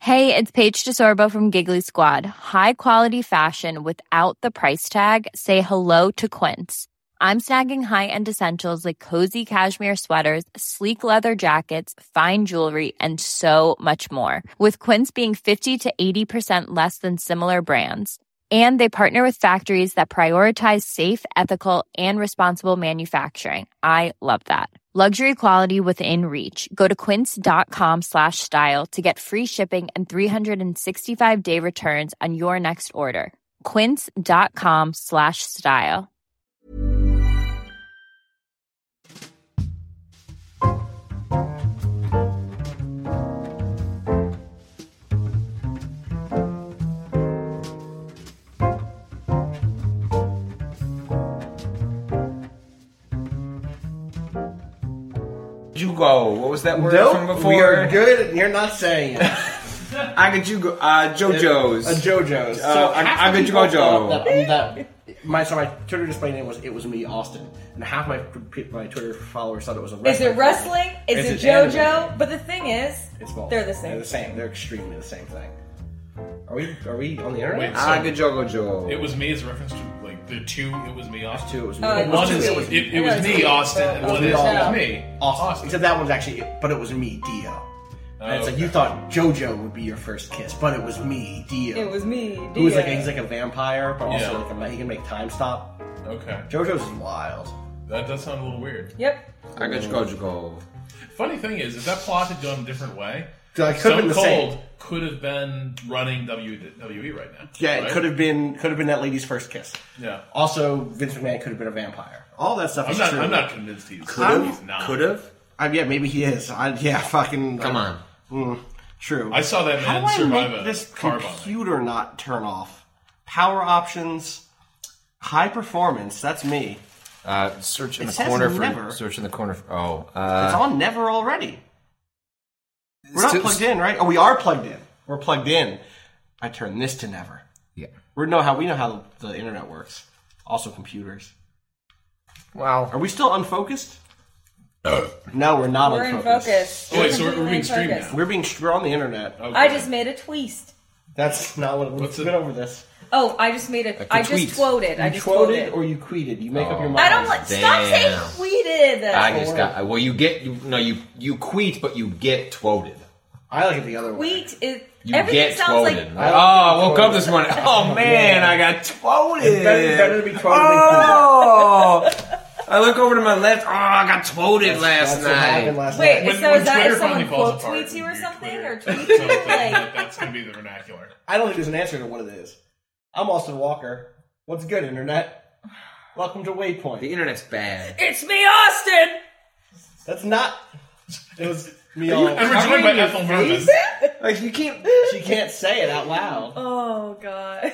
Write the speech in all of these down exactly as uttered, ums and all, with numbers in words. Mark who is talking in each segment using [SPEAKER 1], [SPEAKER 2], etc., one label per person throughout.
[SPEAKER 1] Hey, it's Paige DeSorbo from Giggly Squad. High quality fashion without the price tag. Say hello to Quince. I'm snagging high-end essentials like cozy cashmere sweaters, sleek leather jackets, fine jewelry, and so much more. With Quince being fifty to eighty percent less than similar brands. And they partner with factories that prioritize safe, ethical, and responsible manufacturing. I love that. Luxury quality within reach. Go to quince.com slash style to get free shipping and three sixty-five day returns on your next order. Quince.com slash style.
[SPEAKER 2] Jugo. What was that word
[SPEAKER 3] nope,
[SPEAKER 2] from before?
[SPEAKER 3] We are good. You're not saying it.
[SPEAKER 2] I got you. Uh, JoJo's.
[SPEAKER 3] A JoJo's.
[SPEAKER 2] Uh,
[SPEAKER 3] so
[SPEAKER 2] I, I got you. Jojo.
[SPEAKER 3] That, that, my so my Twitter display name was it was me Austin, and half my my Twitter followers thought it was a wrestling.
[SPEAKER 4] Is it wrestling? Is, is it, it JoJo? Anime? But the thing is,
[SPEAKER 3] it's both.
[SPEAKER 4] They're the same.
[SPEAKER 3] They're the same. They're extremely the same thing. Are we? Are we on the internet?
[SPEAKER 5] Wait, so
[SPEAKER 2] I got JoJo.
[SPEAKER 5] It was me as a reference to like the two. It was me, Austin.
[SPEAKER 3] Two. It was me.
[SPEAKER 4] Uh,
[SPEAKER 5] one is
[SPEAKER 3] it was,
[SPEAKER 5] it, it was me, Austin, and one is it was me,
[SPEAKER 3] Austin.
[SPEAKER 5] Austin.
[SPEAKER 3] Except that one's actually, but it was me, Dio. And
[SPEAKER 5] Oh,
[SPEAKER 3] it's like
[SPEAKER 5] okay.
[SPEAKER 3] you thought JoJo would be your first kiss, but it was me, Dio.
[SPEAKER 4] It was me, Dio.
[SPEAKER 3] Who's like he's like a vampire, but also
[SPEAKER 5] Yeah.
[SPEAKER 3] like a, he can make time stop.
[SPEAKER 5] Okay,
[SPEAKER 3] JoJo's is wild.
[SPEAKER 5] that does sound a little weird.
[SPEAKER 4] Yep.
[SPEAKER 2] I got you. JoJo.
[SPEAKER 5] Funny thing is, if that plot had gone a different way,
[SPEAKER 3] So it could have
[SPEAKER 5] Stone
[SPEAKER 3] been the
[SPEAKER 5] Cold
[SPEAKER 3] same.
[SPEAKER 5] could have been running W W E right now.
[SPEAKER 3] Yeah,
[SPEAKER 5] right?
[SPEAKER 3] it could have been could have been that lady's first kiss.
[SPEAKER 5] Yeah,
[SPEAKER 3] Also, Vince McMahon could have been a vampire. All that stuff
[SPEAKER 5] I'm
[SPEAKER 3] is
[SPEAKER 5] not.
[SPEAKER 3] true.
[SPEAKER 5] I'm not convinced he's.
[SPEAKER 2] Could
[SPEAKER 5] he's not.
[SPEAKER 2] have. Could have.
[SPEAKER 3] Uh, yeah, maybe he is. I, yeah, fucking.
[SPEAKER 2] Come on.
[SPEAKER 3] Mm, true.
[SPEAKER 5] I saw that
[SPEAKER 3] How
[SPEAKER 5] man
[SPEAKER 3] do I
[SPEAKER 5] survive
[SPEAKER 3] make
[SPEAKER 5] a
[SPEAKER 3] this
[SPEAKER 5] car bomb.
[SPEAKER 3] computer not turn off? Power options, high performance. That's me.
[SPEAKER 2] Uh, search in
[SPEAKER 3] It
[SPEAKER 2] the
[SPEAKER 3] says
[SPEAKER 2] corner
[SPEAKER 3] never.
[SPEAKER 2] for. Search in the corner. For, oh.
[SPEAKER 3] It's
[SPEAKER 2] Uh,
[SPEAKER 3] on never already. We're not
[SPEAKER 2] still-
[SPEAKER 3] plugged in, right? Oh, we are plugged in. We're plugged in. I turn this to never.
[SPEAKER 2] Yeah.
[SPEAKER 3] We know how we know how the internet works. Also, computers.
[SPEAKER 2] Wow.
[SPEAKER 3] Are we still unfocused? No, we're not
[SPEAKER 4] We're in
[SPEAKER 3] unfocused.
[SPEAKER 4] focus.
[SPEAKER 5] Oh, wait, so we're, we're
[SPEAKER 4] completely
[SPEAKER 5] being
[SPEAKER 4] in
[SPEAKER 5] streamed
[SPEAKER 4] focus.
[SPEAKER 5] now.
[SPEAKER 3] We're being we're on the internet.
[SPEAKER 5] Okay.
[SPEAKER 4] I just made a twist.
[SPEAKER 3] That's not what.
[SPEAKER 5] What's
[SPEAKER 3] Let's
[SPEAKER 5] it?
[SPEAKER 3] get over this.
[SPEAKER 4] Oh, I just made a. I just
[SPEAKER 2] tweet.
[SPEAKER 4] quoted. I
[SPEAKER 3] You
[SPEAKER 4] just
[SPEAKER 3] quoted
[SPEAKER 4] quoted.
[SPEAKER 3] or you tweeted? You make up
[SPEAKER 2] Oh.
[SPEAKER 3] your mind.
[SPEAKER 4] I don't like. Stop saying
[SPEAKER 2] Damn.
[SPEAKER 4] tweeted.
[SPEAKER 2] I just got. Well, you get. You, no, you you tweet, but you get tweeted.
[SPEAKER 3] I like it the other way.
[SPEAKER 4] Tweet is.
[SPEAKER 2] You
[SPEAKER 4] everything
[SPEAKER 2] get
[SPEAKER 4] sounds
[SPEAKER 2] tweeted.
[SPEAKER 4] like.
[SPEAKER 2] oh, I woke up this morning. Oh man, I got tweeted.
[SPEAKER 3] It's better, better to be quoted
[SPEAKER 2] Oh, I look over to my left. Oh, I got tweeted last
[SPEAKER 3] That's what happened
[SPEAKER 2] night.
[SPEAKER 3] last
[SPEAKER 4] Wait,
[SPEAKER 3] night.
[SPEAKER 5] When-
[SPEAKER 4] so
[SPEAKER 5] when
[SPEAKER 4] is that
[SPEAKER 5] Twitter
[SPEAKER 4] if someone
[SPEAKER 5] finally falls
[SPEAKER 4] quote
[SPEAKER 5] apart,
[SPEAKER 4] tweets you or
[SPEAKER 5] it'd be
[SPEAKER 4] something,
[SPEAKER 5] Twitter.
[SPEAKER 4] or tweets
[SPEAKER 5] So
[SPEAKER 4] you?
[SPEAKER 5] that-
[SPEAKER 4] Like,
[SPEAKER 5] that- that's going to be the vernacular.
[SPEAKER 3] I don't think there's an answer to what it is. I'm Austin Walker. What's good, internet? Welcome to Waypoint.
[SPEAKER 2] The internet's bad.
[SPEAKER 4] it's me, Austin.
[SPEAKER 3] That's not. It was me all.
[SPEAKER 5] And we're joined by Ethel Merman.
[SPEAKER 2] Like you can't.
[SPEAKER 3] She can't say it out loud.
[SPEAKER 4] Oh God.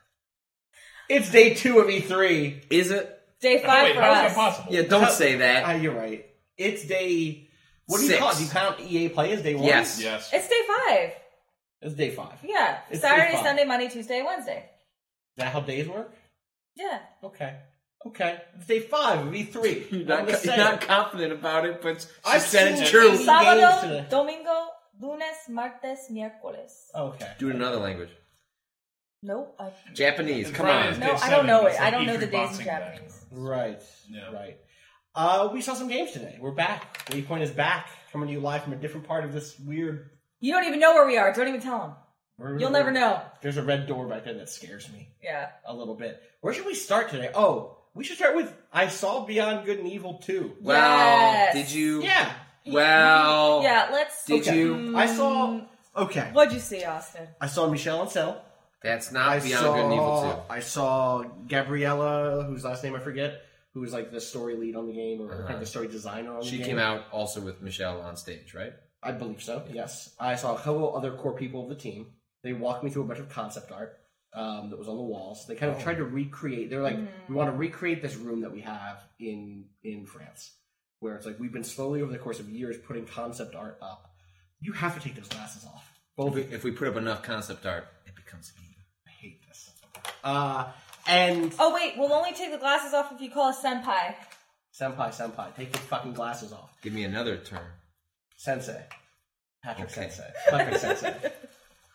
[SPEAKER 3] It's day two of E three.
[SPEAKER 2] Is it?
[SPEAKER 4] Day five
[SPEAKER 5] Wait,
[SPEAKER 4] for
[SPEAKER 5] how is
[SPEAKER 4] us.
[SPEAKER 5] that possible?
[SPEAKER 2] Yeah. Don't say
[SPEAKER 3] Ah,
[SPEAKER 2] that.
[SPEAKER 3] you're right. It's day. What do you
[SPEAKER 2] Six.
[SPEAKER 3] call it? Do you count E A Play as day one?
[SPEAKER 2] Yes.
[SPEAKER 5] Yes.
[SPEAKER 4] It's day five.
[SPEAKER 3] It's day five. Is
[SPEAKER 4] Yeah.
[SPEAKER 3] It's
[SPEAKER 4] Saturday,
[SPEAKER 3] day five.
[SPEAKER 4] Sunday, Monday, Tuesday, Wednesday.
[SPEAKER 3] that how days work?
[SPEAKER 4] Yeah.
[SPEAKER 3] Okay. Okay. It's day five of E three.
[SPEAKER 2] You're
[SPEAKER 3] I'm
[SPEAKER 2] not,
[SPEAKER 3] gonna
[SPEAKER 2] you're
[SPEAKER 3] say
[SPEAKER 2] not
[SPEAKER 3] it.
[SPEAKER 2] confident about it, but she
[SPEAKER 3] I've
[SPEAKER 2] said
[SPEAKER 3] seen
[SPEAKER 2] it's
[SPEAKER 3] it.
[SPEAKER 2] true.
[SPEAKER 3] Games
[SPEAKER 4] Sábado,
[SPEAKER 3] today.
[SPEAKER 4] domingo, lunes, martes, miércoles.
[SPEAKER 3] Okay.
[SPEAKER 2] Do it in another language.
[SPEAKER 4] Nope. I,
[SPEAKER 2] Japanese. Come
[SPEAKER 5] Friday's
[SPEAKER 2] on.
[SPEAKER 5] day
[SPEAKER 4] no, I
[SPEAKER 5] seven.
[SPEAKER 4] don't know it.
[SPEAKER 5] It's
[SPEAKER 4] I
[SPEAKER 5] like
[SPEAKER 4] don't know
[SPEAKER 5] E
[SPEAKER 4] the
[SPEAKER 5] three
[SPEAKER 4] days in
[SPEAKER 5] Boxing Day.
[SPEAKER 4] Japanese.
[SPEAKER 3] Right.
[SPEAKER 5] Yeah.
[SPEAKER 3] Right. Uh, we saw some games today. We're back. Waypoint is back, coming to you live from a different part of this weird.
[SPEAKER 4] You don't even know where we are. Don't even tell them.
[SPEAKER 3] we're-
[SPEAKER 4] You'll never know.
[SPEAKER 3] There's a red door back there that scares me
[SPEAKER 4] Yeah.
[SPEAKER 3] a little bit. Where should we start today? Oh, we should start with I saw Beyond Good and Evil two.
[SPEAKER 2] Well,
[SPEAKER 4] Yes.
[SPEAKER 2] did you?
[SPEAKER 3] Yeah.
[SPEAKER 2] Well,
[SPEAKER 4] Yeah. Let's.
[SPEAKER 2] Did
[SPEAKER 3] Okay.
[SPEAKER 2] you?
[SPEAKER 3] I saw. Okay.
[SPEAKER 4] What'd you see, Austin?
[SPEAKER 3] I saw Michelle Ancel.
[SPEAKER 2] That's not
[SPEAKER 3] I
[SPEAKER 2] Beyond
[SPEAKER 3] saw.
[SPEAKER 2] Good and Evil two.
[SPEAKER 3] I saw Gabriella, whose last name I forget, who was like the story lead on the game or
[SPEAKER 2] Uh-huh.
[SPEAKER 3] kind of the story designer on
[SPEAKER 2] She
[SPEAKER 3] the game.
[SPEAKER 2] came out also with Michelle on stage, right?
[SPEAKER 3] I believe so, yes. I saw a couple other core people of the team. They walked me through a bunch of concept art um, that was on the walls. They kind of
[SPEAKER 2] Oh.
[SPEAKER 3] tried to recreate. They're like, we want to recreate this room that we have in in France, where it's like we've been slowly over the course of years putting concept art up. You have to take those glasses off.
[SPEAKER 2] If
[SPEAKER 3] Both.
[SPEAKER 2] we, if we put up enough concept art, it becomes a game.
[SPEAKER 3] I hate this. Uh, and
[SPEAKER 4] Oh wait, we'll only take the glasses off if you call us senpai.
[SPEAKER 3] senpai, senpai, take those fucking glasses off.
[SPEAKER 2] Give me another term.
[SPEAKER 3] Sensei, Patrick
[SPEAKER 2] Okay.
[SPEAKER 3] Sensei, Patrick Sensei.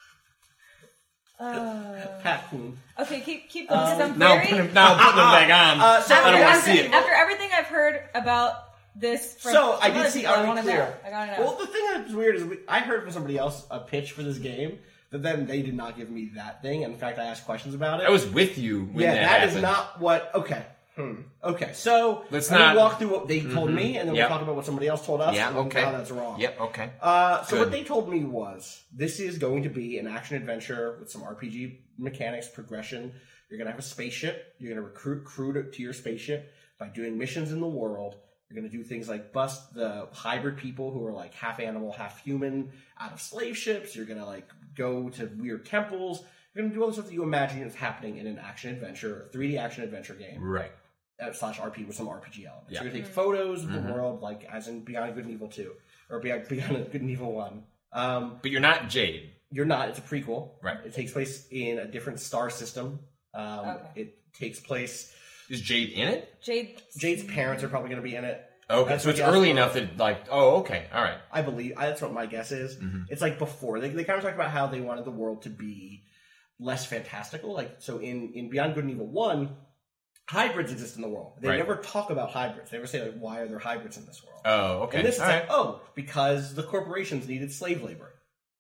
[SPEAKER 4] Uh,
[SPEAKER 3] Pat Queen.
[SPEAKER 4] okay, keep keep going. 'cause I'm
[SPEAKER 2] Now
[SPEAKER 4] very,
[SPEAKER 2] put him, now put them back on.
[SPEAKER 3] Uh, so
[SPEAKER 2] I don't want to
[SPEAKER 4] after,
[SPEAKER 2] see it.
[SPEAKER 4] after everything I've heard about this, from
[SPEAKER 3] So I
[SPEAKER 4] from
[SPEAKER 3] did
[SPEAKER 4] other
[SPEAKER 3] see.
[SPEAKER 4] people, I
[SPEAKER 3] I'll
[SPEAKER 4] want
[SPEAKER 3] be
[SPEAKER 4] to know.
[SPEAKER 3] clear.
[SPEAKER 4] I gotta know.
[SPEAKER 3] Well, the thing that's weird is we, I heard from somebody else a pitch for this game, but then they did not give me that thing. In fact, I asked questions about it.
[SPEAKER 2] I was with you when
[SPEAKER 3] yeah,
[SPEAKER 2] that,
[SPEAKER 3] that
[SPEAKER 2] happened.
[SPEAKER 3] is not what. Okay. Hmm. Okay, so
[SPEAKER 2] Let's
[SPEAKER 3] let
[SPEAKER 2] not-
[SPEAKER 3] me walk through what they told me, and then
[SPEAKER 2] Yep.
[SPEAKER 3] we'll talk about what somebody else told us.
[SPEAKER 2] Yeah,
[SPEAKER 3] and
[SPEAKER 2] okay.
[SPEAKER 3] how that's wrong.
[SPEAKER 2] Yep, okay.
[SPEAKER 3] Uh, so
[SPEAKER 2] Good.
[SPEAKER 3] what they told me was this is going to be an action adventure with some R P G mechanics, progression. You're going to have a spaceship. You're going to recruit crew to, to your spaceship by doing missions in the world. You're going to do things like bust the hybrid people who are like half animal, half human out of slave ships. You're going to like go to weird temples. You're going to do all the stuff that you imagine is happening in an action adventure, three D action adventure game.
[SPEAKER 2] Right.
[SPEAKER 3] Uh, slash R P with some R P G elements.
[SPEAKER 2] Yeah.
[SPEAKER 3] You're gonna take photos of the world, like as in Beyond Good and Evil two or Beyond, Beyond Good and Evil one. Um,
[SPEAKER 2] But you're not Jade.
[SPEAKER 3] you're not. It's a prequel.
[SPEAKER 2] Right.
[SPEAKER 3] It takes place in a different star system. Um,
[SPEAKER 4] Okay.
[SPEAKER 3] It takes place.
[SPEAKER 2] Is Jade in it?
[SPEAKER 4] Jade.
[SPEAKER 3] Jade's parents are probably going to be in it.
[SPEAKER 2] Okay,
[SPEAKER 3] That's
[SPEAKER 2] so
[SPEAKER 3] my
[SPEAKER 2] it's
[SPEAKER 3] guess.
[SPEAKER 2] early enough that, like, oh, okay, all right.
[SPEAKER 3] I believe I, that's what my guess is. It's like before they they kind of talked about how they wanted the world to be less fantastical. Like so in in Beyond Good and Evil one. Hybrids exist in the world. They
[SPEAKER 2] Right.
[SPEAKER 3] never talk about hybrids. They never say, like, why are there hybrids in this world?
[SPEAKER 2] Oh, okay.
[SPEAKER 3] And this is
[SPEAKER 2] all
[SPEAKER 3] like,
[SPEAKER 2] right.
[SPEAKER 3] oh, because the corporations needed slave labor.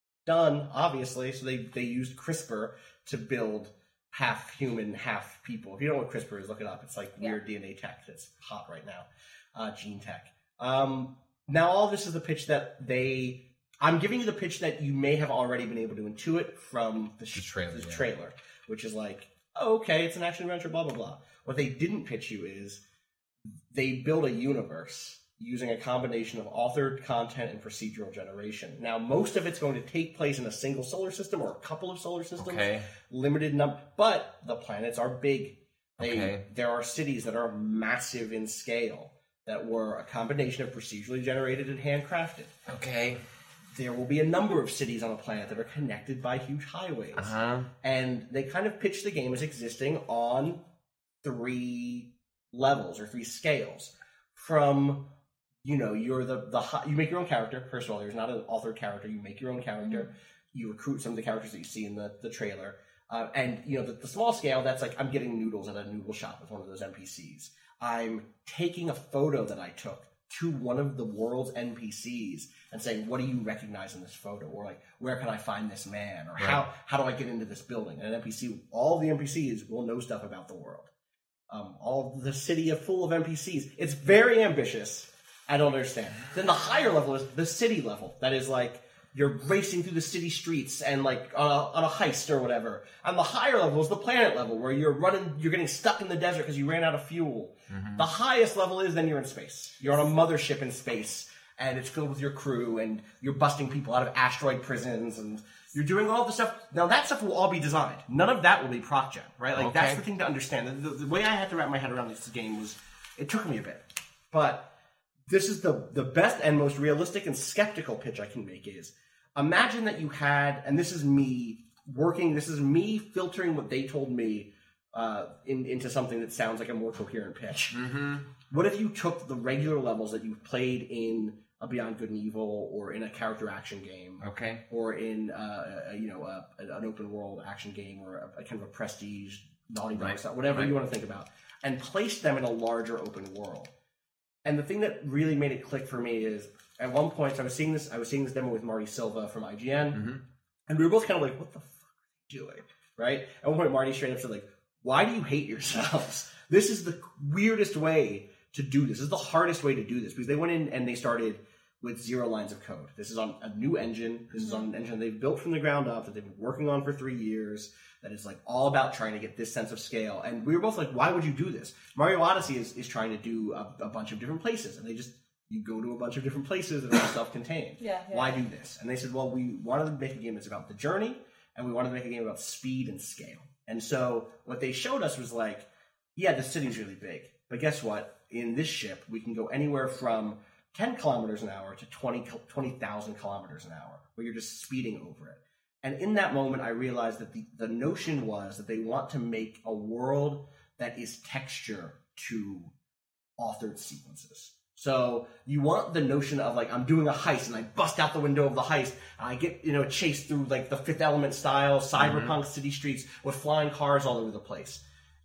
[SPEAKER 3] Done, obviously. So they, they used CRISPR to build half human, half people. If you don't know what CRISPR is, look it up. It's like
[SPEAKER 4] Yeah.
[SPEAKER 3] weird D N A tech that's hot right now. Uh, gene tech. Um, now, all this is the pitch that they... I'm giving you the pitch that you may have already been able to intuit from the, sh-
[SPEAKER 2] The trailer,
[SPEAKER 3] the
[SPEAKER 2] yeah.
[SPEAKER 3] trailer, which is like, oh, okay, it's an action adventure, blah, blah, blah. What they didn't pitch you is they build a universe using a combination of authored content and procedural generation. Now, most of it's going to take place in a single solar system or a couple of solar systems,
[SPEAKER 2] Okay.
[SPEAKER 3] limited number, but the planets are big. They,
[SPEAKER 2] Okay.
[SPEAKER 3] There are cities that are massive in scale that were a combination of procedurally generated and handcrafted.
[SPEAKER 2] Okay.
[SPEAKER 3] There will be a number of cities on the planet that are connected by huge highways.
[SPEAKER 2] Uh-huh.
[SPEAKER 3] And they kind of pitch the game as existing on three levels or three scales. From, you know, you're the, the hi- you make your own character. First of all, there's not an authored character. You make your own character. You recruit some of the characters that you see in the, the trailer. Uh, and, you know, the, the small scale, that's like I'm getting noodles at a noodle shop with one of those N P Cs. I'm taking a photo that I took to one of the world's N P Cs and saying, what do you recognize in this photo? Or like, where can I find this man? Or how, how do I get into this building? And an N P C, all the N P Cs will know stuff about the world. Um, all the city of full of N P Cs. It's very ambitious. I don't understand. Then the higher level is the city level. That is like, you're racing through the city streets and like on a, on a heist or whatever. And the higher level is the planet level where you're running, you're getting stuck in the desert because you ran out of fuel. The highest level is then you're in space. You're on a mothership in space and it's filled with your crew and you're busting people out of asteroid prisons and you're doing all the stuff. Now that stuff will all be designed. None of that will be proc gen, right? Like that's
[SPEAKER 2] Okay.
[SPEAKER 3] the thing to understand. The, the, the way I had to wrap my head around this game was, it took me a bit. But this is the, the best and most realistic and skeptical pitch I can make is, imagine that you had, and this is me working, this is me filtering what they told me uh, in, into something that sounds like a more coherent pitch. Mm-hmm. What if you took the regular levels that you've played in a Beyond Good and Evil or in a character action game,
[SPEAKER 2] Okay.
[SPEAKER 3] or in uh, a, you know a, an open world action game or a, a kind of a prestige Naughty Dog
[SPEAKER 2] Right.
[SPEAKER 3] style, whatever
[SPEAKER 2] Right.
[SPEAKER 3] you want to think about, and placed them in a larger open world? And the thing that really made it click for me is, at one point, I was seeing this. I was seeing this demo with Marty Silva from I G N,
[SPEAKER 2] Mm-hmm.
[SPEAKER 3] and we were both kind of like, "What the fuck are you doing?" Right? At one point, Marty straight up said, "Like, why do you hate yourselves? This is the weirdest way to do this. This is the hardest way to do this because they went in and they started with zero lines of code. This is on a new engine. This is on an engine they've built from the ground up that they've been working on for three years. That is like all about trying to get this sense of scale. And we were both like, why would you do this? Mario Odyssey is, is trying to do a, a bunch of different places, and they just you go to a bunch of different places that are all self-contained.
[SPEAKER 4] Yeah, yeah.
[SPEAKER 3] Why do this? And they said, well, we wanted to make a game that's about the journey, and we wanted to make a game about speed and scale. And so what they showed us was like, yeah, the city's really big, but guess what? In this ship, we can go anywhere from ten kilometers an hour to twenty thousand kilometers an hour, where you're just speeding over it. And in that moment, I realized that the, the notion was that they want to make a world that is texture to authored sequences. So you want the notion of like I'm doing a heist and I bust out the window of the heist and I get you know chased through like the Fifth Element style cyberpunk mm-hmm. city streets with flying cars all over the place.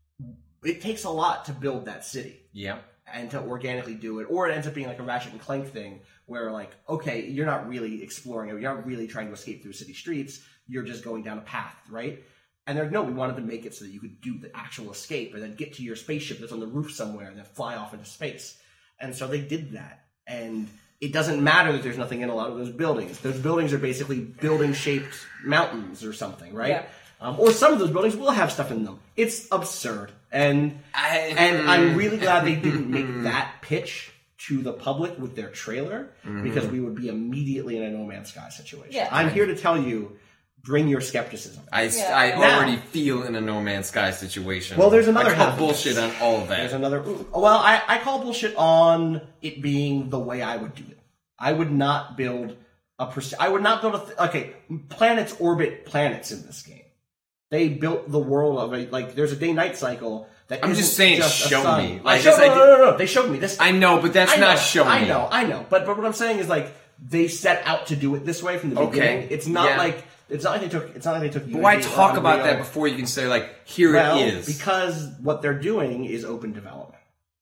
[SPEAKER 3] It takes a lot to build that city.
[SPEAKER 6] Yeah.
[SPEAKER 3] And to organically do it, or it ends up being like a Ratchet and Clank thing where like okay you're not really exploring it, you're not really trying to escape through city streets, you're just going down a path, right? And they're, no, we wanted to make it so that you could do the actual escape and then get to your spaceship that's on the roof somewhere and then fly off into space. And so they did that. And it doesn't matter that there's nothing in a lot of those buildings. Those buildings are basically building-shaped mountains or something, right?
[SPEAKER 4] Yeah.
[SPEAKER 3] Um, or some of those buildings will have stuff in them. It's absurd. And,
[SPEAKER 6] I,
[SPEAKER 3] and I'm really glad they didn't make that pitch to the public with their trailer mm-hmm. because we would be immediately in a No Man's Sky situation.
[SPEAKER 4] Yeah.
[SPEAKER 3] I'm here to tell you, bring your skepticism.
[SPEAKER 6] I,
[SPEAKER 4] Yeah.
[SPEAKER 6] I
[SPEAKER 3] Now-
[SPEAKER 6] already feel in a No Man's Sky situation.
[SPEAKER 3] Well, there's another
[SPEAKER 6] I call
[SPEAKER 3] half of
[SPEAKER 6] bullshit
[SPEAKER 3] this.
[SPEAKER 6] on all of that.
[SPEAKER 3] There's another. Well, I, I call bullshit on it being the way I would do it. I would not build a. Pers- I would not build a. Th- okay, planets orbit planets in this game. They built the world of a, like. There's a day-night cycle. That
[SPEAKER 6] I'm
[SPEAKER 3] isn't
[SPEAKER 6] just saying,
[SPEAKER 3] just a
[SPEAKER 6] show
[SPEAKER 3] sun.
[SPEAKER 6] me.
[SPEAKER 3] I
[SPEAKER 6] Like,
[SPEAKER 3] show,
[SPEAKER 6] this
[SPEAKER 3] no,
[SPEAKER 6] idea-
[SPEAKER 3] no, no, no. They showed me this.
[SPEAKER 6] I know, but that's
[SPEAKER 3] I know,
[SPEAKER 6] not showing
[SPEAKER 3] I
[SPEAKER 6] me.
[SPEAKER 3] know, I know. But but what I'm saying is like they set out to do it this way from the
[SPEAKER 6] Okay,
[SPEAKER 3] beginning. It's not
[SPEAKER 6] yeah.
[SPEAKER 3] like it's not like they took. It's not like they took.
[SPEAKER 6] But why
[SPEAKER 3] Unity or
[SPEAKER 6] talk about
[SPEAKER 3] Unreal.
[SPEAKER 6] that before you can say, like, here
[SPEAKER 3] Well,
[SPEAKER 6] it is?
[SPEAKER 3] because what they're doing is open development.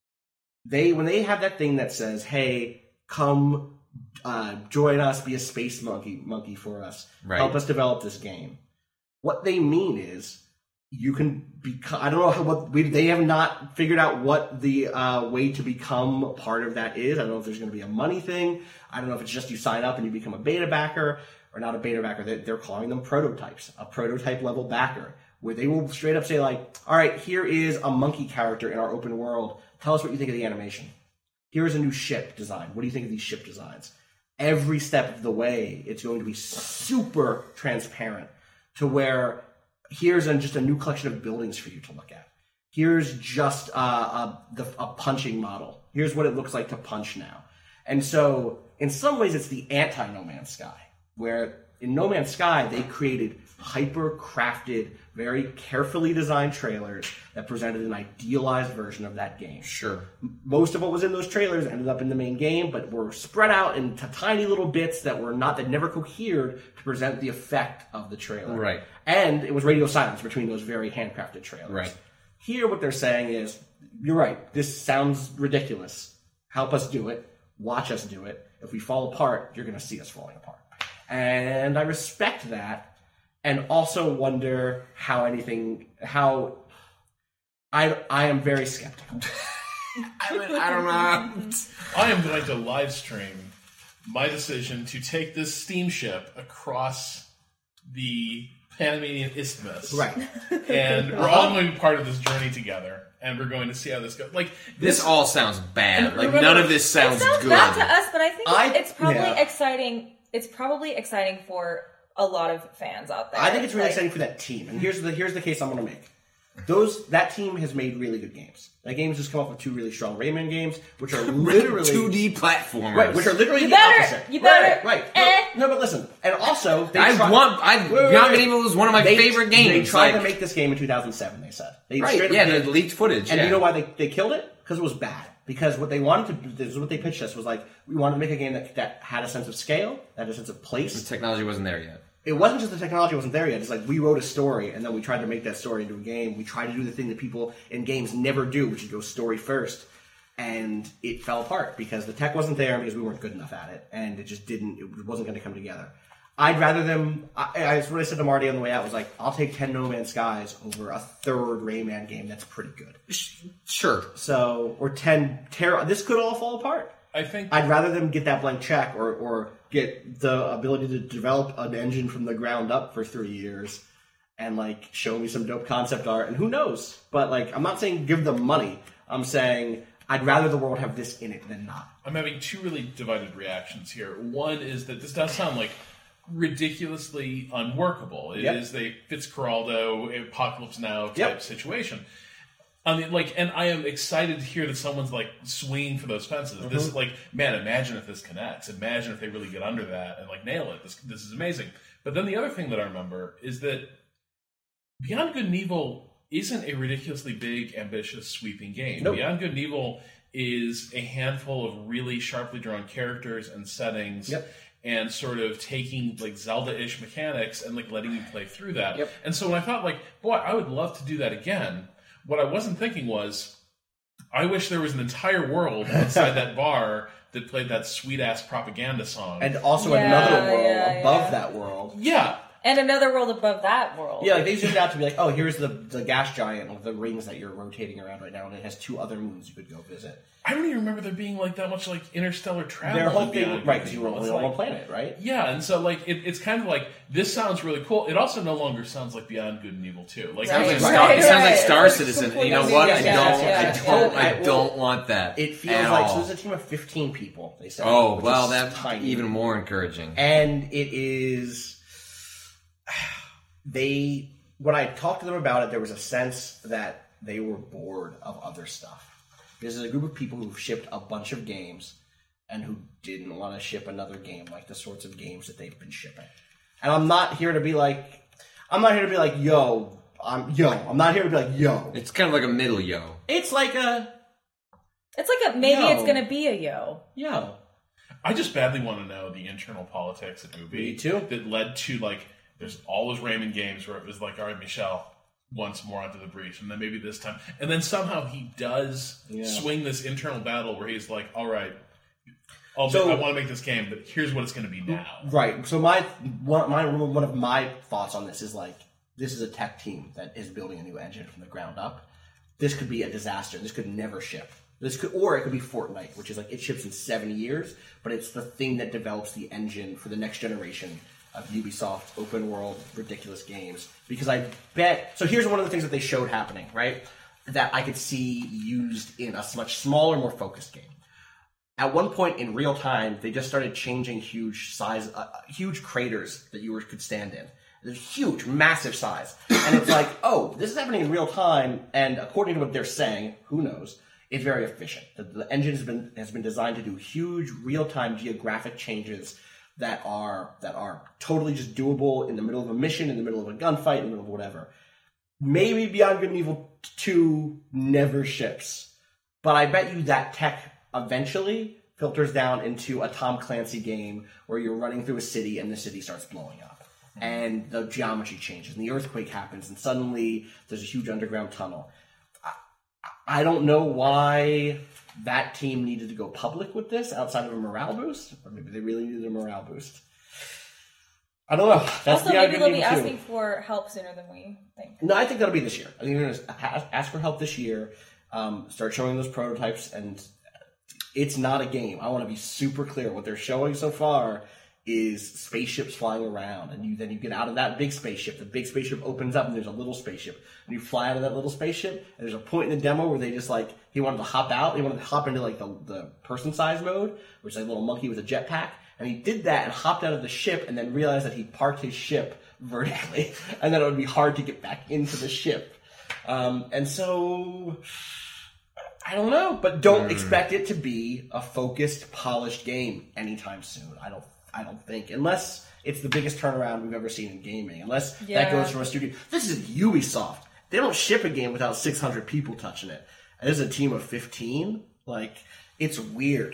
[SPEAKER 3] They when they have that thing that says, "Hey, come uh, join us, be a space monkey monkey for us,
[SPEAKER 6] Right.
[SPEAKER 3] help us develop this game." What they mean is you can become. I don't know how, what we, they have not figured out what the uh, way to become part of that is. I don't know if there's going to be a money thing. I don't know if it's just you sign up and you become a beta backer or not a beta backer. They're, they're calling them prototypes, a prototype level backer, where they will straight up say like, "All right, here is a monkey character in our open world. Tell us what you think of the animation. Here is a new ship design. What do you think of these ship designs?" Every step of the way, it's going to be super transparent to where here's a, just a new collection of buildings for you to look at. Here's just uh, a, the, a punching model. Here's what it looks like to punch now. And so, in some ways, it's the anti-No Man's Sky, where in No Man's Sky, they created hyper-crafted, very carefully designed trailers that presented an idealized version of that game.
[SPEAKER 6] Sure.
[SPEAKER 3] Most of what was in those trailers ended up in the main game, but were spread out into tiny little bits that were not, that never cohered to present the effect of the trailer.
[SPEAKER 6] Right.
[SPEAKER 3] And it was radio silence between those very handcrafted trailers.
[SPEAKER 6] Right.
[SPEAKER 3] Here, what they're saying is, you're right, this sounds ridiculous. Help us do it. Watch us do it. If we fall apart, you're going to see us falling apart. And I respect that. And also wonder how anything, how I I am very skeptical.
[SPEAKER 6] I, mean, I don't know.
[SPEAKER 5] I am going to live stream my decision to take this steamship across the Panamanian Isthmus.
[SPEAKER 3] Right.
[SPEAKER 5] And we're all going to be part of this journey together. And we're going to see how this goes. Like
[SPEAKER 6] This,
[SPEAKER 5] this,
[SPEAKER 6] all sounds bad.
[SPEAKER 5] And
[SPEAKER 6] Like,
[SPEAKER 5] remember-
[SPEAKER 6] none of this sounds,
[SPEAKER 4] It sounds
[SPEAKER 6] good.
[SPEAKER 4] bad to us, but I think
[SPEAKER 3] I-
[SPEAKER 4] it's probably
[SPEAKER 3] yeah.
[SPEAKER 4] exciting. It's probably exciting for a lot of fans out there.
[SPEAKER 3] I think it's really
[SPEAKER 4] Like,
[SPEAKER 3] exciting for that team. And here's the here's the case I'm going to make. Those that team has made really good games. That game's just come up with two really strong Rayman games, which are literally
[SPEAKER 6] two D platformers.
[SPEAKER 3] right, which are literally
[SPEAKER 4] You
[SPEAKER 3] the
[SPEAKER 4] better-
[SPEAKER 3] opposite.
[SPEAKER 4] you better-
[SPEAKER 3] right, right.
[SPEAKER 4] eh.
[SPEAKER 3] No, no, but listen, and also they
[SPEAKER 6] I
[SPEAKER 3] tried-
[SPEAKER 6] want. I
[SPEAKER 3] Wait, wait,
[SPEAKER 6] Beyond
[SPEAKER 3] wait.
[SPEAKER 6] Medieval was one of my
[SPEAKER 3] They-
[SPEAKER 6] favorite games.
[SPEAKER 3] They tried
[SPEAKER 6] like,
[SPEAKER 3] to make this game in two thousand seven. They said they
[SPEAKER 6] right.
[SPEAKER 3] straight up
[SPEAKER 6] Yeah,
[SPEAKER 3] did.
[SPEAKER 6] the leaked footage.
[SPEAKER 3] And
[SPEAKER 6] yeah.
[SPEAKER 3] you know why they, they killed it? Because it was bad. Because what they wanted to, this is what they pitched us, was like, we wanted to make a game that, that had a sense of scale, that had a sense of
[SPEAKER 6] the
[SPEAKER 3] place.
[SPEAKER 6] technology wasn't there yet.
[SPEAKER 3] It wasn't just the technology wasn't there yet. It's like we wrote a story, and then we tried to make that story into a game. We tried to do the thing that people in games never do, which is go story first. And it fell apart because the tech wasn't there and because we weren't good enough at it. And it just didn't, it wasn't going to come together. I'd rather them, I, I, that's what I said to Marty on the way out, was like, I'll take ten No Man's Skies over a third Rayman game that's pretty good.
[SPEAKER 6] Sure.
[SPEAKER 3] So, or ten Terra. This could all fall apart.
[SPEAKER 5] I think
[SPEAKER 3] I'd rather them get that blank check or, or get the ability to develop an engine from the ground up for three years and, like, show me some dope concept art. And who knows? But, like, I'm not saying give them money. I'm saying I'd rather the world have this in it than not.
[SPEAKER 5] I'm having two really divided reactions here. One is that this does sound like ridiculously unworkable. It
[SPEAKER 3] Yep.
[SPEAKER 5] is a Fitzcarraldo Apocalypse Now type
[SPEAKER 3] Yep.
[SPEAKER 5] situation. I mean, like, and I am excited to hear that someone's like swinging for those fences. This is like, man, imagine if this connects. Imagine if they really get under that and like nail it. This this is amazing. But then the other thing that I remember is that Beyond Good and Evil isn't a ridiculously big, ambitious, sweeping game.
[SPEAKER 3] Nope.
[SPEAKER 5] Beyond Good and Evil is a handful of really sharply drawn characters and settings.
[SPEAKER 3] Yep.
[SPEAKER 5] And sort of taking like Zelda-ish mechanics and like letting you play through that.
[SPEAKER 3] Yep.
[SPEAKER 5] And so when I thought like, boy, I would love to do that again, what I wasn't thinking was, I wish there was an entire world outside that bar that played that sweet-ass propaganda song.
[SPEAKER 3] And also
[SPEAKER 4] Yeah,
[SPEAKER 3] another world
[SPEAKER 4] yeah,
[SPEAKER 3] above
[SPEAKER 4] yeah.
[SPEAKER 3] that world.
[SPEAKER 5] yeah.
[SPEAKER 4] And another world above that world.
[SPEAKER 3] Yeah, like they zoomed out to be like, oh, here's the the gas giant of the rings that you're rotating around right now, and it has two other moons you could go visit.
[SPEAKER 5] I don't even remember there being like that much like interstellar travel.
[SPEAKER 3] Their whole
[SPEAKER 5] in Beyond
[SPEAKER 3] thing,
[SPEAKER 5] Good
[SPEAKER 3] right?
[SPEAKER 5] and
[SPEAKER 3] Because you
[SPEAKER 5] Evil.
[SPEAKER 3] were
[SPEAKER 5] It's
[SPEAKER 3] only on
[SPEAKER 5] like-
[SPEAKER 3] one planet, right?
[SPEAKER 5] Yeah, and so like it, it's kind of like this sounds really cool. It also no longer sounds like Beyond Good and Evil too. Like
[SPEAKER 6] Sounds
[SPEAKER 4] Right,
[SPEAKER 6] like Star,
[SPEAKER 4] right,
[SPEAKER 6] it sounds like
[SPEAKER 4] right.
[SPEAKER 6] Star
[SPEAKER 4] It's
[SPEAKER 6] Citizen.
[SPEAKER 4] completely
[SPEAKER 6] You know what? I
[SPEAKER 3] yeah,
[SPEAKER 6] don't.
[SPEAKER 3] yeah,
[SPEAKER 6] I
[SPEAKER 3] yeah.
[SPEAKER 6] don't.
[SPEAKER 3] Yeah.
[SPEAKER 6] I don't want that.
[SPEAKER 3] It feels
[SPEAKER 6] at
[SPEAKER 3] like
[SPEAKER 6] all.
[SPEAKER 3] so. There's a team of fifteen people. They said.
[SPEAKER 6] Oh
[SPEAKER 3] which
[SPEAKER 6] well,
[SPEAKER 3] is
[SPEAKER 6] that's
[SPEAKER 3] tiny.
[SPEAKER 6] even more encouraging.
[SPEAKER 3] And it is. They when I talked to them about it, there was a sense that they were bored of other stuff. This is a group of people who've shipped a bunch of games and who didn't want to ship another game like the sorts of games that they've been shipping. And I'm not here to be like, I'm not here to be like, yo, I'm yo. I'm not here to be like, yo.
[SPEAKER 6] It's kind of like a middle yo.
[SPEAKER 3] It's like a
[SPEAKER 4] It's like a maybe
[SPEAKER 3] Yo.
[SPEAKER 4] it's gonna be a yo.
[SPEAKER 3] yo.
[SPEAKER 5] I just badly want to know the internal politics of the movie
[SPEAKER 3] Me too.
[SPEAKER 5] that led to like there's all those Raymond games where it was like, all right, Michelle, once more onto the breach, and then maybe this time, and then somehow he does
[SPEAKER 3] Yeah.
[SPEAKER 5] swing this internal battle where he's like, all right, I'll
[SPEAKER 3] So-
[SPEAKER 5] I want to make this game, but here's what it's going to be now.
[SPEAKER 3] Right. So my one, my one of my thoughts on this is like this is a tech team that is building a new engine from the ground up. This could be a disaster. This could never ship. This could, or it could be Fortnite, which is like it ships in seven years, but it's the thing that develops the engine for the next generation of Ubisoft open world ridiculous games. Because I bet. So here's one of the things that they showed happening, right? That I could see used in a much smaller, more focused game. At one point in real time, they just started changing huge size, uh, huge craters that you were, could stand in. They're huge, massive size. And it's like, oh, this is happening in real time, and according to what they're saying, who knows, it's very efficient. The, the engine has been has been designed to do huge, real-time geographic changes that are that are totally just doable in the middle of a mission, in the middle of a gunfight, in the middle of whatever. Maybe Beyond Good and Evil two never ships, but I bet you that tech eventually filters down into a Tom Clancy game where you're running through a city and the city starts blowing up. And the geometry changes, and the earthquake happens, and suddenly there's a huge underground tunnel. I, I don't know why that team needed to go public with this outside of a morale boost, or maybe they really needed a morale boost. I don't know. That's
[SPEAKER 4] Also,
[SPEAKER 3] Beyond
[SPEAKER 4] maybe
[SPEAKER 3] Good
[SPEAKER 4] they'll
[SPEAKER 3] and
[SPEAKER 4] be
[SPEAKER 3] Evil two.
[SPEAKER 4] asking for help sooner than we think.
[SPEAKER 3] No, I think that'll be this year. I think they're going to ask for help this year, um, start showing those prototypes, and it's not a game. I want to be super clear. What they're showing so far is spaceships flying around, and you then you get out of that big spaceship. The big spaceship opens up, and there's a little spaceship, and you fly out of that little spaceship. And there's a point in the demo where they just like he wanted to hop out. He wanted to hop into like the the person size mode, which is like a little monkey with a jetpack. And he did that and hopped out of the ship, and then realized that he parked his ship vertically, and that it would be hard to get back into the ship. Um, and so, I don't know, but don't
[SPEAKER 6] Mm.
[SPEAKER 3] expect it to be a focused, polished game anytime soon. I don't, I don't think, unless it's the biggest turnaround we've ever seen in gaming. Unless that
[SPEAKER 4] Yeah.
[SPEAKER 3] goes from a studio. This is Ubisoft. They don't ship a game without six hundred people touching it. And this is a team of fifteen. Like, it's weird.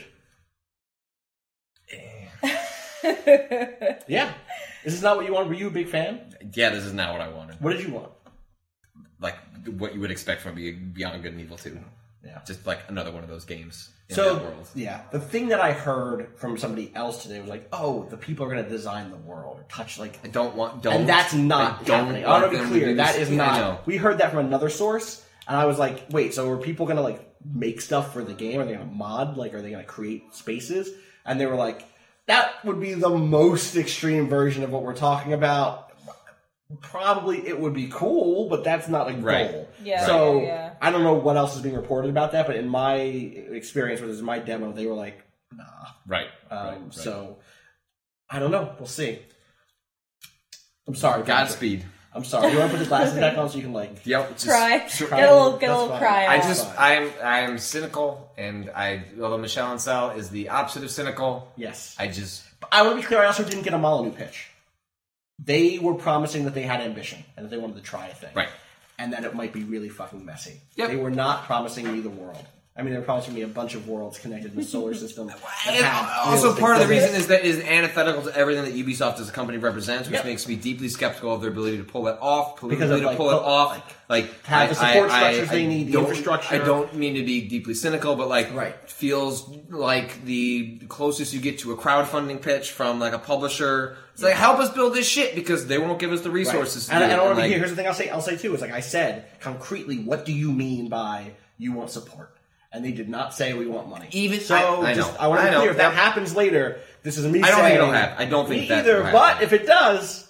[SPEAKER 3] Yeah. This is not what you want. Were you a big fan?
[SPEAKER 6] Yeah, this is not what I wanted.
[SPEAKER 3] What did you want?
[SPEAKER 6] Like what you would expect from Be- Beyond Good and Evil two.
[SPEAKER 3] Yeah.
[SPEAKER 6] Just like another one of those games in
[SPEAKER 3] So,
[SPEAKER 6] that world.
[SPEAKER 3] yeah, the thing that I heard from somebody else today was like, oh, the people are going to design the world or touch, like...
[SPEAKER 6] I don't want. Don't.
[SPEAKER 3] and that's not
[SPEAKER 6] I don't
[SPEAKER 3] happening. I
[SPEAKER 6] want
[SPEAKER 3] want to be
[SPEAKER 6] them
[SPEAKER 3] clear.
[SPEAKER 6] do
[SPEAKER 3] That
[SPEAKER 6] this.
[SPEAKER 3] is
[SPEAKER 6] Yeah, I know.
[SPEAKER 3] not... We heard that from another source, and I was like, wait, so are people going to, like, make stuff for the game? Are they going to mod? Like, are they going to create spaces? And they were like, that would be the most extreme version of what we're talking about. Probably it would be cool, but that's not a goal.
[SPEAKER 6] Right.
[SPEAKER 4] Yeah,
[SPEAKER 3] So
[SPEAKER 4] yeah, yeah.
[SPEAKER 3] I don't know what else is being reported about that, but in my experience, with this is my demo, they were like, nah.
[SPEAKER 6] Right.
[SPEAKER 3] Um,
[SPEAKER 6] right, right.
[SPEAKER 3] So I don't know. We'll see. I'm sorry. Patrick.
[SPEAKER 6] Godspeed.
[SPEAKER 3] I'm sorry. You want to put the glasses back on so you can like
[SPEAKER 6] Yep. Just,
[SPEAKER 4] Cry.
[SPEAKER 3] cry?
[SPEAKER 4] Get a little, get a
[SPEAKER 3] That's
[SPEAKER 4] little
[SPEAKER 3] fine.
[SPEAKER 4] cry.
[SPEAKER 6] I
[SPEAKER 4] out.
[SPEAKER 6] just,
[SPEAKER 3] fine.
[SPEAKER 6] I'm, I'm cynical, and I, although Michelle Ancel is the opposite of cynical,
[SPEAKER 3] yes.
[SPEAKER 6] I just,
[SPEAKER 3] I want to be clear. I also didn't get a Molyneux pitch. They were promising that they had ambition and that they wanted to try a thing,
[SPEAKER 6] right.
[SPEAKER 3] and that it might be really fucking messy.
[SPEAKER 6] Yep.
[SPEAKER 3] They were not promising me the world, I mean, there are probably going to be a bunch of worlds connected in the solar system.
[SPEAKER 6] And also, part of the reason is that is antithetical to everything that Ubisoft as a company represents, which
[SPEAKER 3] Yep.
[SPEAKER 6] makes me deeply skeptical of their ability to pull that off,
[SPEAKER 3] Because
[SPEAKER 6] ability
[SPEAKER 3] of,
[SPEAKER 6] to
[SPEAKER 3] like,
[SPEAKER 6] pull it
[SPEAKER 3] pu-
[SPEAKER 6] off. Like,
[SPEAKER 3] to have the support structures
[SPEAKER 6] I,
[SPEAKER 3] they need, the
[SPEAKER 6] don't-
[SPEAKER 3] infrastructure.
[SPEAKER 6] I don't mean to be deeply cynical, but like,
[SPEAKER 3] Right.
[SPEAKER 6] feels like the closest you get to a crowdfunding pitch from like a publisher. It's like, help us build this shit because they won't give us the resources.
[SPEAKER 3] Right.
[SPEAKER 6] To
[SPEAKER 3] And,
[SPEAKER 6] do
[SPEAKER 3] and
[SPEAKER 6] it.
[SPEAKER 3] I want to
[SPEAKER 6] like,
[SPEAKER 3] be here. Here's the thing I'll say. I'll say too is like I said concretely. What do you mean by you want support? And they did not say we want money.
[SPEAKER 6] Even-
[SPEAKER 3] so,
[SPEAKER 6] I- I
[SPEAKER 3] just,
[SPEAKER 6] know.
[SPEAKER 3] I want to
[SPEAKER 6] I
[SPEAKER 3] be
[SPEAKER 6] know.
[SPEAKER 3] clear. If that
[SPEAKER 6] That-
[SPEAKER 3] happens later, this is me.
[SPEAKER 6] I don't
[SPEAKER 3] saying,
[SPEAKER 6] think it'll happen. I don't think
[SPEAKER 3] me
[SPEAKER 6] that
[SPEAKER 3] either.
[SPEAKER 6] will
[SPEAKER 3] But
[SPEAKER 6] happen.
[SPEAKER 3] if it does,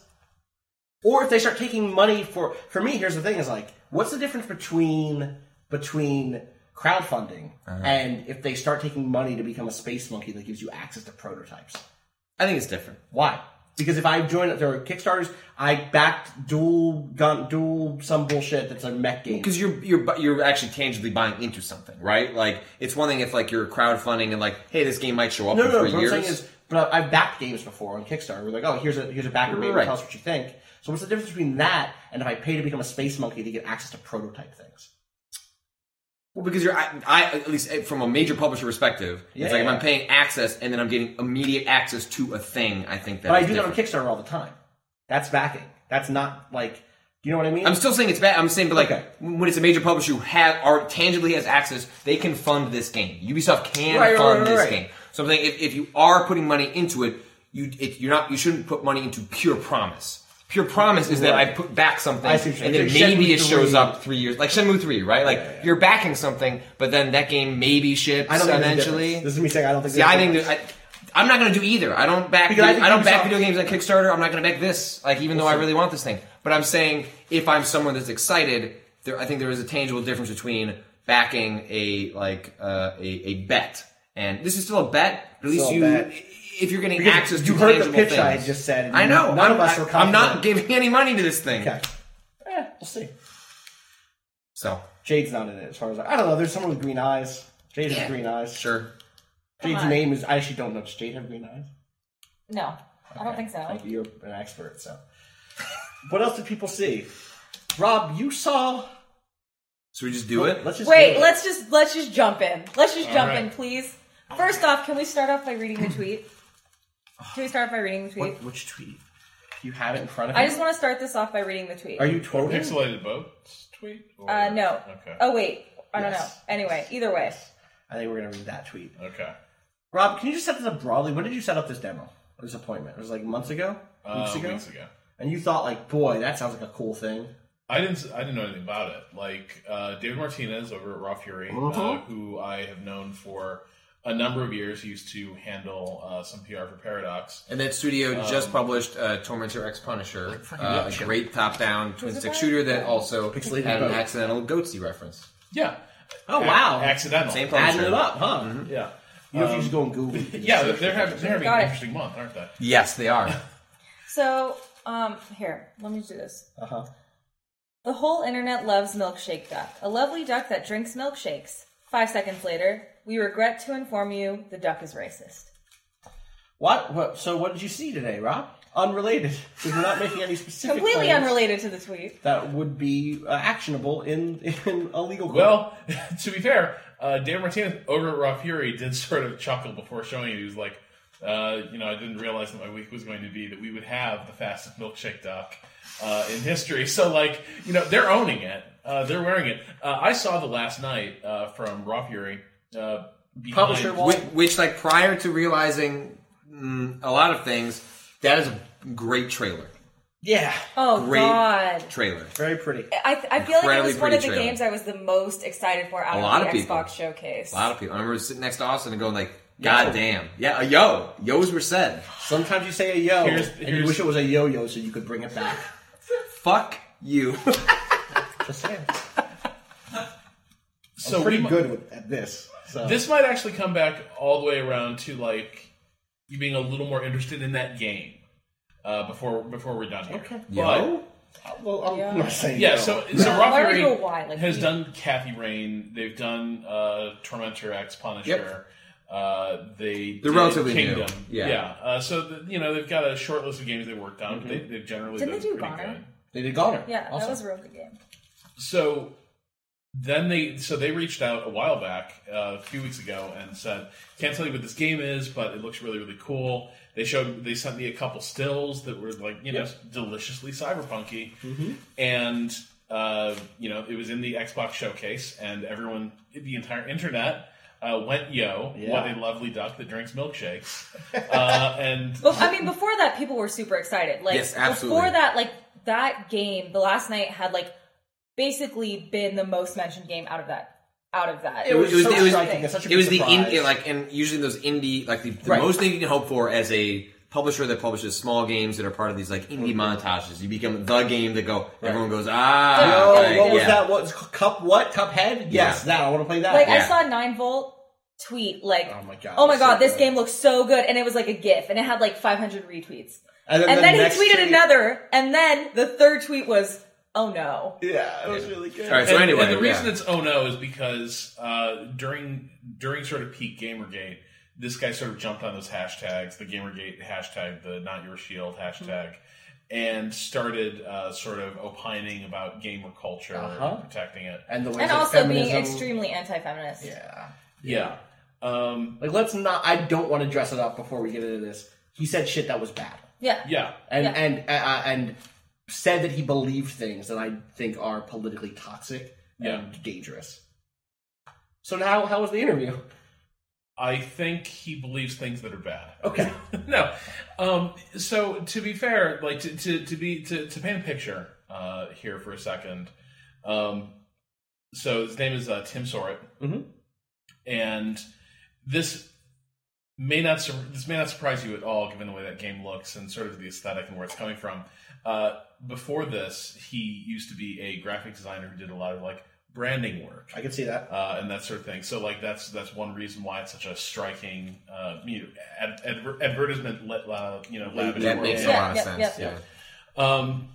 [SPEAKER 3] or if they start taking money for for me, here's the thing: is like, what's the difference between between crowdfunding
[SPEAKER 6] Uh-huh.
[SPEAKER 3] and if they start taking money to become a space monkey that gives you access to prototypes?
[SPEAKER 6] I think it's different.
[SPEAKER 3] Why? Because if I join there are Kickstarters, I backed dual gun, dual some bullshit that's a mech game.
[SPEAKER 6] Because you're you're bu- you're actually tangibly buying into something, right? Like it's one thing if like you're crowdfunding and like, hey, this game might show up
[SPEAKER 3] No,
[SPEAKER 6] in
[SPEAKER 3] no, no.
[SPEAKER 6] three
[SPEAKER 3] What I'm
[SPEAKER 6] years.
[SPEAKER 3] saying is, but I've backed games before on Kickstarter. We're like, oh, here's a here's a backer baby.
[SPEAKER 6] Right.
[SPEAKER 3] Tell us what you think. So what's the difference between that and if I pay to become a space monkey to get access to prototype things?
[SPEAKER 6] Well, because you're, I, I at least from a major publisher perspective,
[SPEAKER 3] Yeah,
[SPEAKER 6] it's like
[SPEAKER 3] yeah.
[SPEAKER 6] if I'm paying access and then I'm getting immediate access to a thing. I think that.
[SPEAKER 3] But I
[SPEAKER 6] is
[SPEAKER 3] do that on
[SPEAKER 6] different.
[SPEAKER 3] Kickstarter all the time. That's backing. That's not like. Do you know what I mean?
[SPEAKER 6] I'm still saying it's bad. I'm saying, but like
[SPEAKER 3] Okay.
[SPEAKER 6] when it's a major publisher who have or tangibly has access, they can fund this game. Ubisoft can
[SPEAKER 3] Right, right,
[SPEAKER 6] fund
[SPEAKER 3] right,
[SPEAKER 6] this
[SPEAKER 3] right.
[SPEAKER 6] game. So I'm saying if, if you are putting money into it, you it, you're not you shouldn't put money into pure promise. Pure promise is that I
[SPEAKER 3] Right.
[SPEAKER 6] put back something,
[SPEAKER 3] I see what you're
[SPEAKER 6] and then
[SPEAKER 3] saying.
[SPEAKER 6] maybe
[SPEAKER 3] Shenmue
[SPEAKER 6] it shows
[SPEAKER 3] three.
[SPEAKER 6] up three years, like Shenmue three, right? Like
[SPEAKER 3] yeah, yeah.
[SPEAKER 6] you're backing something, but then that game maybe ships
[SPEAKER 3] I don't think there's a
[SPEAKER 6] eventually.
[SPEAKER 3] difference. This is me saying I don't think.
[SPEAKER 6] See,
[SPEAKER 3] there's a
[SPEAKER 6] I think
[SPEAKER 3] difference.
[SPEAKER 6] that I, I'm not going to do either. I don't back.
[SPEAKER 3] Because I
[SPEAKER 6] Video,
[SPEAKER 3] think
[SPEAKER 6] I, don't back
[SPEAKER 3] Ubisoft-
[SPEAKER 6] video games on Kickstarter. I'm not going to back this. Like even though I really want this thing, but I'm saying if I'm someone that's excited, there I think there is a tangible difference between backing a like uh, a a bet, and this is still a bet. But at least
[SPEAKER 3] Still a
[SPEAKER 6] you,
[SPEAKER 3] bet.
[SPEAKER 6] if you're getting
[SPEAKER 3] Because
[SPEAKER 6] access
[SPEAKER 3] you
[SPEAKER 6] to
[SPEAKER 3] heard the
[SPEAKER 6] tangible
[SPEAKER 3] pitch
[SPEAKER 6] things.
[SPEAKER 3] I just said, and
[SPEAKER 6] I know.
[SPEAKER 3] none
[SPEAKER 6] I'm,
[SPEAKER 3] of us
[SPEAKER 6] I,
[SPEAKER 3] are
[SPEAKER 6] I'm not
[SPEAKER 3] confident.
[SPEAKER 6] giving any money to this thing.
[SPEAKER 3] Okay. Eh, we'll see.
[SPEAKER 6] So
[SPEAKER 3] Jade's not in it as far as I, I don't know. There's someone with green eyes. Jade has
[SPEAKER 6] Yeah.
[SPEAKER 3] green eyes.
[SPEAKER 6] sure.
[SPEAKER 3] Jade's
[SPEAKER 4] on.
[SPEAKER 3] name is. I actually don't know. Does Jade have green eyes?
[SPEAKER 4] No, I don't think so.
[SPEAKER 3] Thank you. You're an expert. So, what else did people see? Rob, you saw.
[SPEAKER 6] So we just do it.
[SPEAKER 3] Let's just
[SPEAKER 4] Wait,
[SPEAKER 3] do it.
[SPEAKER 4] let's just let's just jump in. Let's just jump
[SPEAKER 5] right.
[SPEAKER 4] in, please. First off, can we start off by reading the tweet? Can we start off by reading the tweet?
[SPEAKER 3] What, which tweet? You have it in front of you.
[SPEAKER 4] I just want to start this off by reading the tweet.
[SPEAKER 3] Are you quoting?
[SPEAKER 5] Pixelated Boats tweet? Or-
[SPEAKER 4] Uh, no.
[SPEAKER 5] Okay.
[SPEAKER 4] Oh wait, I don't
[SPEAKER 3] Yes.
[SPEAKER 4] know. Anyway, either way.
[SPEAKER 3] I think we're gonna read that tweet.
[SPEAKER 5] Okay.
[SPEAKER 3] Rob, can you just set this up broadly? When did you set up this demo? This appointment? It was like months ago, weeks
[SPEAKER 5] Uh,
[SPEAKER 3] ago,
[SPEAKER 5] weeks ago.
[SPEAKER 3] and you thought like, boy, that sounds like a cool thing.
[SPEAKER 5] I didn't. I didn't know anything about it. Like uh, David Martinez over at Raw Fury, uh,
[SPEAKER 3] Uh-huh.
[SPEAKER 5] who I have known for a number of years. He used to handle uh, some P R for Paradox.
[SPEAKER 6] And that studio
[SPEAKER 3] Um,
[SPEAKER 6] just published uh, Tormentor X Punisher, uh,
[SPEAKER 3] yeah.
[SPEAKER 6] a great top-down twin
[SPEAKER 4] it
[SPEAKER 6] stick
[SPEAKER 4] by?
[SPEAKER 6] shooter that also
[SPEAKER 3] Pixelated
[SPEAKER 6] had an
[SPEAKER 3] boat.
[SPEAKER 6] accidental Goatsy reference.
[SPEAKER 5] Yeah.
[SPEAKER 3] Oh,
[SPEAKER 5] A-
[SPEAKER 3] wow.
[SPEAKER 5] Accidental.
[SPEAKER 6] Same
[SPEAKER 3] Adding
[SPEAKER 6] publisher.
[SPEAKER 3] it up, huh? Yeah. You know, if you just go on Google. you can
[SPEAKER 5] Yeah,
[SPEAKER 3] search
[SPEAKER 5] they're
[SPEAKER 3] for
[SPEAKER 5] having
[SPEAKER 3] it.
[SPEAKER 5] they're having
[SPEAKER 4] Got
[SPEAKER 5] an
[SPEAKER 4] it.
[SPEAKER 5] interesting month, aren't they?
[SPEAKER 6] Yes, they are.
[SPEAKER 4] So, um, here, let me do this.
[SPEAKER 3] Uh-huh.
[SPEAKER 4] The whole internet loves Milkshake Duck, a lovely duck that drinks milkshakes. Five seconds later, we regret to inform you the duck is racist.
[SPEAKER 3] What? What? So, what did you see today, Rob? Unrelated, because we're not making any specific.
[SPEAKER 4] Completely
[SPEAKER 3] claims
[SPEAKER 4] unrelated to the tweet.
[SPEAKER 3] That would be uh, actionable in in a legal court.
[SPEAKER 5] Well, to be fair, uh, David Martinez over at Raw Fury did sort of chuckle before showing it. He was like, uh, you know, I didn't realize that my week was going to be that we would have the fastest milkshake duck uh, in history. So, like, you know, they're owning it. Uh, they're wearing it. Uh, I saw the last night uh, from Raw Fury. Uh, behind-
[SPEAKER 3] Publisher wall.
[SPEAKER 6] which, which, like, prior to realizing mm, a lot of things, that is a great trailer.
[SPEAKER 3] yeah,
[SPEAKER 4] Oh,
[SPEAKER 6] Great
[SPEAKER 4] God.
[SPEAKER 6] trailer.
[SPEAKER 3] very pretty.
[SPEAKER 4] I, I feel like it
[SPEAKER 6] Incredibly
[SPEAKER 4] was one of the
[SPEAKER 6] pretty trailer.
[SPEAKER 4] games I was the most excited for out
[SPEAKER 6] A
[SPEAKER 4] of
[SPEAKER 6] lot
[SPEAKER 4] the
[SPEAKER 6] of people.
[SPEAKER 4] Xbox showcase.
[SPEAKER 6] A lot of people. I remember sitting next to Austin and going like, God damn. Yeah, a yo. Yo's were said.
[SPEAKER 3] Sometimes you say a yo,
[SPEAKER 5] Here's-
[SPEAKER 3] and you
[SPEAKER 5] here's-
[SPEAKER 3] wish it was a yo-yo so you could bring it back.
[SPEAKER 6] Fuck you.
[SPEAKER 3] Just saying.
[SPEAKER 5] so
[SPEAKER 3] Pretty
[SPEAKER 5] we mi-
[SPEAKER 3] good with, at this. So.
[SPEAKER 5] This might actually come back all the way around to like you being a little more interested in that game uh, before before we're done here.
[SPEAKER 3] Okay.
[SPEAKER 6] Yo?
[SPEAKER 3] Well, I'm
[SPEAKER 4] Yeah.
[SPEAKER 3] not saying
[SPEAKER 5] Yeah,
[SPEAKER 3] yo.
[SPEAKER 5] so so Raw
[SPEAKER 4] Why don't
[SPEAKER 5] Fury
[SPEAKER 4] we go why? Like,
[SPEAKER 5] has
[SPEAKER 4] you-
[SPEAKER 5] done Kathy Rain. They've done uh, Tormentor X Punisher. Uh, they
[SPEAKER 6] They're
[SPEAKER 5] did
[SPEAKER 6] relatively new.
[SPEAKER 5] Kingdom.
[SPEAKER 6] Yeah.
[SPEAKER 5] yeah. Uh, so the, you know they've got a short list of games they worked on. But they, they've generally
[SPEAKER 4] Didn't
[SPEAKER 5] done
[SPEAKER 4] they do
[SPEAKER 5] pretty
[SPEAKER 4] Goner?
[SPEAKER 5] good.
[SPEAKER 3] They did Goner.
[SPEAKER 4] Yeah,
[SPEAKER 3] Also.
[SPEAKER 4] that was a real good game.
[SPEAKER 5] So then they so they reached out a while back, uh, a few weeks ago, and said, "Can't tell you what this game is, but it looks really, really cool." They showed, they sent me a couple stills that were like, you know,
[SPEAKER 3] Yep.
[SPEAKER 5] deliciously cyberpunky,
[SPEAKER 3] Mm-hmm.
[SPEAKER 5] and uh, you know, it was in the Xbox showcase, and everyone, the entire internet. Uh, went yo!
[SPEAKER 3] Yeah.
[SPEAKER 5] What a lovely duck that drinks milkshakes, uh, and
[SPEAKER 4] But I mean, before that, people were super excited. Like
[SPEAKER 6] Yes, absolutely.
[SPEAKER 4] before that, like that game, the last night had like basically been the most mentioned game out of that. Out of that,
[SPEAKER 3] It was,
[SPEAKER 6] It was-
[SPEAKER 3] so
[SPEAKER 6] it was-
[SPEAKER 3] striking. It's such a
[SPEAKER 6] It was
[SPEAKER 3] big
[SPEAKER 6] the
[SPEAKER 3] surprise.
[SPEAKER 6] indie, like, and usually those indie, like the, the
[SPEAKER 3] Right.
[SPEAKER 6] most thing you can hope for as a publisher that publishes small games that are part of these like indie montages. You become the game that go, everyone goes, ah,
[SPEAKER 3] Oh,
[SPEAKER 6] like,
[SPEAKER 3] what was
[SPEAKER 6] yeah.
[SPEAKER 3] that? What was Cup? What Cuphead? Yes,
[SPEAKER 6] Yeah.
[SPEAKER 3] that I want to play that.
[SPEAKER 4] like
[SPEAKER 6] Yeah.
[SPEAKER 4] I saw Nine Volt tweet like,
[SPEAKER 3] Oh my God,
[SPEAKER 4] oh my
[SPEAKER 3] it's
[SPEAKER 4] god,
[SPEAKER 3] so
[SPEAKER 4] this
[SPEAKER 3] good.
[SPEAKER 4] game looks so good, and it was like a GIF, and it had like five hundred retweets,
[SPEAKER 3] and
[SPEAKER 4] and
[SPEAKER 3] the
[SPEAKER 4] then he
[SPEAKER 3] next
[SPEAKER 4] tweeted
[SPEAKER 3] tweet-
[SPEAKER 4] another, and then the third tweet was, oh no.
[SPEAKER 3] Yeah, it was really good.
[SPEAKER 6] All right, so
[SPEAKER 5] and,
[SPEAKER 6] anyway,
[SPEAKER 5] and the reason
[SPEAKER 6] yeah.
[SPEAKER 5] it's oh no is because uh, during during sort of peak Gamergate, this guy sort of jumped on those hashtags, the Gamergate hashtag, the Not Your Shield hashtag, and started uh, sort of opining about gamer culture
[SPEAKER 3] Uh-huh.
[SPEAKER 5] and protecting it.
[SPEAKER 3] and the ways
[SPEAKER 4] And
[SPEAKER 3] that
[SPEAKER 4] also
[SPEAKER 3] feminism,
[SPEAKER 4] being extremely anti-feminist.
[SPEAKER 3] Yeah,
[SPEAKER 5] Yeah. Um,
[SPEAKER 3] like let's not. I don't want to dress it up before we get into this. He said shit that was bad,
[SPEAKER 4] Yeah.
[SPEAKER 5] yeah.
[SPEAKER 3] and
[SPEAKER 4] Yeah.
[SPEAKER 3] and uh, and said that he believed things that I think are politically toxic
[SPEAKER 5] Yeah.
[SPEAKER 3] and dangerous. So now, how was the interview?
[SPEAKER 5] I think he believes things that are bad.
[SPEAKER 3] Okay.
[SPEAKER 5] no. Um, so to be fair, like to, to, to be to, to paint a picture uh, here for a second. Um, so his name is uh, Tim Sorrett,
[SPEAKER 3] Mhm.
[SPEAKER 5] and this may not sur- this may not surprise you at all, given the way that game looks and sort of the aesthetic and where it's coming from. Uh, before this, he used to be a graphic designer who did a lot of like branding work.
[SPEAKER 3] I can see that.
[SPEAKER 5] Uh, and that sort of thing. So, like, that's that's one reason why it's such a striking, uh, you know, ad, adver- advertisement, le- uh, you know, lavish
[SPEAKER 6] That
[SPEAKER 5] world.
[SPEAKER 6] makes a
[SPEAKER 4] Yeah,
[SPEAKER 6] lot of
[SPEAKER 4] yeah,
[SPEAKER 6] sense.
[SPEAKER 4] yeah.
[SPEAKER 6] Yeah.
[SPEAKER 5] Um,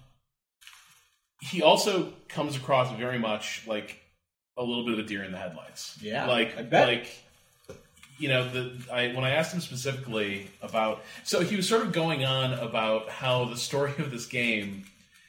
[SPEAKER 5] he also comes across very much like a little bit of a deer in the headlights.
[SPEAKER 3] Yeah,
[SPEAKER 5] like
[SPEAKER 3] I bet.
[SPEAKER 5] like you know, the I when I asked him specifically about, so he was sort of going on about how the story of this game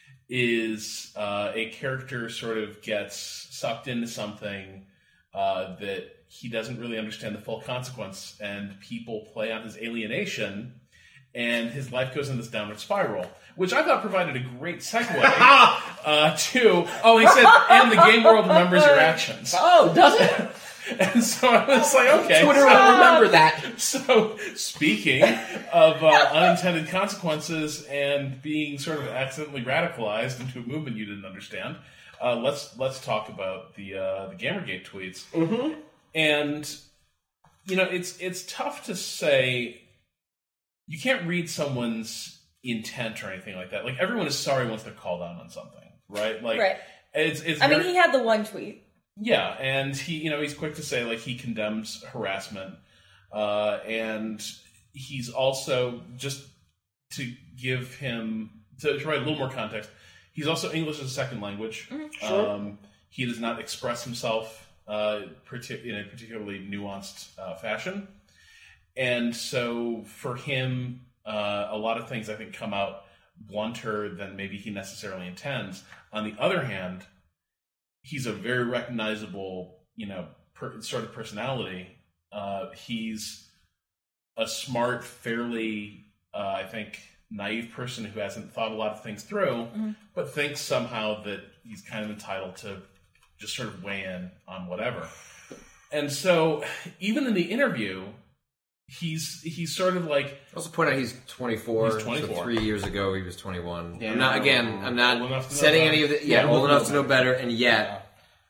[SPEAKER 5] is uh, a character sort of gets sucked into something uh, that he doesn't really understand the full consequence, and people play on his alienation, and his life goes in this downward spiral, which I thought provided a great segue uh, to, oh, he said, and the game world remembers your actions.
[SPEAKER 3] Oh, does it?
[SPEAKER 5] And so I was like, okay.
[SPEAKER 3] Twitter
[SPEAKER 5] so-
[SPEAKER 3] will remember that.
[SPEAKER 5] So, speaking of uh, unintended consequences and being sort of accidentally radicalized into a movement you didn't understand, uh, let's let's talk about the uh, the Gamergate tweets.
[SPEAKER 3] Mm-hmm.
[SPEAKER 5] And you know, it's it's tough to say. You can't read someone's intent or anything like that. Like, everyone is sorry once they're called out on something, right? Like,
[SPEAKER 4] Right.
[SPEAKER 5] it's it's.
[SPEAKER 4] I mean,
[SPEAKER 5] very-
[SPEAKER 4] he had the one tweet.
[SPEAKER 5] yeah, and he, you know, he's quick to say like he condemns harassment, uh, and he's also, just to give him to provide a little more context, he's also English as a second language.
[SPEAKER 3] Sure.
[SPEAKER 5] Um, he does not express himself uh, partic- in a particularly nuanced uh, fashion, and so for him, uh, a lot of things I think come out blunter than maybe he necessarily intends. On the other hand, he's a very recognizable, you know, per, sort of personality. Uh, he's a smart, fairly, uh, I think, naive person who hasn't thought a lot of things through, but thinks somehow that he's kind of entitled to just sort of weigh in on whatever. And so, even in the interview, he's he's sort of like,
[SPEAKER 6] Also point out he's twenty-four.
[SPEAKER 5] He's twenty-four.
[SPEAKER 6] So three years ago he was twenty-one.
[SPEAKER 3] Yeah.
[SPEAKER 6] I'm not again. I'm
[SPEAKER 5] Old enough
[SPEAKER 6] not
[SPEAKER 5] to know
[SPEAKER 6] setting
[SPEAKER 5] better.
[SPEAKER 6] any of the. Yeah,
[SPEAKER 3] Yeah,
[SPEAKER 6] old
[SPEAKER 3] old
[SPEAKER 6] enough
[SPEAKER 3] enough
[SPEAKER 6] to know better, and yet,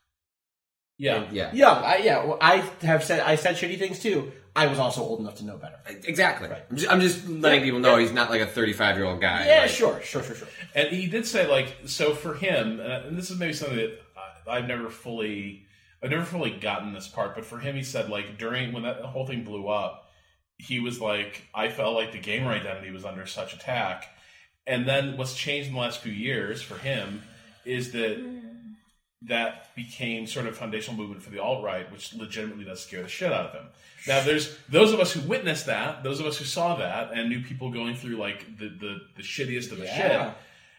[SPEAKER 5] yeah,
[SPEAKER 6] yeah,
[SPEAKER 3] Yeah, I, yeah. Well, I have said I said shitty things too. I was also old enough to know better.
[SPEAKER 6] exactly. I'm, just, I'm just letting
[SPEAKER 3] Yeah,
[SPEAKER 6] people know
[SPEAKER 3] yeah.
[SPEAKER 6] he's not like a thirty-five year old guy.
[SPEAKER 3] Yeah,
[SPEAKER 6] like,
[SPEAKER 3] sure, sure, sure, sure.
[SPEAKER 5] And he did say, like, so for him, uh, and this is maybe something that I- I've never fully, I've never fully gotten this part, but for him, he said, like, during, when that whole thing blew up, he was like, I felt like the gamer identity was under such attack. And then what's changed in the last few years for him is that that became sort of foundational movement for the alt-right, which legitimately does scare the shit out of him. Now, there's those of us who witnessed that, those of us who saw that, and knew people going through, like, the, the, the shittiest of the
[SPEAKER 3] Yeah.
[SPEAKER 5] shit.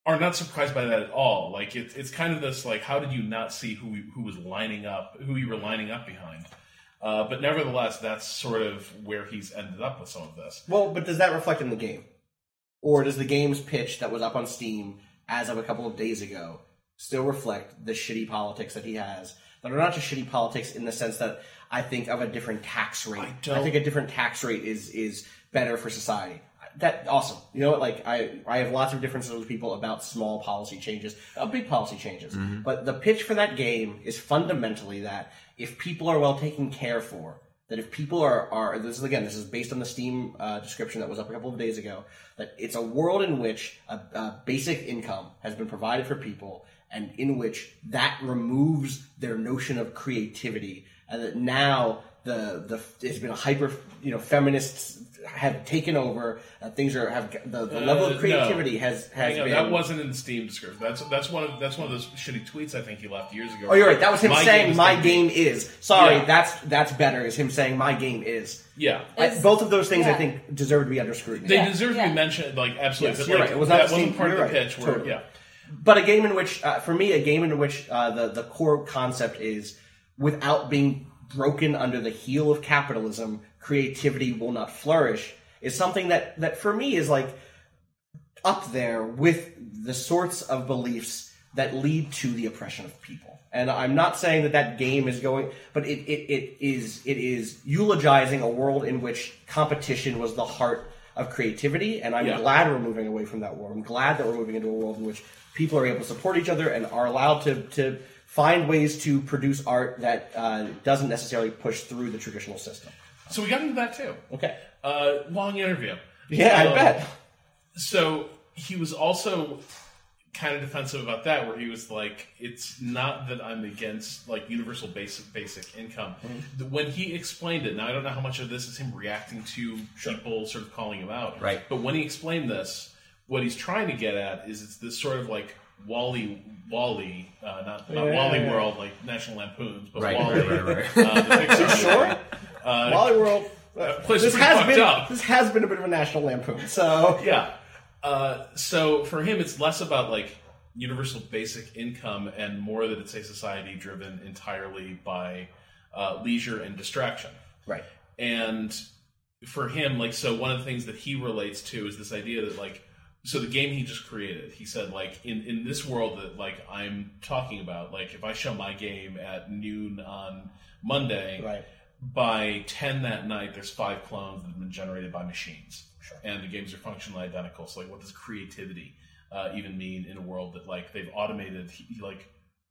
[SPEAKER 5] are not surprised by that at all. Like it's it's kind of this like, how did you not see who who was lining up, who you were lining up behind? Uh, but nevertheless, that's sort of where he's ended up with some of this.
[SPEAKER 3] Well, but does that reflect in the game? Or does the game's pitch that was up on Steam as of a couple of days ago still reflect the shitty politics that he has? That are not just shitty politics in the sense that I think of a different tax rate.
[SPEAKER 5] I
[SPEAKER 3] I,
[SPEAKER 5] don't-
[SPEAKER 3] think a different tax rate is is better for society. That awesome. You know what? Like I, I have lots of differences with people about small policy changes, uh, big policy changes.
[SPEAKER 5] Mm-hmm.
[SPEAKER 3] But the pitch for that game is fundamentally that if people are well taken care for, that if people are are this is again this is based on the Steam uh, description that was up a couple of days ago, that it's a world in which a, a basic income has been provided for people, and in which that removes their notion of creativity, and that now the the there's been a hyper you know feminists have taken over. Uh, things are have the, the level
[SPEAKER 5] Uh,
[SPEAKER 3] of creativity
[SPEAKER 5] no.
[SPEAKER 3] has has
[SPEAKER 5] Hang on,
[SPEAKER 3] been.
[SPEAKER 5] that wasn't in the Steam description. That's that's one of that's one of those shitty tweets I think he left years ago.
[SPEAKER 3] Oh, you're right. That was him
[SPEAKER 5] My
[SPEAKER 3] saying
[SPEAKER 5] is
[SPEAKER 3] my
[SPEAKER 5] the-
[SPEAKER 3] game is. Sorry,
[SPEAKER 5] Yeah.
[SPEAKER 3] that's that's better. Is him saying my game is.
[SPEAKER 5] Yeah.
[SPEAKER 3] I,
[SPEAKER 4] It's-
[SPEAKER 3] both of those things I
[SPEAKER 4] yeah.
[SPEAKER 3] think deserve to be under scrutiny.
[SPEAKER 5] They
[SPEAKER 4] Yeah,
[SPEAKER 5] deserve to
[SPEAKER 4] yeah.
[SPEAKER 5] be mentioned, like absolutely.
[SPEAKER 3] Yes,
[SPEAKER 5] but
[SPEAKER 3] you're
[SPEAKER 5] like,
[SPEAKER 3] right. It was not
[SPEAKER 5] that
[SPEAKER 3] Steam-
[SPEAKER 5] wasn't part of
[SPEAKER 3] you're
[SPEAKER 5] the
[SPEAKER 3] right.
[SPEAKER 5] pitch. Where,
[SPEAKER 3] Totally.
[SPEAKER 5] yeah,
[SPEAKER 3] But a game in which, uh, for me, a game in which uh, the the core concept is without being broken under the heel of capitalism, creativity will not flourish, is something that that for me is like up there with the sorts of beliefs that lead to the oppression of people. And I'm not saying that that game is going, but it, it, it is it is eulogizing a world in which competition was the heart of creativity, and I'm
[SPEAKER 5] Yeah.
[SPEAKER 3] glad we're moving away from that world. I'm glad that we're moving into a world in which people are able to support each other and are allowed to to find ways to produce art that uh, doesn't necessarily push through the traditional system.
[SPEAKER 5] so we got into that too.
[SPEAKER 3] Okay.
[SPEAKER 5] Uh, long interview.
[SPEAKER 3] Yeah, I
[SPEAKER 5] Um,
[SPEAKER 3] bet.
[SPEAKER 5] So he was also kind of defensive about that, where he was like, "It's not that I'm against like universal basic basic income." The- When he explained it, now I don't know how much of this is him reacting to people sort of calling him out,
[SPEAKER 6] Right.
[SPEAKER 5] But when he explained this, what he's trying to get at is it's this sort of like Wally, Wally, uh, not not
[SPEAKER 3] Yeah.
[SPEAKER 5] Wally World, like National Lampoons, but
[SPEAKER 6] Right,
[SPEAKER 5] Wally,
[SPEAKER 6] right, right, right.
[SPEAKER 5] Uh, the Pixar
[SPEAKER 3] Sure.
[SPEAKER 5] Uh,
[SPEAKER 3] Wally World.
[SPEAKER 5] that place
[SPEAKER 3] this
[SPEAKER 5] is pretty
[SPEAKER 3] has
[SPEAKER 5] fucked
[SPEAKER 3] been
[SPEAKER 5] up.
[SPEAKER 3] this has been a bit of a national lampoon. So
[SPEAKER 5] Yeah. Uh, so for him, it's less about like universal basic income and more that it's a society driven entirely by uh, leisure and distraction.
[SPEAKER 3] right.
[SPEAKER 5] And for him, like, so one of the things that he relates to is this idea that like, so the game he just created, he said like in, in this world that like I'm talking about, like if I show my game at noon on Monday,
[SPEAKER 3] Right.
[SPEAKER 5] by ten that night, there's five clones that have been generated by machines. And the games are functionally identical. So, like, what does creativity uh, even mean in a world that, like, they've automated, like,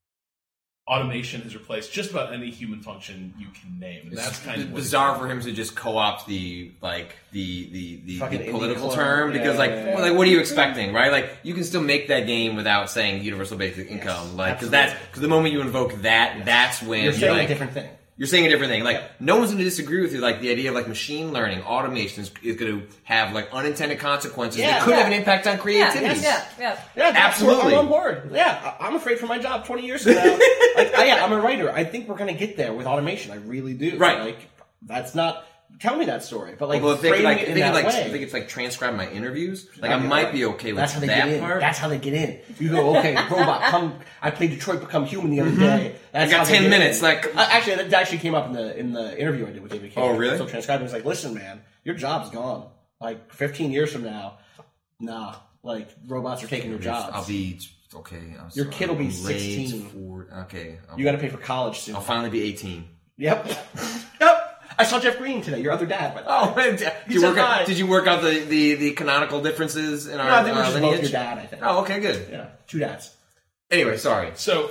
[SPEAKER 5] automation has replaced just about any human function you can name. And that's kind of what
[SPEAKER 6] bizarre for him to just co-opt the like the the, the,
[SPEAKER 3] Fucking
[SPEAKER 6] the
[SPEAKER 3] indie
[SPEAKER 6] political
[SPEAKER 3] clone.
[SPEAKER 6] term
[SPEAKER 3] Yeah,
[SPEAKER 6] because like
[SPEAKER 3] yeah, yeah.
[SPEAKER 6] well, like what are you expecting, right? Like you can still make that game without saying universal basic income, like because that's because the moment you invoke that, that's when
[SPEAKER 3] You're saying
[SPEAKER 6] like,
[SPEAKER 3] a different thing.
[SPEAKER 6] You're saying a different thing. Like, no one's going to disagree with you. Like, the idea of, like, machine learning, automation is, is going to have, like, unintended consequences
[SPEAKER 3] Yeah,
[SPEAKER 6] that could
[SPEAKER 3] yeah.
[SPEAKER 6] have an impact on
[SPEAKER 4] Yeah,
[SPEAKER 6] creativity.
[SPEAKER 4] yeah, yeah.
[SPEAKER 3] Yeah, that's
[SPEAKER 6] Absolutely.
[SPEAKER 3] where I'm on board. Yeah, I- I'm afraid for my job twenty years from now. like, I, yeah, I'm a writer. I think we're going to get there with automation. I really do.
[SPEAKER 6] Right.
[SPEAKER 3] Like, that's not. Tell me that story. But like,
[SPEAKER 6] Well, if they could,
[SPEAKER 3] framing
[SPEAKER 6] like,
[SPEAKER 3] it
[SPEAKER 6] if
[SPEAKER 3] in
[SPEAKER 6] they could,
[SPEAKER 3] that
[SPEAKER 6] like,
[SPEAKER 3] way.
[SPEAKER 6] if they could, like, transcribe my interviews, like,
[SPEAKER 3] Yeah,
[SPEAKER 6] I
[SPEAKER 3] yeah.
[SPEAKER 6] might be okay with
[SPEAKER 3] That's how they
[SPEAKER 6] that
[SPEAKER 3] get in.
[SPEAKER 6] part.
[SPEAKER 3] That's how they get in. You go, okay, robot, come. I played Detroit Become Human the other day. That's
[SPEAKER 6] I got
[SPEAKER 3] how they
[SPEAKER 6] ten
[SPEAKER 3] get
[SPEAKER 6] minutes,
[SPEAKER 3] in.
[SPEAKER 6] like-
[SPEAKER 3] Uh, actually, that actually came up in the in the interview I did with David Cage.
[SPEAKER 6] Oh, really?
[SPEAKER 3] So transcribing was like, listen, man, your job's gone. Like fifteen years from now, nah. Like robots are taking your jobs.
[SPEAKER 6] I'll be, okay. I'm
[SPEAKER 3] Your
[SPEAKER 6] sorry,
[SPEAKER 3] kid will be
[SPEAKER 6] I'm late
[SPEAKER 3] sixteen.
[SPEAKER 6] For, okay. I'll,
[SPEAKER 3] You got to pay for college soon.
[SPEAKER 6] I'll finally be eighteen.
[SPEAKER 3] Yep. Yep. I saw Jeff Green today. Your other dad. But
[SPEAKER 6] Oh, did you,
[SPEAKER 3] He said
[SPEAKER 6] work out,
[SPEAKER 3] hi.
[SPEAKER 6] did you work out the, the, the canonical differences in our,
[SPEAKER 3] no, I think
[SPEAKER 6] in
[SPEAKER 3] we're
[SPEAKER 6] our
[SPEAKER 3] just
[SPEAKER 6] lineage?
[SPEAKER 3] both your dad. I think.
[SPEAKER 6] Oh, okay, good.
[SPEAKER 3] Yeah, two dads.
[SPEAKER 6] Anyway, sorry.
[SPEAKER 5] So,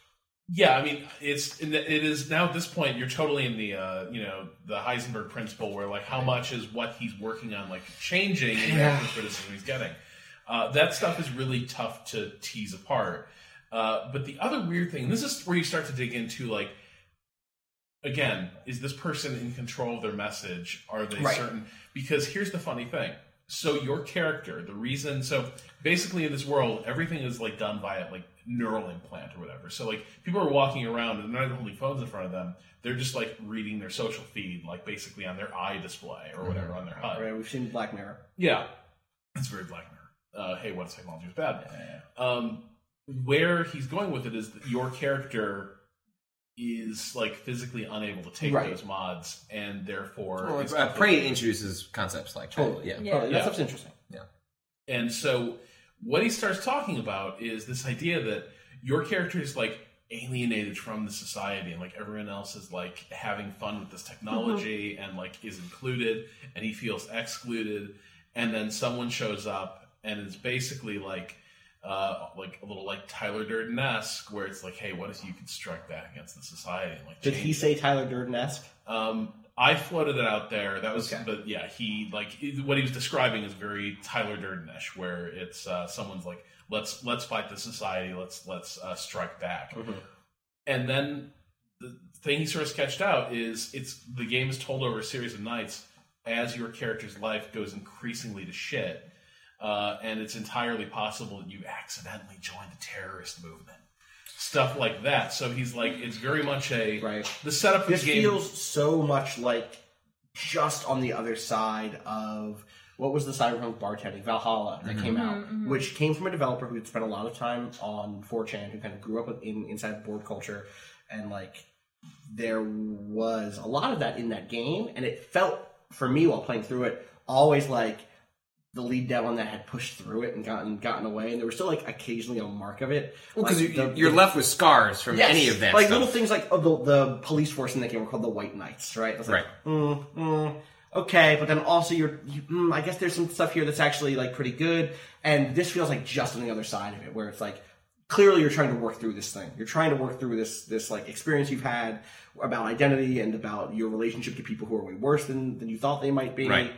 [SPEAKER 5] yeah, I mean, it's in the, it is now at this point you're totally in the uh, you know the Heisenberg principle where like how much is what he's working on like changing in
[SPEAKER 3] Yeah.
[SPEAKER 5] the criticism he's getting. Uh, that stuff is really tough to tease apart. Uh, but the other weird thing, and this is where you start to dig into like, again, is this person in control of their message? Are they
[SPEAKER 3] Right.
[SPEAKER 5] certain? Because here's the funny thing. So your character, the reason, so basically in this world, everything is like done via like neural implant or whatever. So like people are walking around and they're not holding phones in front of them. They're just like reading their social feed, like basically on their eye display or whatever on their H U D.
[SPEAKER 3] Right, we've seen Black Mirror.
[SPEAKER 5] Yeah. It's very Black Mirror. uh, hey, what if technology is bad? Um, where he's going with it is that your character is like physically unable to take
[SPEAKER 3] Right.
[SPEAKER 5] those mods, and therefore,
[SPEAKER 6] Well,
[SPEAKER 5] is
[SPEAKER 6] uh, Prey introduces concepts like that.
[SPEAKER 3] Totally.
[SPEAKER 6] Yeah.
[SPEAKER 4] Yeah.
[SPEAKER 3] Oh, that
[SPEAKER 5] Yeah.
[SPEAKER 3] stuff's interesting.
[SPEAKER 5] And so what he starts talking about is this idea that your character is like alienated from the society, and like everyone else is like having fun with this technology and like is included, and he feels excluded. And then someone shows up and is basically like uh like a little like Tyler Durden-esque, where it's like, hey, what if you could strike back against the society and like
[SPEAKER 3] Did
[SPEAKER 5] change
[SPEAKER 3] he
[SPEAKER 5] it?
[SPEAKER 3] say Tyler Durden-esque?
[SPEAKER 5] Um, I floated it out there. That was,
[SPEAKER 3] Okay.
[SPEAKER 5] but yeah, he like what he was describing is very Tyler Durden-ish, where it's uh, someone's like, let's let's fight the society, let's let's uh, strike back,
[SPEAKER 3] Mhm.
[SPEAKER 5] and then the thing he sort of sketched out is it's the game is told over a series of nights as your character's life goes increasingly to shit, uh, and it's entirely possible that you accidentally join the terrorist movement. Stuff like that. So he's like, it's very much a
[SPEAKER 3] Right.
[SPEAKER 5] the setup of
[SPEAKER 3] This
[SPEAKER 5] the game
[SPEAKER 3] feels so much like just on the other side of what was the Cyberpunk bartending Valhalla that came out, which came from a developer who had spent a lot of time on four chan, who kind of grew up in inside board culture, and like there was a lot of that in that game, and it felt for me while playing through it always like the lead devil that had pushed through it and gotten gotten away, and there was still like occasionally a mark of it.
[SPEAKER 6] Well, because
[SPEAKER 3] Like, the-
[SPEAKER 6] you're
[SPEAKER 3] the-
[SPEAKER 6] left with scars from
[SPEAKER 3] Yes,
[SPEAKER 6] any of that
[SPEAKER 3] like
[SPEAKER 6] stuff.
[SPEAKER 3] little things like oh, the, the police force in that game were called the White Knights, right? It's like,
[SPEAKER 6] Right.
[SPEAKER 3] mm, mm, okay, but then also you're, you, mm, I guess there's some stuff here that's actually like pretty good, and this feels like just on the other side of it, where it's like clearly you're trying to work through this thing. You're trying to work through this this like experience you've had about identity and about your relationship to people who are way worse than, than you thought they might be.
[SPEAKER 6] Right.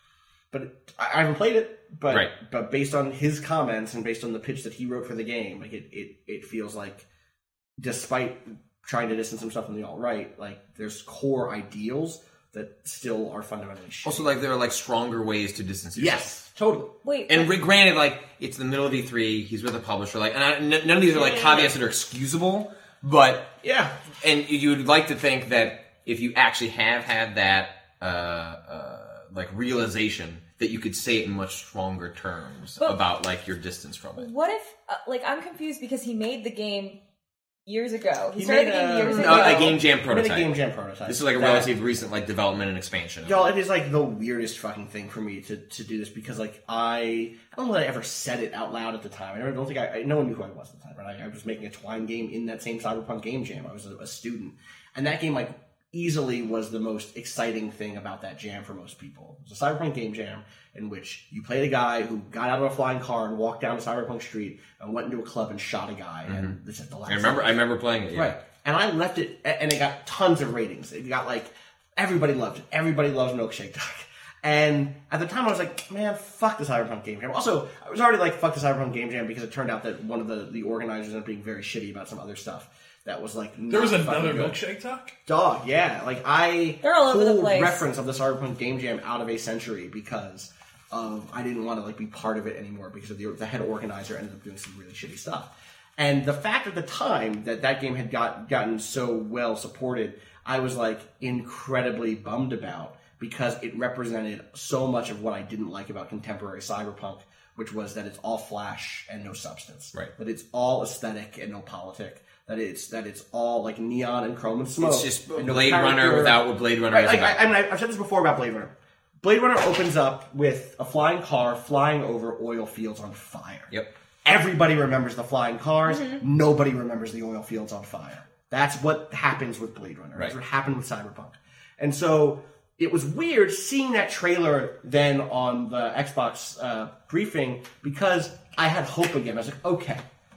[SPEAKER 3] But I I haven't played it. But
[SPEAKER 6] Right.
[SPEAKER 3] but based on his comments and based on the pitch that he wrote for the game, like it it, it feels like, despite trying to distance himself from the alt right, like there's core ideals that still are fundamentally shit.
[SPEAKER 6] Also, like, there are, like, stronger ways to distance yourself.
[SPEAKER 3] Yes, totally.
[SPEAKER 4] Wait,
[SPEAKER 6] And
[SPEAKER 4] but-
[SPEAKER 6] re- granted, like, it's the middle of E three, he's with a publisher, like, and I, n- none of these are, like, caveats that are excusable, but,
[SPEAKER 3] Yeah.
[SPEAKER 6] and you'd like to think that if you actually have had that, uh, uh, like, realization, that you could say it in much stronger terms
[SPEAKER 4] But-
[SPEAKER 6] about, like, your distance from it.
[SPEAKER 4] what if, uh, like, I'm confused because he made the game years ago. He,
[SPEAKER 3] He
[SPEAKER 4] started
[SPEAKER 3] made
[SPEAKER 4] the game
[SPEAKER 3] a-
[SPEAKER 4] years
[SPEAKER 3] No,
[SPEAKER 4] ago.
[SPEAKER 6] No, a game jam
[SPEAKER 3] Made a
[SPEAKER 6] prototype.
[SPEAKER 3] game jam prototype.
[SPEAKER 6] This is like a
[SPEAKER 3] That-
[SPEAKER 6] relatively recent, like, development and expansion.
[SPEAKER 3] Y'all, it is like the weirdest fucking thing for me to, to do this because like I I don't know that I ever said it out loud at the time. I don't think I, I no one knew who I was at the time. Right? I, I was making a Twine game in that same Cyberpunk game jam. I was a, a student, and that game like easily was the most exciting thing about that jam for most people. It was a Cyberpunk game jam in which you played a guy who got out of a flying car and walked down Cyberpunk Street and went into a club and shot a guy. And this is the last.
[SPEAKER 6] I remember, I remember playing it, yeah.
[SPEAKER 3] Right. And I left it, and it got tons of ratings. It got like, everybody loved it. Everybody loves Milkshake Duck. And at the time I was like, man, fuck the Cyberpunk Game Jam. Also, I was already like, fuck the Cyberpunk Game Jam because it turned out that one of the, the organizers ended up being very shitty about some other stuff. That was like,
[SPEAKER 5] There was
[SPEAKER 3] not
[SPEAKER 5] another
[SPEAKER 3] fucking good.
[SPEAKER 5] milkshake talk?
[SPEAKER 3] Dog, yeah. Like, I
[SPEAKER 4] They're all over the
[SPEAKER 3] pulled
[SPEAKER 4] place.
[SPEAKER 3] reference of the Cyberpunk Game Jam out of a century because of, I didn't want to, like, be part of it anymore because of the, the head organizer ended up doing some really shitty stuff. And the fact at the time that that game had got gotten so well supported, I was, like, incredibly bummed about because it represented so much of what I didn't like about contemporary Cyberpunk, which was that it's all flash and no substance.
[SPEAKER 6] Right.
[SPEAKER 3] That it's all aesthetic and no politic. That it's that it's all like neon and chrome and smoke.
[SPEAKER 6] It's just
[SPEAKER 3] and no
[SPEAKER 6] Blade Runner
[SPEAKER 3] character.
[SPEAKER 6] without what Blade Runner
[SPEAKER 3] Right,
[SPEAKER 6] is
[SPEAKER 3] like,
[SPEAKER 6] about.
[SPEAKER 3] I, I mean, I've said this before about Blade Runner. Blade Runner opens up with a flying car flying over oil fields on fire.
[SPEAKER 6] Yep.
[SPEAKER 3] Everybody remembers the flying cars. Nobody remembers the oil fields on fire. That's what happens with Blade Runner. That's
[SPEAKER 6] Right.
[SPEAKER 3] what happened with Cyberpunk. And so it was weird seeing that trailer then on the Xbox uh, briefing because I had hope again. I was like, okay,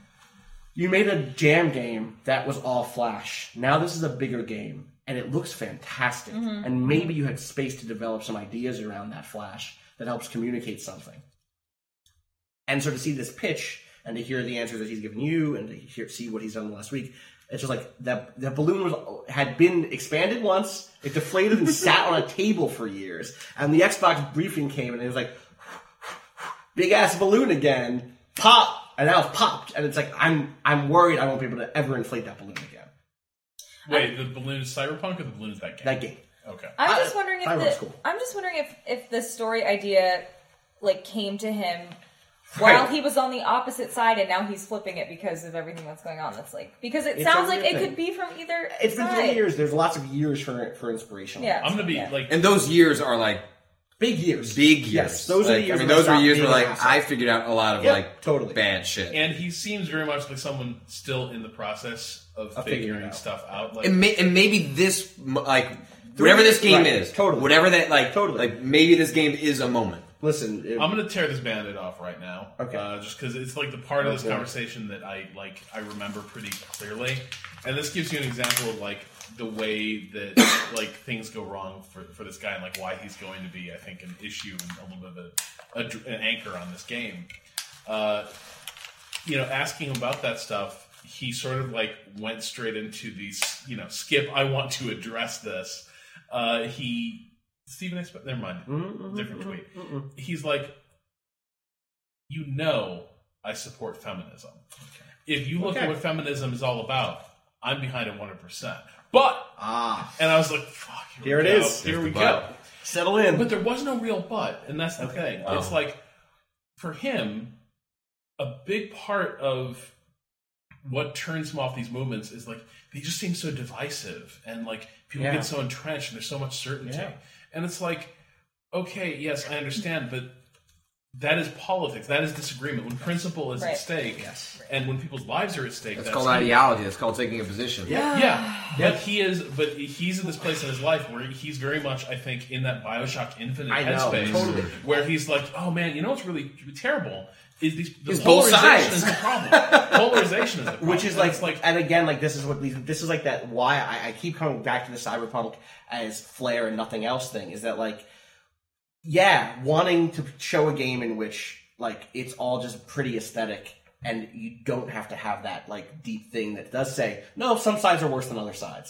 [SPEAKER 3] you made a jam game that was all flash. Now this is a bigger game, and it looks fantastic. And maybe you had space to develop some ideas around that flash that helps communicate something. And so to see this pitch and to hear the answers that he's given you and to hear, see what he's done last week, it's just like that. That balloon was had been expanded once. It deflated and sat on a table for years. And the Xbox briefing came and it was like big ass balloon again, pop, and now it's popped. And it's like I'm I'm worried I won't be able to ever inflate that balloon again.
[SPEAKER 5] Wait, the balloon is Cyberpunk or the balloon is that game?
[SPEAKER 3] That game.
[SPEAKER 5] Okay.
[SPEAKER 4] I'm
[SPEAKER 3] I-
[SPEAKER 4] just wondering if
[SPEAKER 3] Cyberpunk's
[SPEAKER 4] the,
[SPEAKER 3] cool.
[SPEAKER 4] I'm just wondering if if the story idea like came to him while
[SPEAKER 3] Right.
[SPEAKER 4] he was on the opposite side, and now he's flipping it because of everything that's going on. That's like because it
[SPEAKER 3] It's
[SPEAKER 4] sounds
[SPEAKER 3] a
[SPEAKER 4] like
[SPEAKER 3] weird
[SPEAKER 4] it
[SPEAKER 3] thing.
[SPEAKER 4] could be from either.
[SPEAKER 3] It's been
[SPEAKER 4] side.
[SPEAKER 3] three years. There's lots of years for for inspiration.
[SPEAKER 4] Yeah.
[SPEAKER 5] I'm gonna be
[SPEAKER 4] Yeah.
[SPEAKER 5] like,
[SPEAKER 6] And those years are like
[SPEAKER 3] Big years.
[SPEAKER 6] big years.
[SPEAKER 3] Yes, those are
[SPEAKER 6] Like,
[SPEAKER 3] the years.
[SPEAKER 6] I mean,
[SPEAKER 3] when
[SPEAKER 6] those were
[SPEAKER 3] stop
[SPEAKER 6] years
[SPEAKER 3] being
[SPEAKER 6] where
[SPEAKER 3] an
[SPEAKER 6] like
[SPEAKER 3] asshole.
[SPEAKER 6] I figured out a lot of
[SPEAKER 3] Yep,
[SPEAKER 6] like
[SPEAKER 3] totally.
[SPEAKER 6] bad shit.
[SPEAKER 5] and he seems very much like someone still in the process of
[SPEAKER 3] Of figuring
[SPEAKER 5] figuring
[SPEAKER 3] it out.
[SPEAKER 5] stuff out. Like,
[SPEAKER 6] And, may, and maybe this, m- like, whatever this game
[SPEAKER 3] Right,
[SPEAKER 6] is,
[SPEAKER 3] totally.
[SPEAKER 6] whatever that, like,
[SPEAKER 3] Totally.
[SPEAKER 6] like maybe this game is a moment.
[SPEAKER 3] Listen, it-
[SPEAKER 5] I'm gonna tear this Band-Aid off right now.
[SPEAKER 3] Okay.
[SPEAKER 5] Uh, just because it's like the part of this
[SPEAKER 3] Okay.
[SPEAKER 5] conversation that I like I remember pretty clearly, and this gives you an example of like the way that like things go wrong for, for this guy and like why he's going to be I think an issue and a little bit of a, a dr- an anchor on this game. Uh, you know, asking about that stuff, he sort of like went straight into these you know skip. I want to address this. Uh, he. Stephen, Exp- never mind.
[SPEAKER 3] Mm-hmm,
[SPEAKER 5] Different tweet. He's like, you know, I support feminism. If you look
[SPEAKER 3] Okay.
[SPEAKER 5] at what feminism is all about, I'm behind it one hundred percent. But,
[SPEAKER 3] ah,
[SPEAKER 5] and I was like, fuck, here,
[SPEAKER 3] Here
[SPEAKER 5] we
[SPEAKER 3] it
[SPEAKER 5] go.
[SPEAKER 3] is.
[SPEAKER 5] Here
[SPEAKER 6] Here's
[SPEAKER 5] we
[SPEAKER 6] the
[SPEAKER 5] go.
[SPEAKER 6] but.
[SPEAKER 3] settle in.
[SPEAKER 5] But there was no real but, and that's the
[SPEAKER 3] Okay.
[SPEAKER 5] thing.
[SPEAKER 6] Oh.
[SPEAKER 5] It's like, for him, a big part of what turns him off these movements is like they just seem so divisive and like people
[SPEAKER 3] Yeah.
[SPEAKER 5] get so entrenched and there's so much certainty.
[SPEAKER 3] Yeah.
[SPEAKER 5] And it's like, okay, yes, I understand, but that is politics. That is disagreement. When principle is
[SPEAKER 4] Right.
[SPEAKER 5] at stake,
[SPEAKER 3] Yes.
[SPEAKER 5] and when people's lives are at stake,
[SPEAKER 6] That's
[SPEAKER 5] that's
[SPEAKER 6] called ideology. That's called taking a position.
[SPEAKER 3] Yeah.
[SPEAKER 5] yeah, but he is. But he's in this place in his life where he's very much, I think, in that Bioshock Infinite
[SPEAKER 3] I know,
[SPEAKER 5] headspace,
[SPEAKER 3] totally.
[SPEAKER 5] where he's like, "Oh man, you know what's really terrible is these the
[SPEAKER 6] It's both
[SPEAKER 5] polarization
[SPEAKER 6] sides.
[SPEAKER 5] is the problem. Polarization is the problem,
[SPEAKER 3] Which is
[SPEAKER 5] And
[SPEAKER 3] like,
[SPEAKER 5] it's like
[SPEAKER 3] and again, like this is what these, this is like that. Why I, I keep coming back to the cyberpunk as flair and nothing else thing is that like, yeah, wanting to show a game in which like it's all just pretty aesthetic and you don't have to have that like deep thing that does say no, some sides are worse than other sides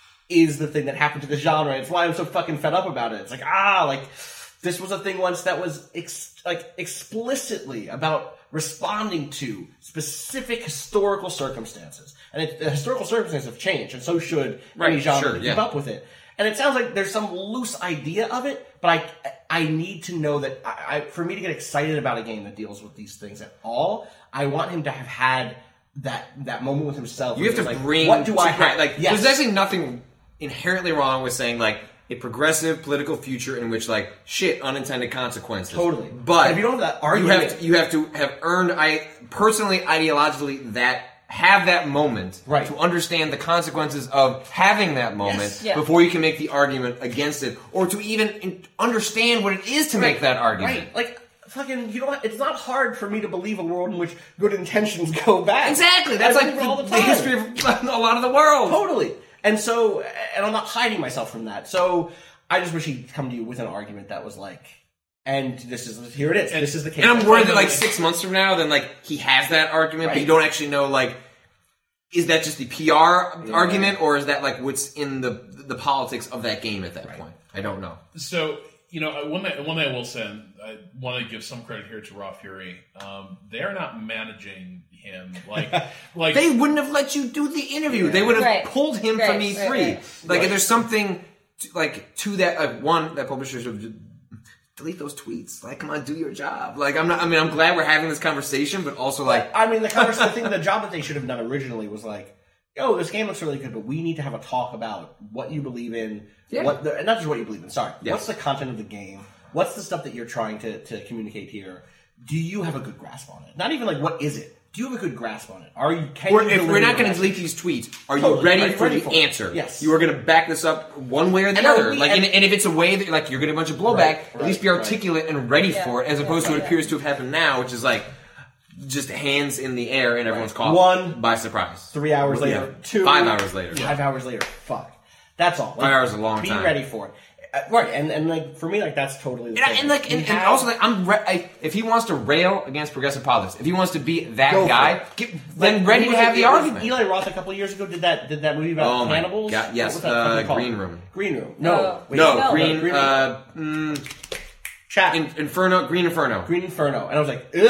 [SPEAKER 3] is the thing that happened to the genre. It's why I'm so fucking fed up about it. It's like ah, like this was a thing once that was ex- like explicitly about responding to specific historical circumstances, and it, the historical circumstances have changed, and so should any
[SPEAKER 6] Right,
[SPEAKER 3] genre
[SPEAKER 6] sure,
[SPEAKER 3] to keep
[SPEAKER 6] yeah.
[SPEAKER 3] up with it. And it sounds like there's some loose idea of it, but I I need to know that I, I for me to get excited about a game that deals with these things at all, I want him to have had that that moment with himself.
[SPEAKER 6] You
[SPEAKER 3] where
[SPEAKER 6] have to
[SPEAKER 3] he's like,
[SPEAKER 6] bring.
[SPEAKER 3] what do
[SPEAKER 6] to-
[SPEAKER 3] I have?
[SPEAKER 6] Like,
[SPEAKER 3] yes.
[SPEAKER 6] there's actually nothing inherently wrong with saying like a progressive political future in which like shit unintended consequences.
[SPEAKER 3] Totally.
[SPEAKER 6] But
[SPEAKER 3] If you don't have that
[SPEAKER 6] you
[SPEAKER 3] argument-
[SPEAKER 6] have to, you have to have earned. I personally, ideologically, that have that moment
[SPEAKER 3] Right.
[SPEAKER 6] to understand the consequences of having that moment
[SPEAKER 3] Yes.
[SPEAKER 4] Yeah.
[SPEAKER 6] before you can make the argument against it, or to even in- understand what it is to make that argument.
[SPEAKER 3] Right. Like fucking you know it's not hard for me to believe a world in which good intentions go bad.
[SPEAKER 6] Exactly. That's
[SPEAKER 3] I
[SPEAKER 6] like
[SPEAKER 3] believe it all
[SPEAKER 6] the,
[SPEAKER 3] the
[SPEAKER 6] the
[SPEAKER 3] time.
[SPEAKER 6] history of a lot of the world.
[SPEAKER 3] Totally. And so, and I'm not hiding myself from that. So, I just wish he'd come to you with an argument that was like, and this is, here it is.
[SPEAKER 5] And-
[SPEAKER 3] this is the case.
[SPEAKER 6] And I'm worried that like
[SPEAKER 5] Like-
[SPEAKER 6] six months from now, then like he has that argument, but
[SPEAKER 3] Right.
[SPEAKER 6] you don't actually know like is that just the P R argument or is that like what's in the the politics of that game at that point? I don't know.
[SPEAKER 5] So, you know, one thing, one thing I will say, and I want to give some credit here to Raw Fury. Um, they're not managing him like, like
[SPEAKER 6] They wouldn't have let you do the interview. They would have
[SPEAKER 4] Right.
[SPEAKER 6] pulled him
[SPEAKER 4] Right,
[SPEAKER 6] from E three.
[SPEAKER 4] right, right.
[SPEAKER 6] Like
[SPEAKER 3] Right.
[SPEAKER 6] if there's something to, like to that like one that publishers should just delete those tweets. Like, come on, do your job. Like I'm not. I mean, I'm glad we're having this conversation, but also like
[SPEAKER 3] I mean, the conversation, the thing, the job that they should have done originally was like, yo, this game looks really good, but we need to have a talk about what you believe in,
[SPEAKER 6] Yeah.
[SPEAKER 3] what the, and not just what you believe in, sorry.
[SPEAKER 6] Yes.
[SPEAKER 3] What's the content of the game? What's the stuff that you're trying to, to communicate here? Do you have a good grasp on it? Not even like, what is it? Do you have a good grasp on it? Are you, can
[SPEAKER 6] Or
[SPEAKER 3] you
[SPEAKER 6] if
[SPEAKER 3] deliver
[SPEAKER 6] we're not
[SPEAKER 3] the
[SPEAKER 6] going to
[SPEAKER 3] message?
[SPEAKER 6] delete these tweets, are you
[SPEAKER 3] Totally.
[SPEAKER 6] ready
[SPEAKER 3] Are you
[SPEAKER 6] for
[SPEAKER 3] ready
[SPEAKER 6] the
[SPEAKER 3] for it?
[SPEAKER 6] answer?
[SPEAKER 3] Yes.
[SPEAKER 6] You are going to back this up one way or the
[SPEAKER 3] And are
[SPEAKER 6] other.
[SPEAKER 3] we-
[SPEAKER 6] like,
[SPEAKER 3] and-
[SPEAKER 6] and, and if it's a way that like you're getting a bunch of blowback,
[SPEAKER 3] Right,
[SPEAKER 6] at least be
[SPEAKER 3] right,
[SPEAKER 6] articulate and ready
[SPEAKER 4] Yeah.
[SPEAKER 6] for it, as
[SPEAKER 4] Yeah,
[SPEAKER 6] opposed to
[SPEAKER 4] yeah,
[SPEAKER 6] what
[SPEAKER 4] yeah.
[SPEAKER 6] appears to have happened now, which is like just hands in the air and everyone's caught
[SPEAKER 3] One-
[SPEAKER 6] by surprise.
[SPEAKER 3] Three hours
[SPEAKER 6] Yeah.
[SPEAKER 3] later. Two.
[SPEAKER 6] Five hours later.
[SPEAKER 3] Five hours later. Fuck. That's all.
[SPEAKER 6] Five hours is a long
[SPEAKER 3] be
[SPEAKER 6] time.
[SPEAKER 3] Be ready for it. Uh, right, and, and like for me, like that's totally the
[SPEAKER 6] And,
[SPEAKER 3] thing.
[SPEAKER 6] and like,
[SPEAKER 3] We
[SPEAKER 6] and, and
[SPEAKER 3] have-
[SPEAKER 6] also, like, I'm re- I, if he wants to rail against progressive politics, if he wants to be that
[SPEAKER 3] Go for
[SPEAKER 6] guy,
[SPEAKER 3] it.
[SPEAKER 6] get,
[SPEAKER 3] Like,
[SPEAKER 6] then ready
[SPEAKER 3] who
[SPEAKER 6] to
[SPEAKER 3] was
[SPEAKER 6] have
[SPEAKER 3] it-
[SPEAKER 6] the
[SPEAKER 3] it was
[SPEAKER 6] argument.
[SPEAKER 3] Eli Roth a couple of years ago did that did that movie about
[SPEAKER 6] Oh my
[SPEAKER 3] cannibals.
[SPEAKER 6] God, yes,
[SPEAKER 3] What was that
[SPEAKER 6] uh,
[SPEAKER 3] fucking called?
[SPEAKER 6] Green Room.
[SPEAKER 3] Green Room. No,
[SPEAKER 4] Oh.
[SPEAKER 3] wait,
[SPEAKER 6] no,
[SPEAKER 4] No,
[SPEAKER 6] green,
[SPEAKER 3] Green
[SPEAKER 6] uh, mm,
[SPEAKER 3] Chat.
[SPEAKER 6] in, Inferno, Green Inferno.
[SPEAKER 3] Green Inferno, and I was like, ugh.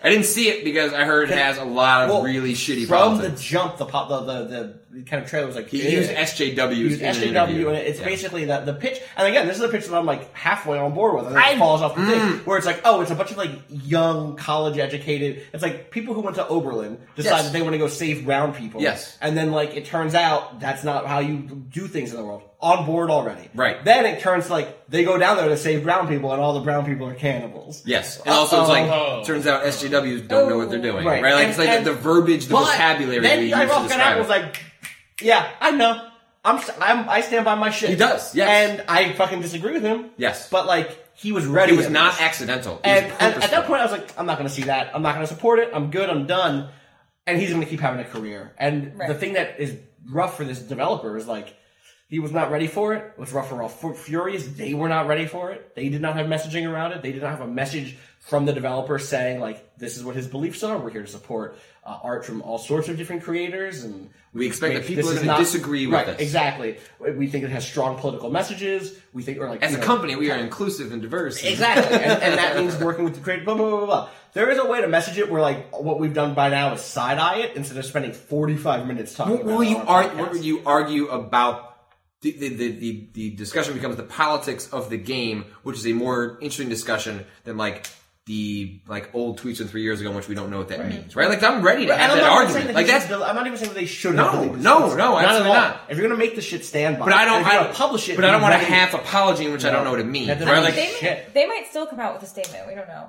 [SPEAKER 6] I didn't see it because I heard it has a lot of
[SPEAKER 3] Well,
[SPEAKER 6] really shitty
[SPEAKER 3] from
[SPEAKER 6] politics.
[SPEAKER 3] the jump, the pop, the, the the kind of trailer was like
[SPEAKER 6] He
[SPEAKER 3] eh.
[SPEAKER 6] used S J Ws.
[SPEAKER 3] He used
[SPEAKER 6] in an
[SPEAKER 3] S J W,
[SPEAKER 6] interview.
[SPEAKER 3] and it's
[SPEAKER 6] Yeah.
[SPEAKER 3] basically the the pitch. And again, this is a pitch that I'm like halfway on board with, and then
[SPEAKER 6] I-
[SPEAKER 3] it falls off the thing
[SPEAKER 6] mm.
[SPEAKER 3] where it's like, oh, it's a bunch of like young college educated. It's like people who went to Oberlin decide
[SPEAKER 6] Yes.
[SPEAKER 3] that they want to go save brown people.
[SPEAKER 6] Yes.
[SPEAKER 3] and then like it turns out that's not how you do things in the world. On board already.
[SPEAKER 6] Right.
[SPEAKER 3] Then it turns to like they go down there to save brown people, and all the brown people are cannibals.
[SPEAKER 6] Yes, and also it's like
[SPEAKER 5] Oh.
[SPEAKER 6] turns out S J Ws don't know what they're doing, right?
[SPEAKER 3] Right.
[SPEAKER 6] Like
[SPEAKER 3] And-
[SPEAKER 6] it's like
[SPEAKER 3] and-
[SPEAKER 6] the, the verbiage, the
[SPEAKER 3] But
[SPEAKER 6] vocabulary
[SPEAKER 3] Then
[SPEAKER 6] we use
[SPEAKER 3] Guy
[SPEAKER 6] to
[SPEAKER 3] Raz
[SPEAKER 6] describe
[SPEAKER 3] was
[SPEAKER 6] it.
[SPEAKER 3] like, "Yeah, I know. I'm, I'm I stand by my shit."
[SPEAKER 6] He does, yes.
[SPEAKER 3] And I fucking disagree with him.
[SPEAKER 6] Yes.
[SPEAKER 3] But like he was ready.
[SPEAKER 6] It was
[SPEAKER 3] at
[SPEAKER 6] not
[SPEAKER 3] this.
[SPEAKER 6] accidental. It
[SPEAKER 3] And,
[SPEAKER 6] was
[SPEAKER 3] and at that
[SPEAKER 6] purposeful.
[SPEAKER 3] point, I was like, I'm not going to see that. I'm not going to support it. I'm good. I'm done. And he's going to keep having a career. And
[SPEAKER 4] Right.
[SPEAKER 3] the thing that is rough for this developer is like, he was not ready for it. It was rough for all for Furious. They were not ready for it. They did not have messaging around it. They did not have a message from the developer saying like, this is what his beliefs are. We're here to support uh, art from all sorts of different creators, and
[SPEAKER 6] We expect that
[SPEAKER 3] this
[SPEAKER 6] people
[SPEAKER 3] is
[SPEAKER 6] are gonna
[SPEAKER 3] not-
[SPEAKER 6] disagree with
[SPEAKER 3] right,
[SPEAKER 6] us.
[SPEAKER 3] Exactly. We think it has strong political messages. We think, or like
[SPEAKER 6] As
[SPEAKER 3] you
[SPEAKER 6] a
[SPEAKER 3] know,
[SPEAKER 6] company, we are inclusive and diverse.
[SPEAKER 3] Exactly, and, and that means working with the creative. Blah blah blah blah. There is a way to message it where, like, what we've done by now is side eye it instead of spending forty-five minutes talking.
[SPEAKER 6] What
[SPEAKER 3] about
[SPEAKER 6] will
[SPEAKER 3] it
[SPEAKER 6] you
[SPEAKER 3] on a
[SPEAKER 6] argue?
[SPEAKER 3] podcast.
[SPEAKER 6] What would you argue about? The, the, the, the, the discussion becomes the politics of the game, which is a more interesting discussion than like the like old tweets from three years ago, in which we don't know what that means, right? Like I'm ready to
[SPEAKER 3] And
[SPEAKER 6] have
[SPEAKER 3] I'm
[SPEAKER 6] that
[SPEAKER 3] not even
[SPEAKER 6] argument.
[SPEAKER 3] saying that
[SPEAKER 6] Like
[SPEAKER 3] he
[SPEAKER 6] that's
[SPEAKER 3] should del- I'm not even saying that they should.
[SPEAKER 6] No,
[SPEAKER 3] have deleted this.
[SPEAKER 6] no,
[SPEAKER 3] It's
[SPEAKER 6] no,
[SPEAKER 3] not at
[SPEAKER 6] absolutely
[SPEAKER 3] all.
[SPEAKER 6] not.
[SPEAKER 3] If you're gonna make the shit stand by,
[SPEAKER 6] But I don't.
[SPEAKER 3] and if you're
[SPEAKER 6] I
[SPEAKER 3] gonna publish it.
[SPEAKER 6] But I don't
[SPEAKER 3] be
[SPEAKER 6] want a
[SPEAKER 3] ready-
[SPEAKER 6] half apology in which I don't know what it means.
[SPEAKER 3] That doesn't
[SPEAKER 6] Right?
[SPEAKER 3] mean
[SPEAKER 6] Like,
[SPEAKER 4] They,
[SPEAKER 3] shit.
[SPEAKER 4] may, they might still come out with a statement. We don't know.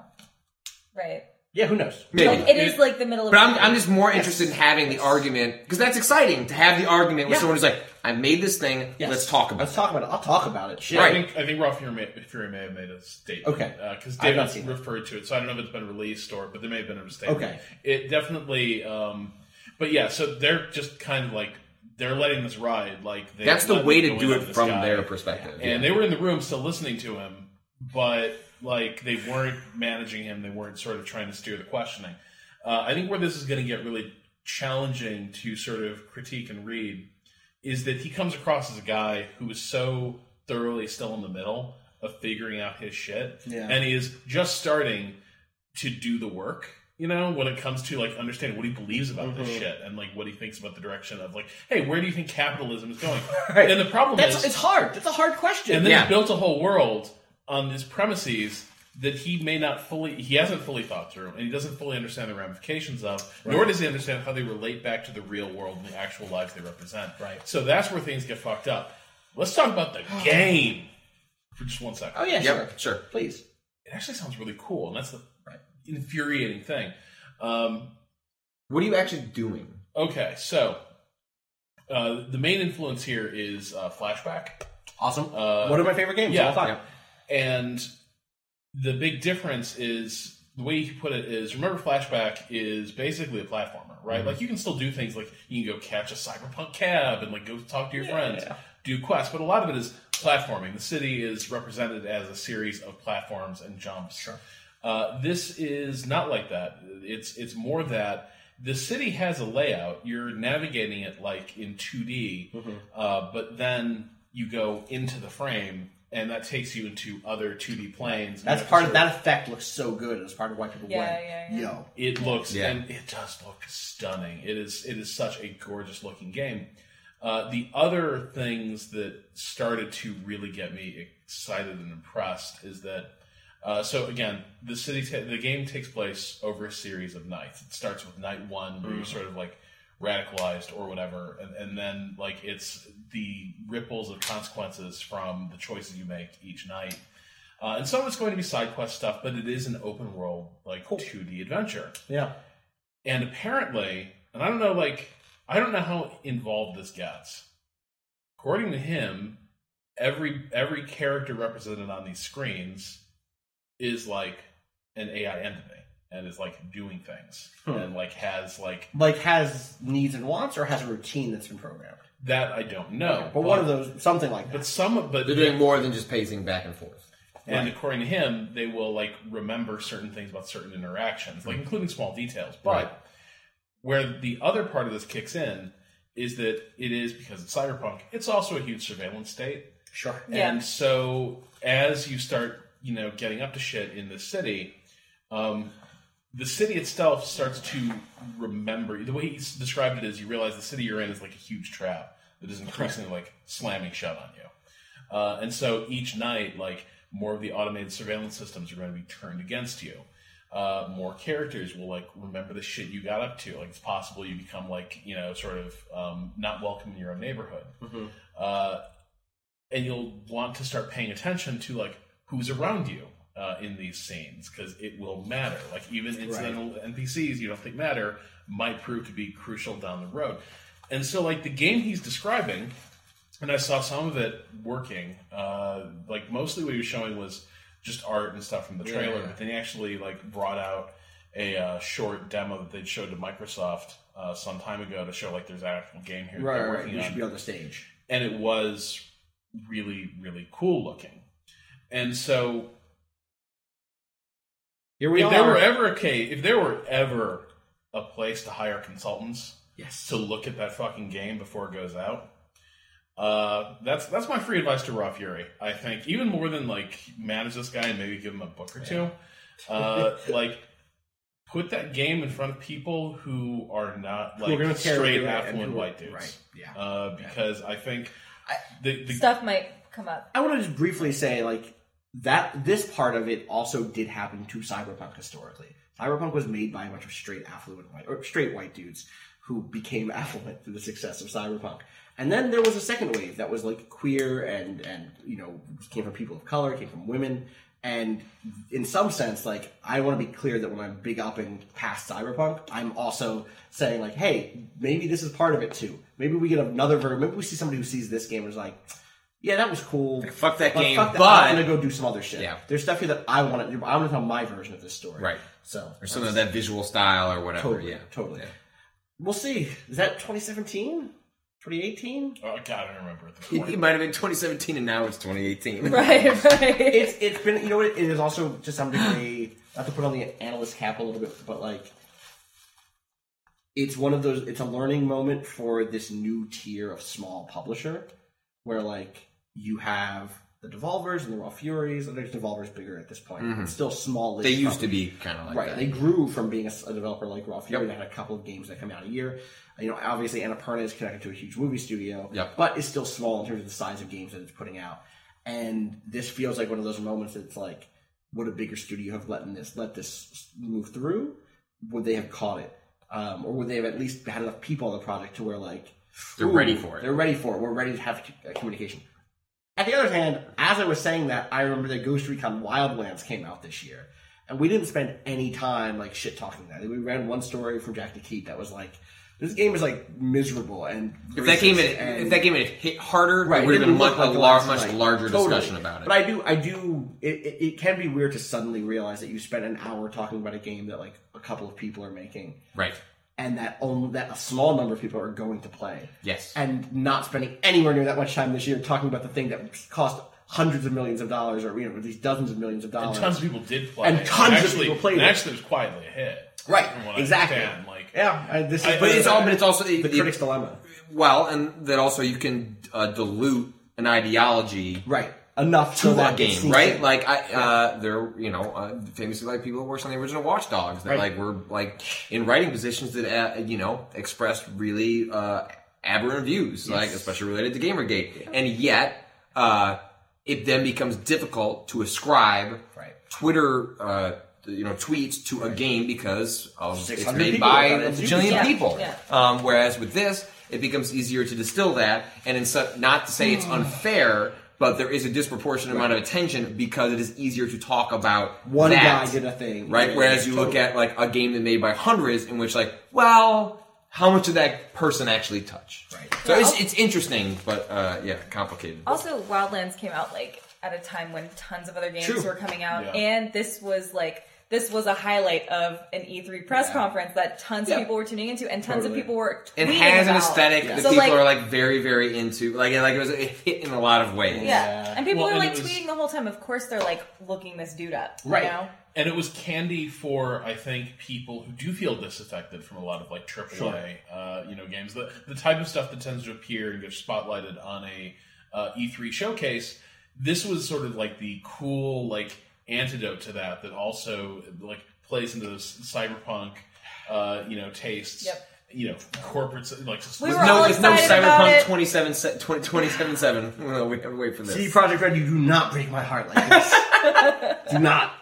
[SPEAKER 4] Right.
[SPEAKER 3] Yeah, who knows?
[SPEAKER 6] maybe.
[SPEAKER 4] Like, it is like the middle of
[SPEAKER 6] But
[SPEAKER 4] the
[SPEAKER 6] I'm,
[SPEAKER 4] game.
[SPEAKER 6] I'm just more interested in having the argument because that's exciting to have the argument with
[SPEAKER 3] Yeah.
[SPEAKER 6] someone who's like, "I made this thing.
[SPEAKER 3] Yes.
[SPEAKER 6] Let's talk about
[SPEAKER 3] Let's
[SPEAKER 6] it."
[SPEAKER 3] talk about it. I'll talk about it. Shit.
[SPEAKER 5] I
[SPEAKER 6] Right.
[SPEAKER 5] think I think Raw Fury may, Fury may have made a statement.
[SPEAKER 3] Okay.
[SPEAKER 5] Because
[SPEAKER 3] I've not
[SPEAKER 5] David
[SPEAKER 3] seen it.
[SPEAKER 5] referred to it, so I don't know if it's been released or, but there may have been a statement.
[SPEAKER 3] Okay.
[SPEAKER 5] It definitely. Um, but yeah, so they're just kind of like they're letting this ride. Like they
[SPEAKER 6] That's the
[SPEAKER 5] let
[SPEAKER 6] way
[SPEAKER 5] them
[SPEAKER 6] to
[SPEAKER 5] go
[SPEAKER 6] do
[SPEAKER 5] in
[SPEAKER 6] it
[SPEAKER 5] on this
[SPEAKER 6] from
[SPEAKER 5] guy.
[SPEAKER 6] their perspective.
[SPEAKER 5] And
[SPEAKER 6] yeah.
[SPEAKER 5] they were in the room still listening to him, but like they weren't managing him. They weren't sort of trying to steer the questioning. Uh, I think where this is going to get really challenging to sort of critique and read is that he comes across as a guy who is so thoroughly still in the middle of figuring out his shit,
[SPEAKER 3] Yeah.
[SPEAKER 5] and he is just starting to do the work. You know, when it comes to like understanding what he believes about this shit and like what he thinks about the direction of like, hey, where do you think capitalism is going?
[SPEAKER 3] Right.
[SPEAKER 5] And the problem
[SPEAKER 3] That's
[SPEAKER 5] is,
[SPEAKER 3] it's hard. That's a hard question.
[SPEAKER 5] and then
[SPEAKER 6] Yeah.
[SPEAKER 5] he built a whole world on his premises that he may not fully, he hasn't fully thought through, and he doesn't fully understand the ramifications of, nor does he understand how they relate back to the real world and the actual lives they represent.
[SPEAKER 3] Right.
[SPEAKER 5] So that's where things get fucked up. Let's talk about the game for just one second.
[SPEAKER 3] oh yeah, sure,
[SPEAKER 6] Yep, sure.
[SPEAKER 3] please.
[SPEAKER 5] It actually sounds really cool, and that's the infuriating thing. Um,
[SPEAKER 6] What are you actually doing?
[SPEAKER 5] okay, so uh, the main influence here is uh, Flashback.
[SPEAKER 3] Awesome.
[SPEAKER 5] Uh,
[SPEAKER 3] One of my favorite games
[SPEAKER 5] yeah,
[SPEAKER 3] of all time.
[SPEAKER 6] yeah.
[SPEAKER 5] And the big difference is the way he put it is remember Flashback is basically a platformer, right?
[SPEAKER 3] Mm-hmm.
[SPEAKER 5] Like you can still do things like you can go catch a cyberpunk cab and like go talk to your friends, do quests, but a lot of it is platforming. The city is represented as a series of platforms and jumps.
[SPEAKER 3] Sure.
[SPEAKER 5] Uh, this is not like that. It's it's more that the city has a layout. You're navigating it like in two D,
[SPEAKER 3] Mm-hmm.
[SPEAKER 5] uh, but then you go into the frame, and that takes you into other two D planes.
[SPEAKER 3] That's
[SPEAKER 5] You have to
[SPEAKER 3] part of
[SPEAKER 5] sort
[SPEAKER 3] that effect looks so good. It's part of why people
[SPEAKER 4] Yeah,
[SPEAKER 3] went.
[SPEAKER 4] yeah, yeah.
[SPEAKER 3] Yo.
[SPEAKER 5] It looks,
[SPEAKER 6] Yeah.
[SPEAKER 5] and it does look stunning. It is it is such a gorgeous looking game. Uh, the other things that started to really get me excited and impressed is that. Uh, so again, the city, ta- the game takes place over a series of nights. It starts with night one, where you're sort of like radicalized or whatever, and, and then like it's the ripples of consequences from the choices you make each night. Uh, and some of it's going to be side quest stuff, but it is an open world like two D adventure.
[SPEAKER 3] Yeah.
[SPEAKER 5] And apparently, and I don't know, like I don't know how involved this gets. According to him, every every character represented on these screens is like an A I entity and is like doing things
[SPEAKER 3] Hmm.
[SPEAKER 5] and like has like
[SPEAKER 3] Like has needs and wants, or has a routine that's been programmed.
[SPEAKER 5] that I don't know.
[SPEAKER 3] But one of those, something like that.
[SPEAKER 5] But some, but
[SPEAKER 6] They're doing more than just pacing back and forth.
[SPEAKER 5] and according to him, they will like remember certain things about certain interactions, like including small details. But
[SPEAKER 6] Right.
[SPEAKER 5] where the other part of this kicks in is that it is because it's cyberpunk. It's also a huge surveillance state.
[SPEAKER 3] Sure.
[SPEAKER 4] Yeah.
[SPEAKER 5] And so as you start, you know, getting up to shit in this city, um, the city itself starts to remember. The way he's described it is, you realize the city you're in is like a huge trap that is increasingly like slamming shut on you. Uh, and so each night, like more of the automated surveillance systems are going to be turned against you. Uh, more characters will like remember the shit you got up to. Like it's possible you become like you know sort of um, not welcome in your own neighborhood, mm-hmm. uh, and you'll want to start paying attention to like who's around you uh, in these scenes because it will matter. Like even incidental right. N P Cs you don't think matter might prove to be crucial down the road. And so like the game he's describing, and I saw some of it working. Uh, like mostly what he was showing was just art and stuff from the trailer, yeah. but then he actually like brought out a uh, short demo that they'd showed to Microsoft uh, some time ago to show like there's an actual game here
[SPEAKER 3] right,
[SPEAKER 5] they're
[SPEAKER 3] right.
[SPEAKER 5] working
[SPEAKER 3] You
[SPEAKER 5] on.
[SPEAKER 3] should be on the stage,
[SPEAKER 5] and it was really, really cool looking. And so,
[SPEAKER 3] here we
[SPEAKER 5] if
[SPEAKER 3] are.
[SPEAKER 5] there were ever a case, if there were ever a place to hire consultants,
[SPEAKER 3] yes,
[SPEAKER 5] to look at that fucking game before it goes out. Uh, that's that's my free advice to Raw Fury. I think even more than like manage this guy and maybe give him a book or two, uh, like put that game in front of people who are not like
[SPEAKER 3] gonna
[SPEAKER 5] straight
[SPEAKER 3] care,
[SPEAKER 5] affluent
[SPEAKER 3] who,
[SPEAKER 5] white dudes.
[SPEAKER 3] Right? Yeah.
[SPEAKER 5] Uh, because yeah. I think
[SPEAKER 3] I,
[SPEAKER 5] the, the
[SPEAKER 4] stuff might come up.
[SPEAKER 3] I want to just briefly say like that this part of it also did happen to Cyberpunk historically. Cyberpunk was made by a bunch of straight affluent white or straight white dudes who became affluent through the success of Cyberpunk. And then there was a second wave that was like queer and, and you know, came from people of color, came from women. And in some sense, like, I want to be clear that when I'm big upping past Cyberpunk, I'm also saying like, hey, maybe this is part of it too. Maybe we get another version. Maybe we see somebody who sees this game and is like, yeah, that was cool.
[SPEAKER 6] Like, fuck that
[SPEAKER 3] but
[SPEAKER 6] game,
[SPEAKER 3] fuck that.
[SPEAKER 6] but
[SPEAKER 3] I'm going to go do some other shit.
[SPEAKER 6] Yeah.
[SPEAKER 3] There's stuff here that I want to do. I want to tell my version of this story.
[SPEAKER 6] Right.
[SPEAKER 3] So
[SPEAKER 6] or something of that visual style or whatever.
[SPEAKER 3] Totally,
[SPEAKER 6] yeah.
[SPEAKER 3] Totally.
[SPEAKER 6] Yeah.
[SPEAKER 3] We'll see. Is that twenty seventeen? twenty eighteen?
[SPEAKER 5] Oh, God, I don't remember at the
[SPEAKER 6] It,
[SPEAKER 5] point.
[SPEAKER 6] it might have been twenty seventeen and now it's twenty eighteen.
[SPEAKER 4] Right, right.
[SPEAKER 3] It's it's been, you know what, it is also to some degree, not to put on the analyst cap a little bit, but like, it's one of those, it's a learning moment for this new tier of small publisher, where like, you have the Devolvers and the Raw Furies, and there's Devolver's bigger at this point.
[SPEAKER 6] Mm-hmm.
[SPEAKER 3] It's still small.
[SPEAKER 6] They used to be kind of like
[SPEAKER 3] right.
[SPEAKER 6] that.
[SPEAKER 3] They grew from being a, a developer like Raw Fury
[SPEAKER 6] Yep.
[SPEAKER 3] that had a couple of games that come out a year. You know, obviously Annapurna is connected to a huge movie studio,
[SPEAKER 6] Yep.
[SPEAKER 3] but it's still small in terms of the size of games that it's putting out. And this feels like one of those moments that's like, would a bigger studio have let this let this move through? Would they have caught it, um, or would they have at least had enough people on the project to where like
[SPEAKER 6] They're
[SPEAKER 3] ooh,
[SPEAKER 6] ready for it.
[SPEAKER 3] They're ready for it. We're ready to have uh, communication. At the other hand, as I was saying that, I remember that Ghost Recon Wildlands came out this year, and we didn't spend any time like shit talking that. We read one story from Jack DeKeat that was like, "This game is like miserable." And
[SPEAKER 6] If that game had,
[SPEAKER 3] and,
[SPEAKER 6] if that game had hit harder,
[SPEAKER 3] right,
[SPEAKER 6] it would have been much,
[SPEAKER 3] like
[SPEAKER 6] a
[SPEAKER 3] the
[SPEAKER 6] lar-
[SPEAKER 3] last
[SPEAKER 6] much
[SPEAKER 3] night.
[SPEAKER 6] larger
[SPEAKER 3] Totally.
[SPEAKER 6] discussion about it.
[SPEAKER 3] But I do, I do. It, it, it can be weird to suddenly realize that you spent an hour talking about a game that like a couple of people are making,
[SPEAKER 6] right.
[SPEAKER 3] and that only that a small number of people are going to play.
[SPEAKER 6] Yes.
[SPEAKER 3] And not spending anywhere near that much time this year talking about the thing that cost hundreds of millions of dollars, or you know, at least dozens of millions of dollars.
[SPEAKER 5] And tons of people did play.
[SPEAKER 3] And tons of
[SPEAKER 5] actually,
[SPEAKER 3] people played
[SPEAKER 5] and
[SPEAKER 3] it.
[SPEAKER 5] actually, it was quietly a hit.
[SPEAKER 3] Right,
[SPEAKER 5] From what
[SPEAKER 3] exactly.
[SPEAKER 5] I understand. Like,
[SPEAKER 3] Yeah, I, this is.
[SPEAKER 5] I-
[SPEAKER 6] But it's all. But it's also
[SPEAKER 3] the
[SPEAKER 6] it-
[SPEAKER 3] critic's
[SPEAKER 6] it-
[SPEAKER 3] dilemma.
[SPEAKER 6] Well, and that also you can uh, dilute an ideology
[SPEAKER 3] Right, enough
[SPEAKER 6] to
[SPEAKER 3] so
[SPEAKER 6] a
[SPEAKER 3] that it
[SPEAKER 6] game,
[SPEAKER 3] sneaks
[SPEAKER 6] right?
[SPEAKER 3] in.
[SPEAKER 6] Like I, uh, there, you know, uh, famously like people who worked on the original Watch Dogs that
[SPEAKER 3] Right.
[SPEAKER 6] like were like in writing positions that uh, you know expressed really uh, aberrant views, like especially related to Gamergate, and yet uh, it then becomes difficult to ascribe
[SPEAKER 3] Right.
[SPEAKER 6] Twitter. Uh, you know, tweets to a game because of it's
[SPEAKER 3] six hundred
[SPEAKER 6] made
[SPEAKER 3] people
[SPEAKER 6] by
[SPEAKER 3] got
[SPEAKER 6] a
[SPEAKER 3] it.
[SPEAKER 6] bajillion
[SPEAKER 4] Yeah,
[SPEAKER 6] people.
[SPEAKER 4] yeah.
[SPEAKER 6] Um, whereas with this, it becomes easier to distill that, and in su- not to say it's unfair, but there is a disproportionate amount of attention because it is easier to talk about
[SPEAKER 3] One
[SPEAKER 6] that,
[SPEAKER 3] guy did a thing,
[SPEAKER 6] right?
[SPEAKER 3] Yeah,
[SPEAKER 6] Whereas you look
[SPEAKER 3] totally.
[SPEAKER 6] at like a game that made by hundreds, in which like, well, how much did that person actually touch?
[SPEAKER 3] Right.
[SPEAKER 6] So
[SPEAKER 4] Yeah,
[SPEAKER 6] it's,
[SPEAKER 4] I'll-
[SPEAKER 6] it's interesting, but uh, yeah, complicated.
[SPEAKER 4] Also, Wildlands came out like at a time when tons of other games
[SPEAKER 3] True.
[SPEAKER 4] were coming out,
[SPEAKER 5] Yeah.
[SPEAKER 4] and this was like this was a highlight of an E three press
[SPEAKER 3] Yeah.
[SPEAKER 4] conference that tons
[SPEAKER 6] Yeah.
[SPEAKER 4] of people were tuning into, and tons
[SPEAKER 3] Totally.
[SPEAKER 4] of people were.
[SPEAKER 6] It
[SPEAKER 4] tweeting
[SPEAKER 6] has an
[SPEAKER 4] about.
[SPEAKER 6] aesthetic
[SPEAKER 3] Yeah.
[SPEAKER 6] that
[SPEAKER 4] So,
[SPEAKER 6] people
[SPEAKER 4] like-
[SPEAKER 6] are like very, very into. Like, like it was a hit in a lot of ways.
[SPEAKER 4] Yeah,
[SPEAKER 3] Yeah.
[SPEAKER 4] and people
[SPEAKER 5] Well,
[SPEAKER 4] were
[SPEAKER 5] and
[SPEAKER 4] like
[SPEAKER 5] it was-
[SPEAKER 4] tweeting the whole time. Of course, they're like looking this dude up,
[SPEAKER 3] Right.
[SPEAKER 4] You know?
[SPEAKER 5] and it was candy for I think people who do feel disaffected from a lot of like triple A, uh, you know, games. The the type of stuff that tends to appear and get spotlighted on a uh, E three showcase. This was sort of like the cool like antidote to that. That also like plays into this cyberpunk, uh, you know, tastes.
[SPEAKER 4] Yep.
[SPEAKER 5] You know, corporate like.
[SPEAKER 4] We
[SPEAKER 6] There's
[SPEAKER 4] were
[SPEAKER 6] no,
[SPEAKER 4] all
[SPEAKER 6] there's no
[SPEAKER 4] excited about
[SPEAKER 6] Cyberpunk
[SPEAKER 4] it.
[SPEAKER 6] twenty-seven se- twenty, twenty-seven seven. Well, we have to wait for this.
[SPEAKER 3] C D Projekt Red, you do not break my heart like this. Do not.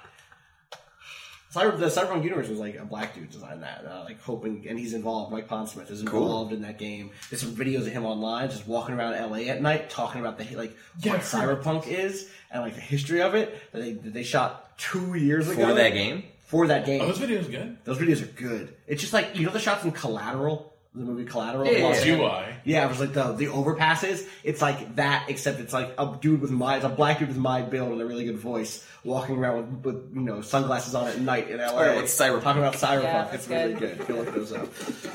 [SPEAKER 3] Cyber, the Cyberpunk universe was like a black dude designed that, uh, like hoping, and he's involved. Mike Pondsmith is involved
[SPEAKER 6] Cool.
[SPEAKER 3] in that game. There's some videos of him online, just walking around L A at night, talking about the like
[SPEAKER 5] Yeah,
[SPEAKER 3] what
[SPEAKER 5] I've heard.
[SPEAKER 3] Cyberpunk is and like the history of it. That they that they shot two years ago
[SPEAKER 6] For that game?
[SPEAKER 3] For that game,
[SPEAKER 5] Oh, those videos good.
[SPEAKER 3] those videos are good. It's just like you know the shots in Collateral. The movie Collateral.
[SPEAKER 6] Yeah,
[SPEAKER 3] Lost
[SPEAKER 6] yeah,
[SPEAKER 5] U
[SPEAKER 3] City?
[SPEAKER 5] I.
[SPEAKER 3] Yeah, it was like the the overpasses. It's like that, except it's like a dude with my, it's a black dude with my build and a really good voice, walking around with, with you know sunglasses on at night in L A.
[SPEAKER 6] All right, what's Cyberpunk?
[SPEAKER 3] Talking about Cyberpunk.
[SPEAKER 4] Yeah,
[SPEAKER 3] it's
[SPEAKER 4] that's
[SPEAKER 3] really
[SPEAKER 4] good.
[SPEAKER 3] good. Go look those up.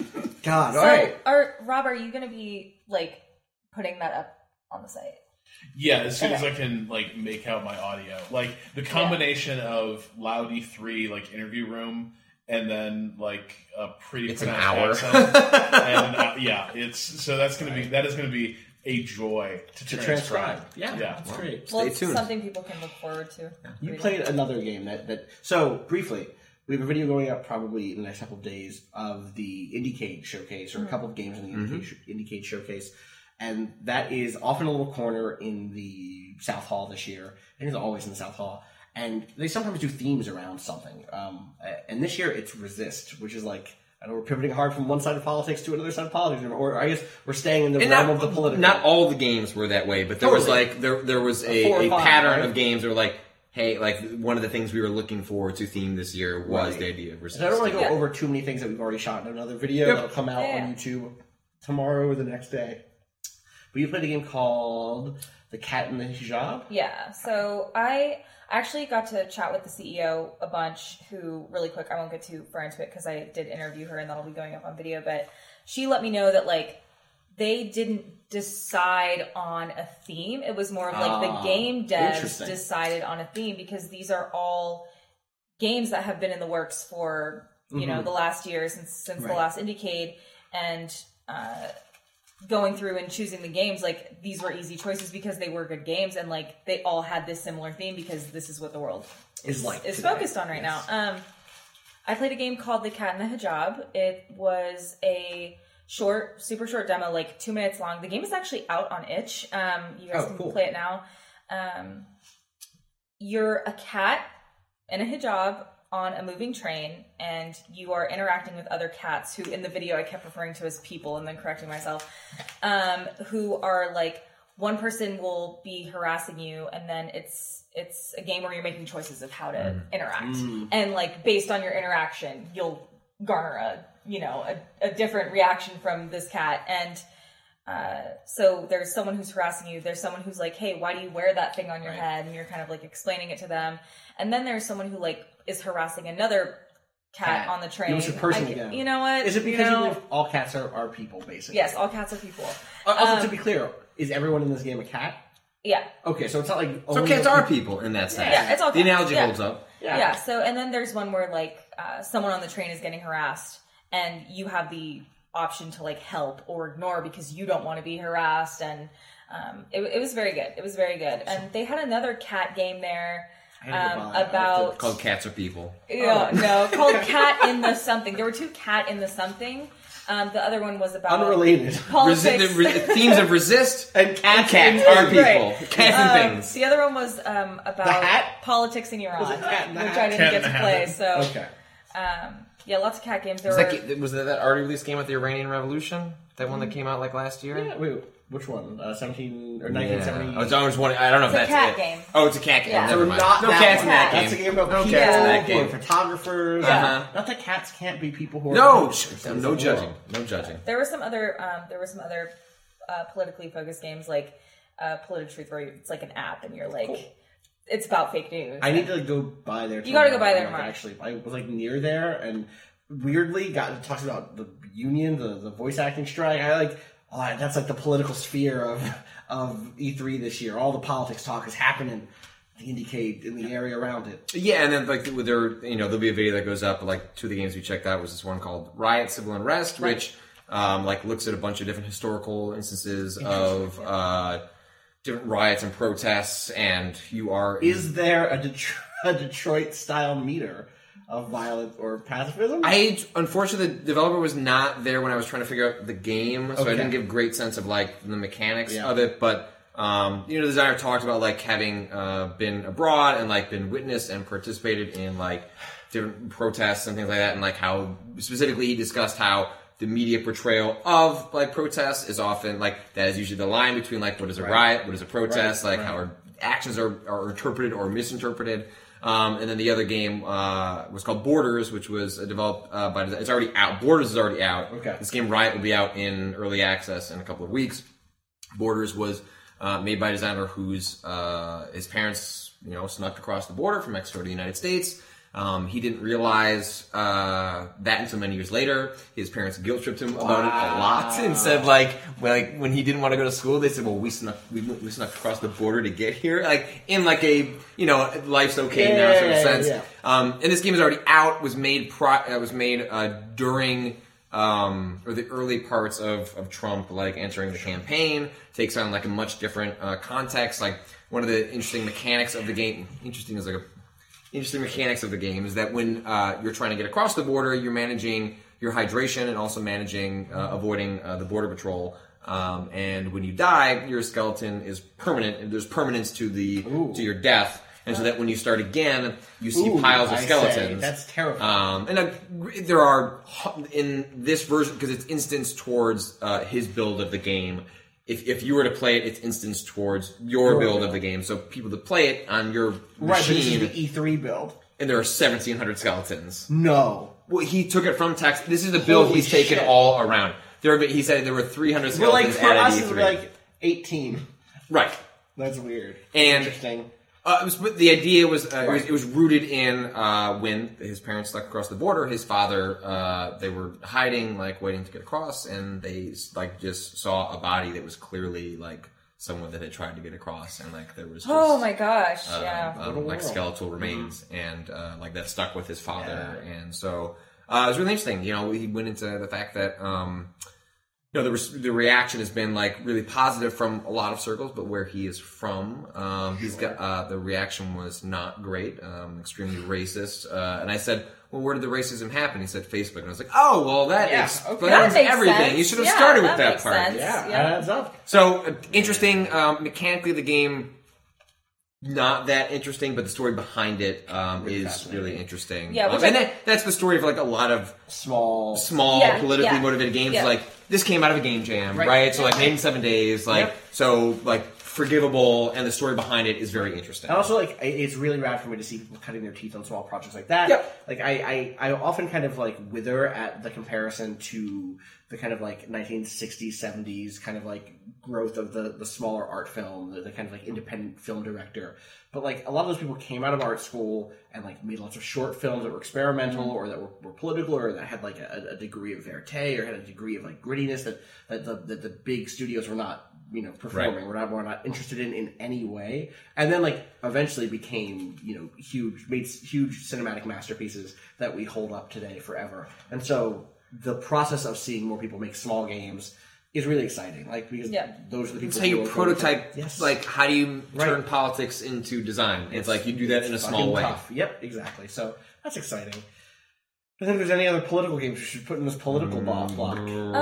[SPEAKER 3] God,
[SPEAKER 4] So,
[SPEAKER 3] all right.
[SPEAKER 4] are, Rob, are you going to be like putting that up on the site?
[SPEAKER 5] Yeah, as soon as
[SPEAKER 4] Okay.
[SPEAKER 5] I can like make out my audio, like the combination of loud E three like interview room, and then like a pretty
[SPEAKER 6] It's an
[SPEAKER 5] pronounced
[SPEAKER 6] hour.
[SPEAKER 5] accent. and uh, yeah, it's so that's gonna be that is gonna be a joy to,
[SPEAKER 3] To
[SPEAKER 5] transcribe.
[SPEAKER 3] transcribe. Yeah,
[SPEAKER 5] Yeah.
[SPEAKER 3] that's great.
[SPEAKER 4] Well,
[SPEAKER 6] Stay
[SPEAKER 4] it's
[SPEAKER 6] tuned.
[SPEAKER 4] something people can look forward to.
[SPEAKER 3] You
[SPEAKER 4] reading.
[SPEAKER 3] played another game that, that so briefly. We have a video going up probably in the next couple of days of the IndieCade showcase, or a couple of games in the
[SPEAKER 6] Mm-hmm.
[SPEAKER 3] IndieCade, IndieCade showcase, and that is off in a little corner in the South Hall this year. I think it's always in the South Hall, and they sometimes do themes around something. Um, and this year it's Resist, which is like I know we're pivoting hard from one side of politics to another side of politics, or I guess we're staying in the
[SPEAKER 6] And
[SPEAKER 3] realm
[SPEAKER 6] not,
[SPEAKER 3] of the political.
[SPEAKER 6] not all the games were that way, but there was
[SPEAKER 3] Totally.
[SPEAKER 6] like there there was
[SPEAKER 3] Four
[SPEAKER 6] a,
[SPEAKER 3] or
[SPEAKER 6] a
[SPEAKER 3] five,
[SPEAKER 6] pattern
[SPEAKER 3] right?
[SPEAKER 6] of games that were like, hey, like one of the things we were looking forward to theme this year was
[SPEAKER 3] Right.
[SPEAKER 6] the idea of resistance.
[SPEAKER 3] So I don't want to go
[SPEAKER 4] Yeah.
[SPEAKER 3] over too many things that we've already shot in another video
[SPEAKER 6] Yep.
[SPEAKER 3] that'll come out
[SPEAKER 4] Yeah.
[SPEAKER 3] on YouTube tomorrow or the next day. But you played a game called The Cat in the Hijab?
[SPEAKER 4] Yeah, so I actually got to chat with the C E O a bunch who, really quick, I won't get too far into it because I did interview her and that'll be going up on video, but she let me know that, like, they didn't decide on a theme. It was more of like
[SPEAKER 3] Ah,
[SPEAKER 4] the game devs
[SPEAKER 3] interesting.
[SPEAKER 4] decided on a theme because these are all games that have been in the works for, you know, the last year since since the
[SPEAKER 3] Right.
[SPEAKER 4] last Indiecade, and uh going through and choosing the games, like these were easy choices because they were good games and like they all had this similar theme because this is what the world
[SPEAKER 3] Is like
[SPEAKER 4] is
[SPEAKER 3] today.
[SPEAKER 4] focused on right
[SPEAKER 3] Yes.
[SPEAKER 4] now. Um, I played a game called The Cat in the Hijab. It was a short, super short demo, like two minutes long. The game is actually out on itch. Um, you guys
[SPEAKER 3] Oh,
[SPEAKER 4] can
[SPEAKER 3] cool.
[SPEAKER 4] play it now. Um, you're a cat in a hijab on a moving train, and you are interacting with other cats who, in the video, I kept referring to as people and then correcting myself, um, who are like, one person will be harassing you, and then it's it's a game where you're making choices of how to interact, and like based on your interaction, you'll garner a you know a, a different reaction from this cat. And uh, so there's someone who's harassing you. There's someone who's like, "Hey, why do you wear that thing on your head?" And you're kind of like explaining it to them. And then there's someone who like is harassing another cat,
[SPEAKER 3] Cat.
[SPEAKER 4] on the train.
[SPEAKER 3] It was a person
[SPEAKER 4] I-
[SPEAKER 3] again.
[SPEAKER 4] You know what?
[SPEAKER 3] Is it
[SPEAKER 4] You
[SPEAKER 3] because you,
[SPEAKER 4] know-
[SPEAKER 3] believe all cats are, are people, basically?
[SPEAKER 4] Yes, all cats are people.
[SPEAKER 3] Uh, Also,
[SPEAKER 4] Um,
[SPEAKER 3] to be clear, is everyone in this game a cat?
[SPEAKER 4] Yeah.
[SPEAKER 3] Okay, so it's not like...
[SPEAKER 6] So
[SPEAKER 3] only
[SPEAKER 6] cats
[SPEAKER 3] the
[SPEAKER 6] are
[SPEAKER 3] people-
[SPEAKER 6] people in that sense.
[SPEAKER 4] Yeah, it's all
[SPEAKER 6] the
[SPEAKER 4] cats.
[SPEAKER 6] analogy
[SPEAKER 4] Yeah.
[SPEAKER 6] holds up.
[SPEAKER 3] Yeah.
[SPEAKER 4] Yeah. So, and then there's one where like uh, someone on the train is getting harassed, and you have the option to like help or ignore because you don't want to be harassed. And um, it, it was very good. It was very good. And they had another cat game there
[SPEAKER 3] I gotta go
[SPEAKER 4] um,
[SPEAKER 3] buy it.
[SPEAKER 4] about
[SPEAKER 6] Called Cats Are People.
[SPEAKER 4] yeah, no, called Cat in the Something. There were two Cat in the Something. Um, the other one was about
[SPEAKER 3] Unrelated.
[SPEAKER 4] politics.
[SPEAKER 6] Resi- the re- themes of resist
[SPEAKER 3] And cats,
[SPEAKER 6] cats
[SPEAKER 3] and-
[SPEAKER 6] are people.
[SPEAKER 4] Right.
[SPEAKER 6] Cats
[SPEAKER 4] Um,
[SPEAKER 6] and things.
[SPEAKER 4] The other one was um, about
[SPEAKER 3] hat?
[SPEAKER 4] politics in Iran,
[SPEAKER 3] Was it Cat in the
[SPEAKER 4] which
[SPEAKER 3] Hat?
[SPEAKER 4] I didn't
[SPEAKER 5] Cat
[SPEAKER 4] get
[SPEAKER 5] in
[SPEAKER 4] to
[SPEAKER 5] the
[SPEAKER 4] play.
[SPEAKER 5] Hat.
[SPEAKER 4] So
[SPEAKER 3] Okay.
[SPEAKER 4] um, yeah, lots of cat games. There
[SPEAKER 6] Was
[SPEAKER 4] were
[SPEAKER 6] that, ga- was that that already released game with the Iranian Revolution? That one that came out like last year?
[SPEAKER 3] Yeah, wait, which one? Uh, seventeen or nineteen seventy?
[SPEAKER 6] Yeah. I was always wondering. I don't know
[SPEAKER 4] It's
[SPEAKER 6] if
[SPEAKER 4] a
[SPEAKER 6] that's
[SPEAKER 4] cat
[SPEAKER 6] it.
[SPEAKER 4] game.
[SPEAKER 6] Oh, it's a cat game.
[SPEAKER 4] Yeah.
[SPEAKER 6] Never
[SPEAKER 3] So
[SPEAKER 6] mind.
[SPEAKER 3] not
[SPEAKER 6] no
[SPEAKER 3] that
[SPEAKER 6] cats
[SPEAKER 3] one.
[SPEAKER 6] in that
[SPEAKER 3] That's
[SPEAKER 6] game.
[SPEAKER 3] a game about
[SPEAKER 6] no
[SPEAKER 3] people
[SPEAKER 6] cats in that
[SPEAKER 3] who are
[SPEAKER 6] game.
[SPEAKER 3] photographers.
[SPEAKER 6] Uh-huh.
[SPEAKER 3] Not that cats can't be people who are
[SPEAKER 6] No,
[SPEAKER 3] photographers.
[SPEAKER 6] no,
[SPEAKER 3] That's
[SPEAKER 6] no
[SPEAKER 3] the
[SPEAKER 6] judging.
[SPEAKER 3] world.
[SPEAKER 6] No judging.
[SPEAKER 4] there were some other um, there were some other uh, politically focused games like uh, Political Truth, where it's like an app and you're like,
[SPEAKER 3] Cool.
[SPEAKER 4] it's about fake news.
[SPEAKER 3] I need to go by there.
[SPEAKER 4] You gotta go by there
[SPEAKER 3] Like,
[SPEAKER 4] tomorrow.
[SPEAKER 3] Actually, I was like near there, and weirdly got talks about the union, the, the voice acting strike. I like, oh, that's like the political sphere of of E three this year. All the politics talk is happening. The Indiecade in the area around it.
[SPEAKER 6] Yeah, and then like there, you know, there'll be a video that goes up. Like two of the games we checked out was this one called Riot: Civil Unrest,
[SPEAKER 3] Right.
[SPEAKER 6] which um, like looks at a bunch of different historical instances of uh, different riots and protests, and you are
[SPEAKER 3] Is there a, Detro- a Detroit style meter of violence or pacifism?
[SPEAKER 6] I unfortunately the developer was not there when I was trying to figure out the game, so
[SPEAKER 3] Okay.
[SPEAKER 6] I didn't give great sense of like the mechanics
[SPEAKER 3] Yeah.
[SPEAKER 6] of it. But um, you know, the designer talked about like having uh, been abroad and like been witnessed and participated in like different protests and things like that, and like how specifically he discussed how the media portrayal of like protests is often like that is usually the line between like what is a
[SPEAKER 3] Right.
[SPEAKER 6] riot, what is a protest,
[SPEAKER 3] Right,
[SPEAKER 6] like
[SPEAKER 3] right.
[SPEAKER 6] how our actions are, are interpreted or misinterpreted. Um, and then the other game uh, was called Borders, which was uh, developed uh, by. It's already out. Borders is already out.
[SPEAKER 3] Okay.
[SPEAKER 6] This game Riot will be out in early access in a couple of weeks. Borders was uh, made by a designer whose uh, his parents, you know, snuck across the border from Mexico to the United States. Um, he didn't realize uh, that until many years later. His parents guilt tripped him about it a lot and said, like, well, like when he didn't want to go to school, they said, "Well, we snuck, we, we snuck across the border to get here," like in like a, you know, life's okay
[SPEAKER 3] Yeah,
[SPEAKER 6] now sort of
[SPEAKER 3] yeah, yeah,
[SPEAKER 6] sense.
[SPEAKER 3] yeah.
[SPEAKER 6] Um, and this game is already out. Was made pro- uh, was made uh, during um, or the early parts of, of Trump, like entering the campaign. Takes on like a much different uh, context. Like one of the interesting mechanics of the game. Interesting is like a interesting mechanics of the game is that when uh, you're trying to get across the border, you're managing your hydration and also managing uh, avoiding uh, the border patrol. Um, and when you die, your skeleton is permanent, and there's permanence to the
[SPEAKER 3] Ooh.
[SPEAKER 6] to your death. And so that when you start again, you see
[SPEAKER 3] Ooh,
[SPEAKER 6] piles of
[SPEAKER 3] I say,
[SPEAKER 6] skeletons.
[SPEAKER 3] that's terrifying.
[SPEAKER 6] Um, and uh, there are in this version because it's instanced towards uh, his build of the game. If if you were to play it, it's instanced towards your,
[SPEAKER 3] Your
[SPEAKER 6] build,
[SPEAKER 3] build.
[SPEAKER 6] of the game. So people that play it on your
[SPEAKER 3] Right, but this is
[SPEAKER 6] machine,
[SPEAKER 3] the E three build.
[SPEAKER 6] and there are seventeen hundred skeletons.
[SPEAKER 3] No.
[SPEAKER 6] Well, he took it from text. This is the build
[SPEAKER 3] Holy
[SPEAKER 6] he's taken
[SPEAKER 3] shit.
[SPEAKER 6] all around. There, have been, he said there were three hundred
[SPEAKER 3] Well, like,
[SPEAKER 6] skeletons
[SPEAKER 3] for
[SPEAKER 6] added
[SPEAKER 3] us,
[SPEAKER 6] at E
[SPEAKER 3] it's
[SPEAKER 6] three.
[SPEAKER 3] like eighteen.
[SPEAKER 6] Right.
[SPEAKER 3] That's weird.
[SPEAKER 6] And-
[SPEAKER 3] Interesting.
[SPEAKER 6] Uh, it was, but the idea was, uh, it was it was rooted in uh, when his parents stuck across the border. His father, uh, they were hiding, like waiting to get across, and they like just saw a body that was clearly like someone that had tried to get across, and like there was just,
[SPEAKER 4] Oh my gosh,
[SPEAKER 6] uh,
[SPEAKER 4] yeah.
[SPEAKER 6] um, like
[SPEAKER 3] world.
[SPEAKER 6] skeletal remains, and uh, like that stuck with his father, and so uh, it was really interesting. You know, he went into the fact that. Um, You know, the, re- the reaction has been like really positive from a lot of circles, but where he is from, um, he's got uh, the reaction was not great, um, extremely racist. Uh, and I said, "Well, where did the racism happen?" He said, "Facebook." And I was like, "Oh, well, that
[SPEAKER 3] Yeah,
[SPEAKER 6] explains
[SPEAKER 3] okay.
[SPEAKER 4] That makes
[SPEAKER 6] everything.
[SPEAKER 4] sense.
[SPEAKER 6] You should have
[SPEAKER 4] Yeah,
[SPEAKER 6] started with
[SPEAKER 4] that
[SPEAKER 6] that
[SPEAKER 4] makes
[SPEAKER 6] part."
[SPEAKER 4] sense.
[SPEAKER 3] Yeah,
[SPEAKER 4] Yeah.
[SPEAKER 3] that adds up.
[SPEAKER 6] So uh, interesting. Um, mechanically, the game not that interesting, but the story behind it um,
[SPEAKER 3] Really
[SPEAKER 6] is
[SPEAKER 3] fascinating.
[SPEAKER 6] really interesting.
[SPEAKER 4] Yeah,
[SPEAKER 6] Um,
[SPEAKER 4] which
[SPEAKER 6] and
[SPEAKER 4] I-
[SPEAKER 6] that, that's the story of like a lot of
[SPEAKER 3] Small.
[SPEAKER 6] small
[SPEAKER 4] Yeah,
[SPEAKER 6] politically
[SPEAKER 4] yeah,
[SPEAKER 6] motivated games.
[SPEAKER 4] yeah.
[SPEAKER 6] Like this came out of a game jam, right?
[SPEAKER 3] Right.
[SPEAKER 6] So like made in seven days, like
[SPEAKER 3] Yep.
[SPEAKER 6] so like forgivable, and the story behind it is very interesting.
[SPEAKER 3] And also, like, it- it's really rad for me to see people cutting their teeth on small projects like that.
[SPEAKER 6] Yep.
[SPEAKER 3] Like, I, I, I often kind of, like, wither at the comparison to the kind of, like, nineteen sixties, seventies kind of, like, growth of the, the smaller art film, the, the kind of, like, independent film director. But, like, a lot of those people came out of art school and, like, made lots of short films that were experimental or that were, were political or that had, like, a, a degree of verite or had a degree of, like, grittiness that, that, the, that the big studios were not, you know, performing.
[SPEAKER 6] Right.
[SPEAKER 3] We're not, we're not interested in in any way. And then, like, eventually became, you know, huge, made s- huge cinematic masterpieces that we hold up today forever. And so the process of seeing more people make small games is really exciting. Like, because
[SPEAKER 4] Yeah.
[SPEAKER 3] those are the people
[SPEAKER 6] It's how you
[SPEAKER 3] who are going to-
[SPEAKER 6] prototype,
[SPEAKER 3] Yes.
[SPEAKER 6] like how do you
[SPEAKER 3] Right.
[SPEAKER 6] turn politics into design? It's, like you do that in a small
[SPEAKER 3] fucking
[SPEAKER 6] way.
[SPEAKER 3] tough. Yep, exactly. So that's exciting. I think there's any other political games we should put in this political bo- block.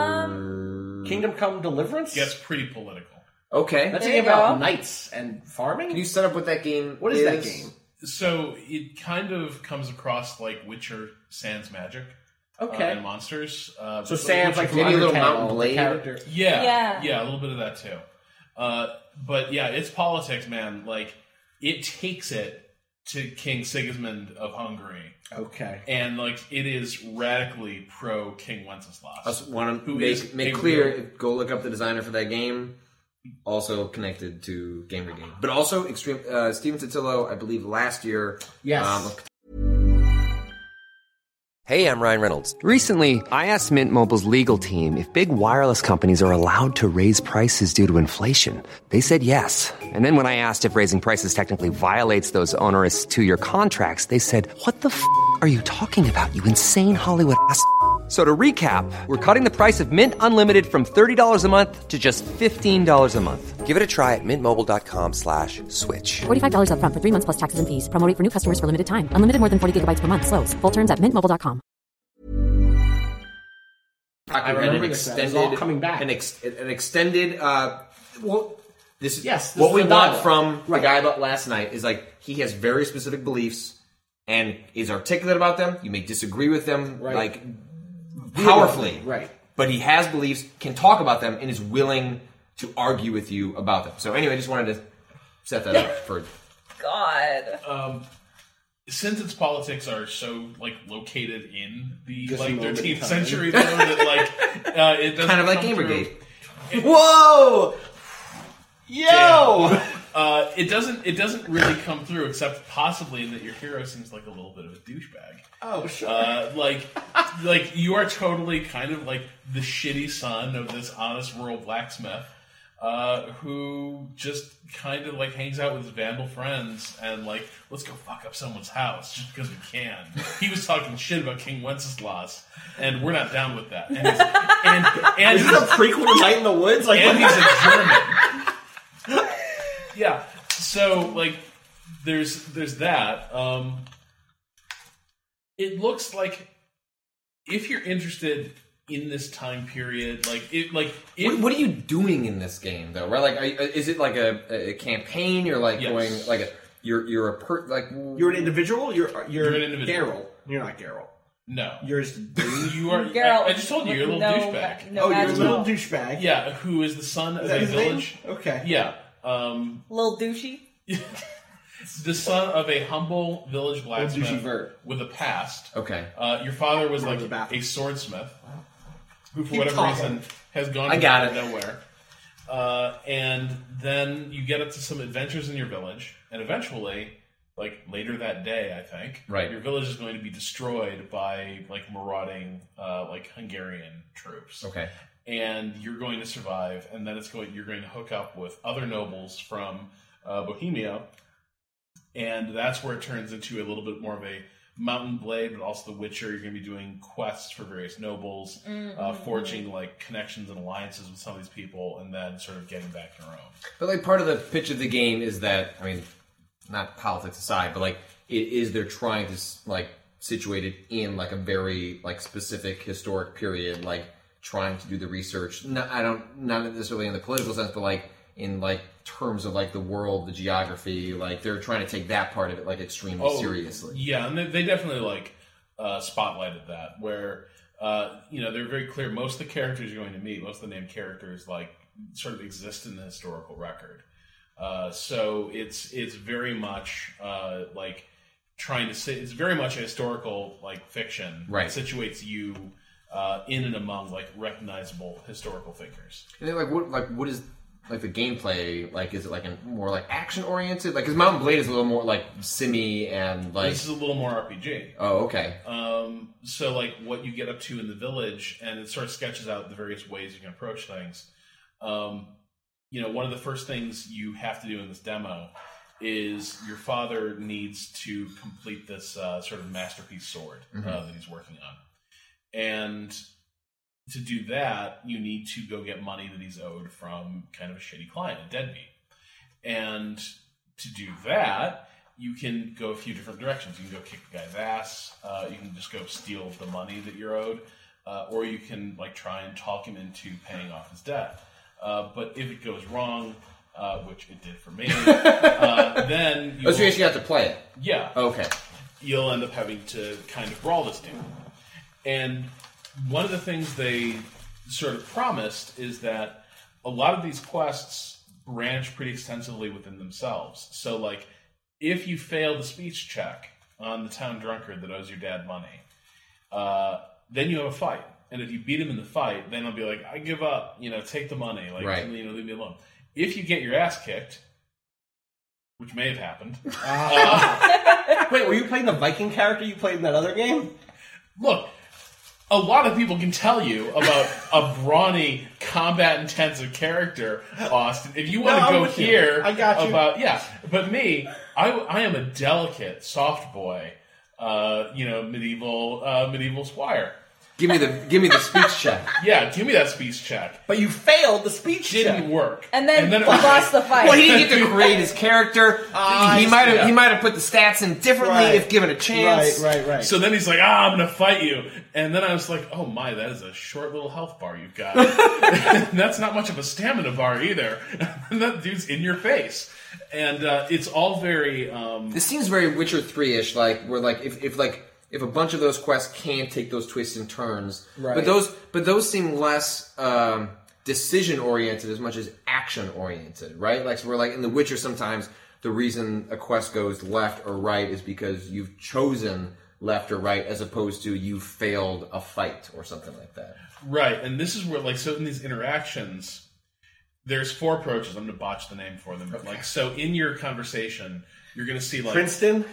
[SPEAKER 4] Um,
[SPEAKER 3] Kingdom Come Deliverance?
[SPEAKER 5] Gets pretty political.
[SPEAKER 6] Okay,
[SPEAKER 3] That's a
[SPEAKER 4] There
[SPEAKER 3] game
[SPEAKER 4] you
[SPEAKER 3] about
[SPEAKER 4] go.
[SPEAKER 3] knights and farming?
[SPEAKER 6] can you set up what that game?
[SPEAKER 3] What is that game?
[SPEAKER 5] So it kind of comes across like Witcher Sans Magic uh,
[SPEAKER 3] Okay.
[SPEAKER 5] and Monsters. Uh,
[SPEAKER 3] So
[SPEAKER 5] but
[SPEAKER 3] Sam's
[SPEAKER 5] Witcher-
[SPEAKER 3] like from
[SPEAKER 6] Maybe a little
[SPEAKER 3] Undertale,
[SPEAKER 6] Mountain
[SPEAKER 3] the
[SPEAKER 6] Blade?
[SPEAKER 3] character.
[SPEAKER 5] Yeah,
[SPEAKER 4] Yeah.
[SPEAKER 5] yeah, a little bit of that too. Uh, but yeah, it's politics, man. Like it takes it to King Sigismund of Hungary,
[SPEAKER 3] Okay.
[SPEAKER 5] and like it is radically pro King Wenceslas.
[SPEAKER 6] I just want to
[SPEAKER 5] Who is
[SPEAKER 6] make, make
[SPEAKER 5] a
[SPEAKER 6] clear,
[SPEAKER 5] real-
[SPEAKER 6] go look up the designer for that game. Also connected to Gamer Game. But also, Extreme, uh, Steven Totillo, I believe last year.
[SPEAKER 3] Yes.
[SPEAKER 6] Um,
[SPEAKER 7] Hey, I'm Ryan Reynolds. Recently, I asked Mint Mobile's legal team if big wireless companies are allowed to raise prices due to inflation. They said yes. And then when I asked if raising prices technically violates those onerous two-year contracts, they said, "What the f*** are you talking about, you insane Hollywood ass?" f- So to recap, we're cutting the price of Mint Unlimited from thirty dollars a month to just fifteen dollars a month. Give it a try at mintmobile.com slash switch.
[SPEAKER 8] forty-five dollars up front for three months plus taxes and fees. Promo rate for new customers for limited time. Unlimited more than forty gigabytes per month. Slows full terms at mint mobile dot com.
[SPEAKER 3] I remember this. It's all coming back.
[SPEAKER 6] An, ex, an extended. Uh, well, this is
[SPEAKER 3] yes. This
[SPEAKER 6] what
[SPEAKER 3] is
[SPEAKER 6] we
[SPEAKER 3] the
[SPEAKER 6] want
[SPEAKER 3] dialogue.
[SPEAKER 6] from
[SPEAKER 3] Right.
[SPEAKER 6] the guy about last night is like he has very specific beliefs and is articulate about them. You may disagree with them,
[SPEAKER 3] Right.
[SPEAKER 6] like powerfully,
[SPEAKER 3] Right.
[SPEAKER 6] But he has beliefs, can talk about them, and is willing to argue with you about them. So anyway, I just wanted to set that up for.
[SPEAKER 4] God.
[SPEAKER 5] Um, since its politics are so like located in the
[SPEAKER 3] Just
[SPEAKER 5] like
[SPEAKER 3] a moment in
[SPEAKER 5] thirteenth
[SPEAKER 3] time.
[SPEAKER 5] century, though, that like uh, it doesn't
[SPEAKER 6] Kind of like
[SPEAKER 5] come
[SPEAKER 6] Gamergate.
[SPEAKER 5] through-
[SPEAKER 3] Whoa! Yo!
[SPEAKER 5] Uh, it doesn't. It doesn't really come through, except possibly in that your hero seems like a little bit of a douchebag.
[SPEAKER 3] Oh, sure.
[SPEAKER 5] Uh, like, like you are totally kind of like the shitty son of this honest rural blacksmith, uh, who just kind of like hangs out with his vandal friends and like, let's go fuck up someone's house just because we can. He was talking shit about King Wenceslas, and we're not down with that. And he's, and, and
[SPEAKER 3] Is this a prequel to Night in the Woods? Like,
[SPEAKER 5] and he's a German. Yeah. So like, there's there's that. Um, it looks like if you're interested in this time period, like it, like if,
[SPEAKER 6] What, what are you doing in this game, though? Right? Like, are you, is it like a, a campaign? You're like
[SPEAKER 5] Yes.
[SPEAKER 6] going like a you're you're a per like
[SPEAKER 3] you're an individual? You're, you're,
[SPEAKER 5] You're an individual.
[SPEAKER 3] Daryl. You're not Daryl.
[SPEAKER 5] no,
[SPEAKER 3] You're just a dude.
[SPEAKER 5] you are.
[SPEAKER 4] Girl,
[SPEAKER 5] I, I just told you, you're a little
[SPEAKER 4] no,
[SPEAKER 5] douchebag.
[SPEAKER 4] No
[SPEAKER 3] oh, you're a
[SPEAKER 4] magic.
[SPEAKER 3] little douchebag.
[SPEAKER 5] Yeah, who is the son of
[SPEAKER 3] Is that
[SPEAKER 5] a
[SPEAKER 3] his name?
[SPEAKER 5] village?
[SPEAKER 3] Okay.
[SPEAKER 5] Yeah, um,
[SPEAKER 4] Little douchey.
[SPEAKER 5] the son of a humble village
[SPEAKER 3] douchey
[SPEAKER 5] blacksmith
[SPEAKER 3] vert.
[SPEAKER 5] with a past.
[SPEAKER 6] okay.
[SPEAKER 5] Uh, your father was
[SPEAKER 3] Go to
[SPEAKER 5] like
[SPEAKER 3] the bathroom.
[SPEAKER 5] a swordsmith who, for
[SPEAKER 3] Keep
[SPEAKER 5] whatever
[SPEAKER 3] talking.
[SPEAKER 5] reason, has gone
[SPEAKER 6] I
[SPEAKER 5] to
[SPEAKER 6] got
[SPEAKER 5] the middle of nowhere. Uh, and then you get up to some adventures in your village, and eventually, like later that day, I think,
[SPEAKER 6] Right.
[SPEAKER 5] your village is going to be destroyed by like marauding, uh, like Hungarian troops.
[SPEAKER 6] Okay.
[SPEAKER 5] And you're going to survive, and then it's going. You're going to hook up with other nobles from uh, Bohemia, and that's where it turns into a little bit more of a Mountain Blade, but also The Witcher. You're going to be doing quests for various nobles,
[SPEAKER 4] Mm-hmm.
[SPEAKER 5] uh, forging like connections and alliances with some of these people, and then sort of getting back your own.
[SPEAKER 6] But like part of the pitch of the game is that I mean, not politics aside, but like it is they're trying to like situate it in like a very like specific historic period, like trying to do the research. No, I don't not necessarily in the political sense, but like in like terms of like the world, the geography. Like they're trying to take that part of it like extremely
[SPEAKER 5] Oh,
[SPEAKER 6] seriously.
[SPEAKER 5] Yeah, and they, they definitely like uh, spotlighted that where uh, you know they're very clear. Most of the characters you're going to meet, most of the named characters, like sort of exist in the historical record. Uh, so it's it's very much uh, like trying to say it's very much a historical like fiction.
[SPEAKER 6] Right.
[SPEAKER 5] It situates you uh, in and among like recognizable historical figures.
[SPEAKER 6] And then like what like what is like the gameplay like? Is it like a more like action oriented? Like because Mountain Blade is a little more like simmy and like
[SPEAKER 5] This is a little more R P G.
[SPEAKER 6] oh okay
[SPEAKER 5] Um, so like what you get up to in the village, and it sort of sketches out the various ways you can approach things. Um, you know, one of the first things you have to do in this demo is your father needs to complete this uh, sort of masterpiece sword uh, that he's working on. And to do that, you need to go get money that he's owed from kind of a shitty client, a deadbeat. And to do that, you can go a few different directions. You can go kick the guy's ass. Uh, you can just go steal the money that you're owed. Uh, or you can like try and talk him into paying off his debt. Uh, but if it goes wrong, uh, which it did for me, uh, then you
[SPEAKER 6] oh, so you actually have to play it.
[SPEAKER 5] yeah,
[SPEAKER 6] Okay.
[SPEAKER 5] you'll end up having to kind of brawl this dude. And one of the things they sort of promised is that a lot of these quests branch pretty extensively within themselves. So, like, if you fail the speech check on the town drunkard that owes your dad money, uh, then you have a fight. And if you beat him in the fight, then he'll be like, I give up, you know, take the money, like,
[SPEAKER 6] Right.
[SPEAKER 5] you know, leave me alone. If you get your ass kicked, which may have happened,
[SPEAKER 3] Wait, were you playing the Viking character you played in that other game?
[SPEAKER 5] look, a lot of people can tell you about a brawny, combat-intensive character, Austin. If you want
[SPEAKER 3] No,
[SPEAKER 5] to
[SPEAKER 3] I'm
[SPEAKER 5] go
[SPEAKER 3] with you.
[SPEAKER 5] here
[SPEAKER 3] I got you.
[SPEAKER 5] about yeah, but me, I, I am a delicate, soft boy, uh, you know, medieval uh, medieval squire.
[SPEAKER 6] Give me the give me the speech check.
[SPEAKER 5] Yeah, give me that speech check.
[SPEAKER 3] But you failed the speech
[SPEAKER 5] Didn't
[SPEAKER 3] check.
[SPEAKER 5] work.
[SPEAKER 4] And then,
[SPEAKER 5] it
[SPEAKER 4] he
[SPEAKER 5] was
[SPEAKER 4] lost the fight.
[SPEAKER 6] Well, he didn't get to create his character.
[SPEAKER 3] Ah,
[SPEAKER 6] he
[SPEAKER 3] I
[SPEAKER 6] might
[SPEAKER 3] see.
[SPEAKER 6] have he might have put the stats in differently
[SPEAKER 3] Right.
[SPEAKER 6] if given a chance.
[SPEAKER 3] Right, right, right.
[SPEAKER 5] So then he's like, ah, I'm going to fight you. And then I was like, oh my, that is a short little health bar you've got. And that's not much of a stamina bar either. And that dude's in your face. And uh, it's all very... Um,
[SPEAKER 6] This seems very Witcher three-ish, like where like if, if like if a bunch of those quests can take those twists and turns,
[SPEAKER 3] Right.
[SPEAKER 6] but those but those seem less um, decision oriented as much as action oriented, right? Like so we're like in The Witcher sometimes the reason a quest goes left or right is because you've chosen left or right as opposed to you failed a fight or something like that.
[SPEAKER 5] right, and this is where, like, so in these interactions, there's four approaches. I'm going to botch the name for them. But like, so in your conversation, you're going to see, like...
[SPEAKER 3] Princeton,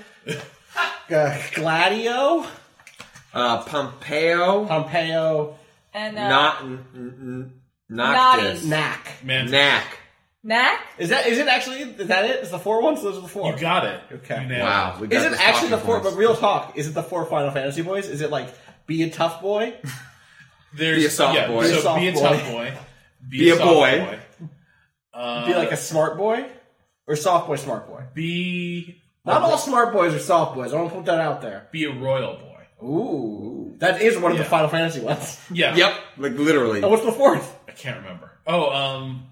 [SPEAKER 3] uh, Gladio,
[SPEAKER 6] Uh, Pompeo,
[SPEAKER 3] Pompeo,
[SPEAKER 4] and uh,
[SPEAKER 6] not n- n-
[SPEAKER 4] Naughty.
[SPEAKER 6] Noctis,
[SPEAKER 3] Knack.
[SPEAKER 5] Man,
[SPEAKER 6] Knack.
[SPEAKER 4] Knack?
[SPEAKER 3] Is that is it actually? Is that it? Is the four ones? Those are the four.
[SPEAKER 5] you got it.
[SPEAKER 3] Okay.
[SPEAKER 5] You nailed
[SPEAKER 6] Wow, we
[SPEAKER 5] it.
[SPEAKER 6] got
[SPEAKER 3] Is it
[SPEAKER 6] this
[SPEAKER 3] actually the
[SPEAKER 6] talking
[SPEAKER 3] four?
[SPEAKER 6] points.
[SPEAKER 3] But real talk, is it the four Final Fantasy boys? Is it like be a tough boy?
[SPEAKER 5] There's,
[SPEAKER 6] Be a soft
[SPEAKER 5] yeah,
[SPEAKER 6] boy.
[SPEAKER 5] So
[SPEAKER 3] Be a soft
[SPEAKER 5] be a
[SPEAKER 3] boy.
[SPEAKER 5] tough boy. Be,
[SPEAKER 6] Be a
[SPEAKER 5] soft
[SPEAKER 6] boy.
[SPEAKER 5] Uh,
[SPEAKER 3] be like a smart boy, or soft boy, smart boy?
[SPEAKER 5] Be...
[SPEAKER 3] Not all smart boys are soft boys. I want to put that out there.
[SPEAKER 5] Be a royal boy.
[SPEAKER 3] Ooh, that is one of
[SPEAKER 5] Yeah.
[SPEAKER 3] the Final Fantasy ones.
[SPEAKER 5] Yeah.
[SPEAKER 6] Yep, like literally.
[SPEAKER 3] And what's the fourth?
[SPEAKER 5] I can't remember. Oh, um...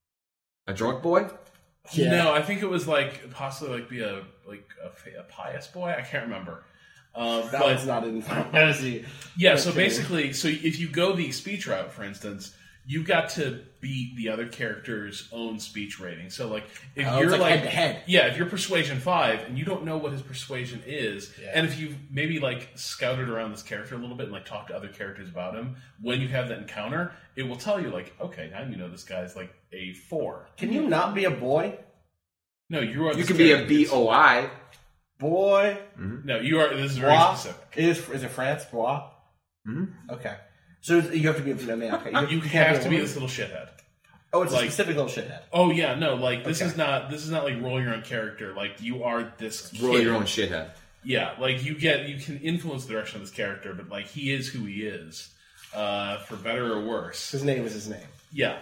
[SPEAKER 6] A drunk boy?
[SPEAKER 3] Yeah.
[SPEAKER 5] No, I think it was like possibly like be a like a, fa- a pious boy. I can't remember. Uh,
[SPEAKER 3] That
[SPEAKER 5] but
[SPEAKER 3] one's not in Final Fantasy.
[SPEAKER 5] yeah, so
[SPEAKER 3] Okay.
[SPEAKER 5] basically, so if you go the speech route, for instance, you got to beat the other character's own speech rating. So like if
[SPEAKER 3] Oh,
[SPEAKER 5] you're
[SPEAKER 3] it's like
[SPEAKER 5] like
[SPEAKER 3] head-to-head.
[SPEAKER 5] yeah, if you're persuasion five and you don't know what his persuasion is,
[SPEAKER 3] Yeah.
[SPEAKER 5] and if you've maybe like scouted around this character a little bit and like talked to other characters about him, when you have that encounter, it will tell you like, okay, now you know this guy's like a four.
[SPEAKER 3] Can you not be a boy?
[SPEAKER 5] No, you are.
[SPEAKER 6] You
[SPEAKER 5] this
[SPEAKER 6] could be a
[SPEAKER 5] character.
[SPEAKER 6] B O I.
[SPEAKER 3] Boy.
[SPEAKER 5] No, you are. This is very
[SPEAKER 3] Bois?
[SPEAKER 5] specific.
[SPEAKER 3] Is is it France? Bois? Mm-hmm. Okay. So you have to be a no, man. Okay.
[SPEAKER 5] You
[SPEAKER 3] can't
[SPEAKER 5] have to be
[SPEAKER 3] a
[SPEAKER 5] this little shithead.
[SPEAKER 3] Oh, it's
[SPEAKER 5] like-
[SPEAKER 3] a specific little shithead.
[SPEAKER 5] Oh yeah, no, like this
[SPEAKER 3] Okay.
[SPEAKER 5] is not this is not like roll your own character. Like you are this
[SPEAKER 6] Roll
[SPEAKER 5] kid.
[SPEAKER 6] your own shithead.
[SPEAKER 5] Yeah, like you get you can influence the direction of this character, but like he is who he is, uh, for better or worse.
[SPEAKER 3] His name is his name.
[SPEAKER 5] Yeah.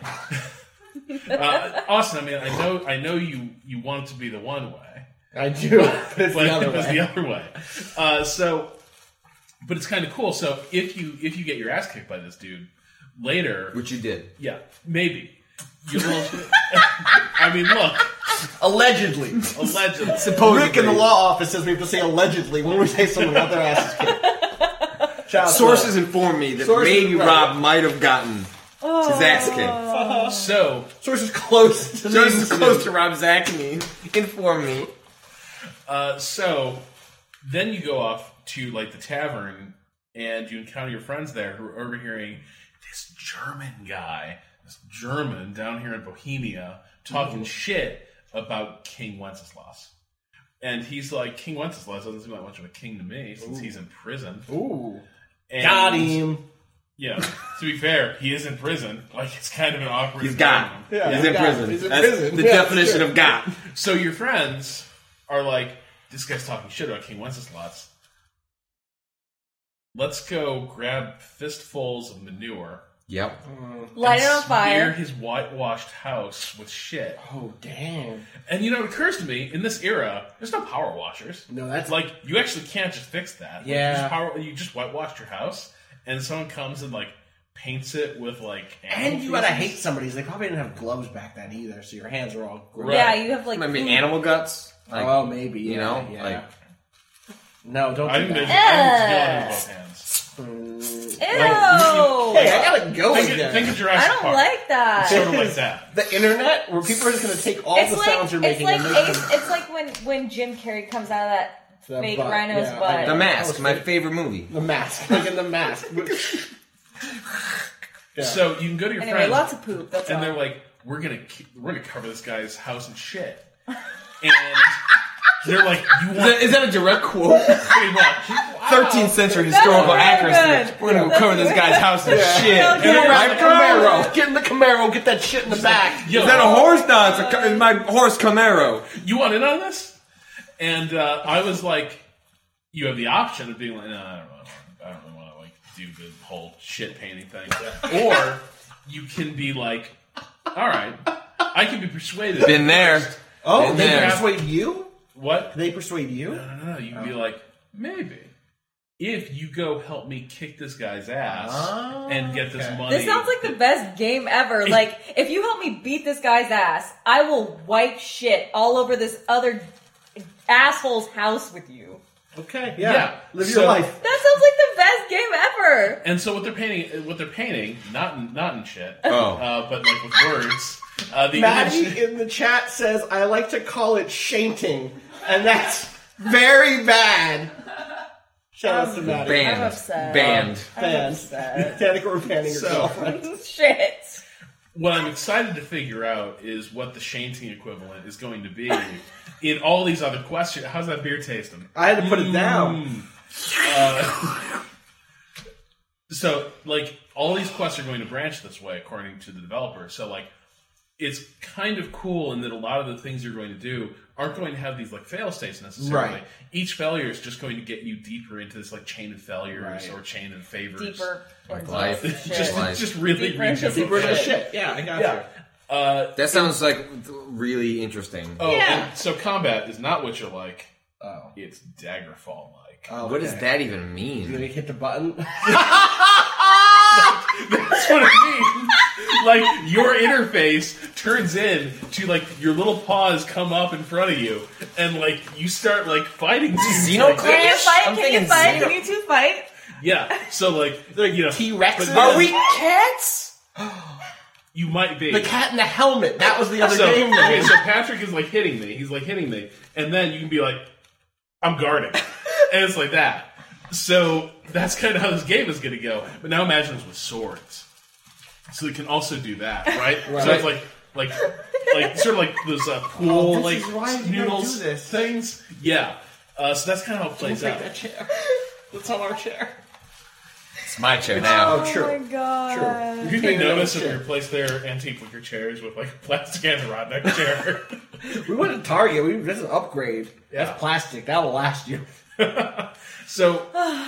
[SPEAKER 5] uh, Austin, I mean, I know I know you you want it to be the one way,
[SPEAKER 3] I do, but it's
[SPEAKER 5] but
[SPEAKER 3] the other
[SPEAKER 5] it was
[SPEAKER 3] way.
[SPEAKER 5] the other way. Uh, so, but it's kind of cool. So if you if you get your ass kicked by this dude later,
[SPEAKER 6] Which you did.
[SPEAKER 5] yeah, maybe. You little, I mean, look,
[SPEAKER 3] Allegedly.
[SPEAKER 5] allegedly.
[SPEAKER 6] Supposedly.
[SPEAKER 3] Rick in the law office says we have to say allegedly when we say someone got their asses kicked. Shout out to
[SPEAKER 6] Sources inform me that
[SPEAKER 3] Sources-
[SPEAKER 6] maybe
[SPEAKER 3] right.
[SPEAKER 6] Rob might have gotten his ass kicked.
[SPEAKER 5] So,
[SPEAKER 3] sources close to
[SPEAKER 6] Sources
[SPEAKER 3] the
[SPEAKER 6] close to Rob's acne inform me.
[SPEAKER 5] uh, so then you go off to like the tavern, and you encounter your friends there who are overhearing this German guy, this German down here in Bohemia, talking shit about King Wenceslas. And he's like, King Wenceslas doesn't seem like much of a king to me since he's in prison.
[SPEAKER 3] Ooh.
[SPEAKER 5] And,
[SPEAKER 3] Got him.
[SPEAKER 5] Yeah, to be fair, he is in prison. Like, it's kind of an awkward
[SPEAKER 6] He's got.
[SPEAKER 5] environment.
[SPEAKER 3] Yeah,
[SPEAKER 6] He's in
[SPEAKER 3] got-
[SPEAKER 6] prison.
[SPEAKER 3] he's in
[SPEAKER 6] That's
[SPEAKER 3] prison.
[SPEAKER 6] the
[SPEAKER 3] Yeah,
[SPEAKER 6] definition
[SPEAKER 3] sure.
[SPEAKER 6] of got.
[SPEAKER 5] So your friends are like, this guy's talking shit about King Wenceslas. Let's go grab fistfuls of manure,
[SPEAKER 6] Yep.
[SPEAKER 4] Light it on
[SPEAKER 5] smear
[SPEAKER 4] fire.
[SPEAKER 5] his whitewashed house with shit.
[SPEAKER 3] Oh, damn.
[SPEAKER 5] And you know, it occurs to me, in this era, there's no power washers.
[SPEAKER 3] No, that's-
[SPEAKER 5] like, you actually can't just fix that. Like, you
[SPEAKER 3] Yeah.
[SPEAKER 5] just power, you just whitewashed your house, and someone comes and like paints it with like. animal
[SPEAKER 3] And you gotta
[SPEAKER 5] feces.
[SPEAKER 3] hate somebody's. They probably didn't have gloves back then either, so your hands are all gross.
[SPEAKER 5] Right.
[SPEAKER 4] Yeah, you have like.
[SPEAKER 6] Might be
[SPEAKER 4] food.
[SPEAKER 6] animal guts. Like,
[SPEAKER 3] Oh, maybe.
[SPEAKER 6] you
[SPEAKER 3] yeah,
[SPEAKER 6] know,
[SPEAKER 3] yeah.
[SPEAKER 6] like
[SPEAKER 3] no, don't
[SPEAKER 5] I
[SPEAKER 3] do
[SPEAKER 5] think there's
[SPEAKER 3] that.
[SPEAKER 5] I think there's blood in both hands.
[SPEAKER 4] Ew!
[SPEAKER 3] Hey, I gotta go
[SPEAKER 5] Think,
[SPEAKER 3] again.
[SPEAKER 5] of, think of Jurassic
[SPEAKER 4] I don't
[SPEAKER 5] Park.
[SPEAKER 4] like that.
[SPEAKER 5] Sort of like that.
[SPEAKER 3] The internet, where people are just gonna take all
[SPEAKER 4] It's
[SPEAKER 3] the
[SPEAKER 4] like
[SPEAKER 3] sounds you're
[SPEAKER 4] it's
[SPEAKER 3] making
[SPEAKER 4] like
[SPEAKER 3] and make
[SPEAKER 4] Ace,
[SPEAKER 3] them
[SPEAKER 4] it's like when when Jim Carrey comes out of that
[SPEAKER 3] The
[SPEAKER 4] fake
[SPEAKER 3] butt,
[SPEAKER 4] rhino's
[SPEAKER 3] yeah, I
[SPEAKER 4] butt.
[SPEAKER 6] The Mask,
[SPEAKER 3] Oh,
[SPEAKER 6] my
[SPEAKER 3] sweet.
[SPEAKER 6] favorite movie.
[SPEAKER 3] the mask, like in the mask. Yeah.
[SPEAKER 5] So you can go to your
[SPEAKER 4] Anyway,
[SPEAKER 5] friends,
[SPEAKER 4] lots of poop. That's
[SPEAKER 5] and
[SPEAKER 4] all.
[SPEAKER 5] they're like, "We're gonna keep, we're gonna cover this guy's house in shit," and they're like, "You
[SPEAKER 6] Is
[SPEAKER 5] want
[SPEAKER 6] that, is that a direct quote?
[SPEAKER 5] pretty much?"
[SPEAKER 6] thirteenth century historical
[SPEAKER 4] very
[SPEAKER 6] accuracy.
[SPEAKER 4] good.
[SPEAKER 6] We're gonna go cover this guy's house in shit.
[SPEAKER 4] so
[SPEAKER 6] Is
[SPEAKER 4] good.
[SPEAKER 3] Ride the
[SPEAKER 6] that
[SPEAKER 3] Camaro. Get in the Camaro. Get that shit in the back.
[SPEAKER 5] Yo,
[SPEAKER 6] a horse? No, it's, a, it's my horse Camaro.
[SPEAKER 5] you want in on this? And uh, I was like, you have the option of being like, no, I don't, know, I don't really want to like do the whole shit painting thing, or you can be like, all right, I can be persuaded.
[SPEAKER 6] Been there.
[SPEAKER 3] Oh,
[SPEAKER 6] Been
[SPEAKER 3] they
[SPEAKER 6] there.
[SPEAKER 3] can persuade you?
[SPEAKER 5] What?
[SPEAKER 3] They persuade you?
[SPEAKER 5] No, no, no. You can be like, maybe. If you go help me kick this guy's ass
[SPEAKER 3] Oh,
[SPEAKER 5] and get this
[SPEAKER 3] okay.
[SPEAKER 5] money.
[SPEAKER 4] This sounds like the best game ever. Like, if you help me beat this guy's ass, I will wipe shit all over this other asshole's house with you.
[SPEAKER 3] Okay, yeah.
[SPEAKER 5] Yeah,
[SPEAKER 3] Live
[SPEAKER 5] so-
[SPEAKER 3] your life.
[SPEAKER 4] That sounds like the best game ever.
[SPEAKER 5] And so what they're painting, what they're painting, not in, not in shit,
[SPEAKER 6] Oh.
[SPEAKER 5] uh, but like with words. Uh, the
[SPEAKER 3] Maddie
[SPEAKER 5] image,
[SPEAKER 3] in the chat says, I like to call it shanting. And that's very bad. Shout out to Maddie.
[SPEAKER 6] Banned.
[SPEAKER 4] I'm upset.
[SPEAKER 6] Banned.
[SPEAKER 3] Banned. Danica, we're banning your
[SPEAKER 5] So-
[SPEAKER 3] girlfriend.
[SPEAKER 4] Shit.
[SPEAKER 5] what I'm excited to figure out is what the shanting equivalent is going to be in all these other questions. How's that beer tasting?
[SPEAKER 3] I had to put it down.
[SPEAKER 5] Uh, so, like, all these quests are going to branch this way, according to the developer. So, like, it's kind of cool in that a lot of the things you're going to do aren't going to have these, like, fail states necessarily.
[SPEAKER 3] Right.
[SPEAKER 5] Each failure is just going to get you deeper into this, like, chain of failures
[SPEAKER 3] Right.
[SPEAKER 5] or chain of favors.
[SPEAKER 4] Deeper into
[SPEAKER 6] life.
[SPEAKER 4] this shit.
[SPEAKER 5] just,
[SPEAKER 6] Life.
[SPEAKER 5] just really
[SPEAKER 4] Deeper into
[SPEAKER 5] reach
[SPEAKER 3] Deeper into shit. Yeah, I got
[SPEAKER 5] Yeah. Uh,
[SPEAKER 6] That sounds like really interesting.
[SPEAKER 5] oh,
[SPEAKER 4] Yeah.
[SPEAKER 5] and so combat is not what you're like.
[SPEAKER 3] you. Oh.
[SPEAKER 5] It's Daggerfall-like.
[SPEAKER 3] Oh,
[SPEAKER 6] What does
[SPEAKER 3] okay.
[SPEAKER 6] that even
[SPEAKER 3] You
[SPEAKER 6] mean?
[SPEAKER 3] gonna hit the button?
[SPEAKER 5] That's what it means. Like, your interface turns in to, like, your little paws come up in front of you, and, like, you start, like, fighting.
[SPEAKER 6] Xenoclash?
[SPEAKER 5] Like,
[SPEAKER 4] Can you fight?
[SPEAKER 6] I'm
[SPEAKER 4] Can you
[SPEAKER 6] thinking
[SPEAKER 4] fight?
[SPEAKER 6] zero.
[SPEAKER 4] Can you two fight?
[SPEAKER 5] yeah, so, like, you know.
[SPEAKER 3] T-Rexes?
[SPEAKER 5] but
[SPEAKER 3] Are
[SPEAKER 5] then
[SPEAKER 3] we
[SPEAKER 6] cats?
[SPEAKER 5] You might be.
[SPEAKER 3] The cat in the helmet. That was the other
[SPEAKER 5] so,
[SPEAKER 3] game
[SPEAKER 5] okay,
[SPEAKER 3] name.
[SPEAKER 5] so Patrick is, like, hitting me. He's, like, hitting me. And then you can be like, I'm guarding. And it's like that. So, that's kind of how this game is going to go. But now imagine it's with swords. So it can also do that, right?
[SPEAKER 3] Right.
[SPEAKER 5] So it's like, like, like sort of like those uh, pool,
[SPEAKER 3] Oh, this
[SPEAKER 5] like
[SPEAKER 3] is why you gotta
[SPEAKER 5] noodles
[SPEAKER 3] do this.
[SPEAKER 5] things. Yeah. Uh, so that's kind of how it plays
[SPEAKER 3] Take
[SPEAKER 5] out.
[SPEAKER 3] that chair. That's on our chair.
[SPEAKER 6] It's my chair now.
[SPEAKER 3] Oh, true.
[SPEAKER 4] Oh my god.
[SPEAKER 3] True.
[SPEAKER 5] You can
[SPEAKER 3] Take another
[SPEAKER 5] notice if
[SPEAKER 3] chair.
[SPEAKER 5] you replace their antique wicker chairs with like a plastic and rod neck chair.
[SPEAKER 3] We went to Target. We, that's an upgrade.
[SPEAKER 5] Yeah.
[SPEAKER 3] That's plastic. That will last you.
[SPEAKER 5] So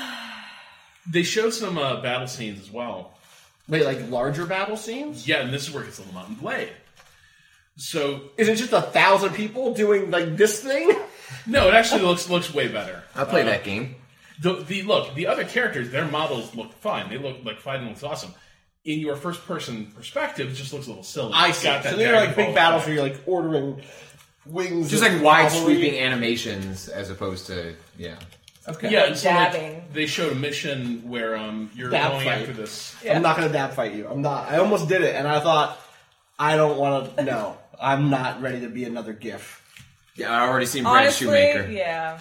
[SPEAKER 5] they show some uh, battle scenes as well.
[SPEAKER 3] Wait, like larger battle scenes?
[SPEAKER 5] Yeah, and this is where it gets a little mountain blade. So
[SPEAKER 3] Is it just a thousand people doing like this thing?
[SPEAKER 5] no, it actually looks looks way better.
[SPEAKER 6] I'll play
[SPEAKER 5] Uh,
[SPEAKER 6] that game.
[SPEAKER 5] The, the look, the other characters, their models look fine. They look like fighting looks awesome. In your first person perspective, it just looks a little silly.
[SPEAKER 3] I
[SPEAKER 5] It's
[SPEAKER 3] see.
[SPEAKER 5] got that
[SPEAKER 3] So they're like big
[SPEAKER 5] Daggerfall
[SPEAKER 3] battles
[SPEAKER 5] effect.
[SPEAKER 3] where you're like ordering wings.
[SPEAKER 6] Just
[SPEAKER 3] of
[SPEAKER 6] like wide
[SPEAKER 3] cavalry.
[SPEAKER 6] sweeping animations as opposed to, yeah.
[SPEAKER 3] Okay.
[SPEAKER 5] Yeah, and so like,
[SPEAKER 4] Dabbing.
[SPEAKER 5] they showed a mission where um you're
[SPEAKER 3] Dab
[SPEAKER 5] going
[SPEAKER 3] fight.
[SPEAKER 5] after this.
[SPEAKER 3] I'm not gonna dab fight you. I'm not. I almost did it, and I thought I don't want to. No, I'm not ready to be another GIF.
[SPEAKER 6] Yeah, I already seen Brad
[SPEAKER 4] Honestly,
[SPEAKER 6] Shoemaker.
[SPEAKER 4] yeah.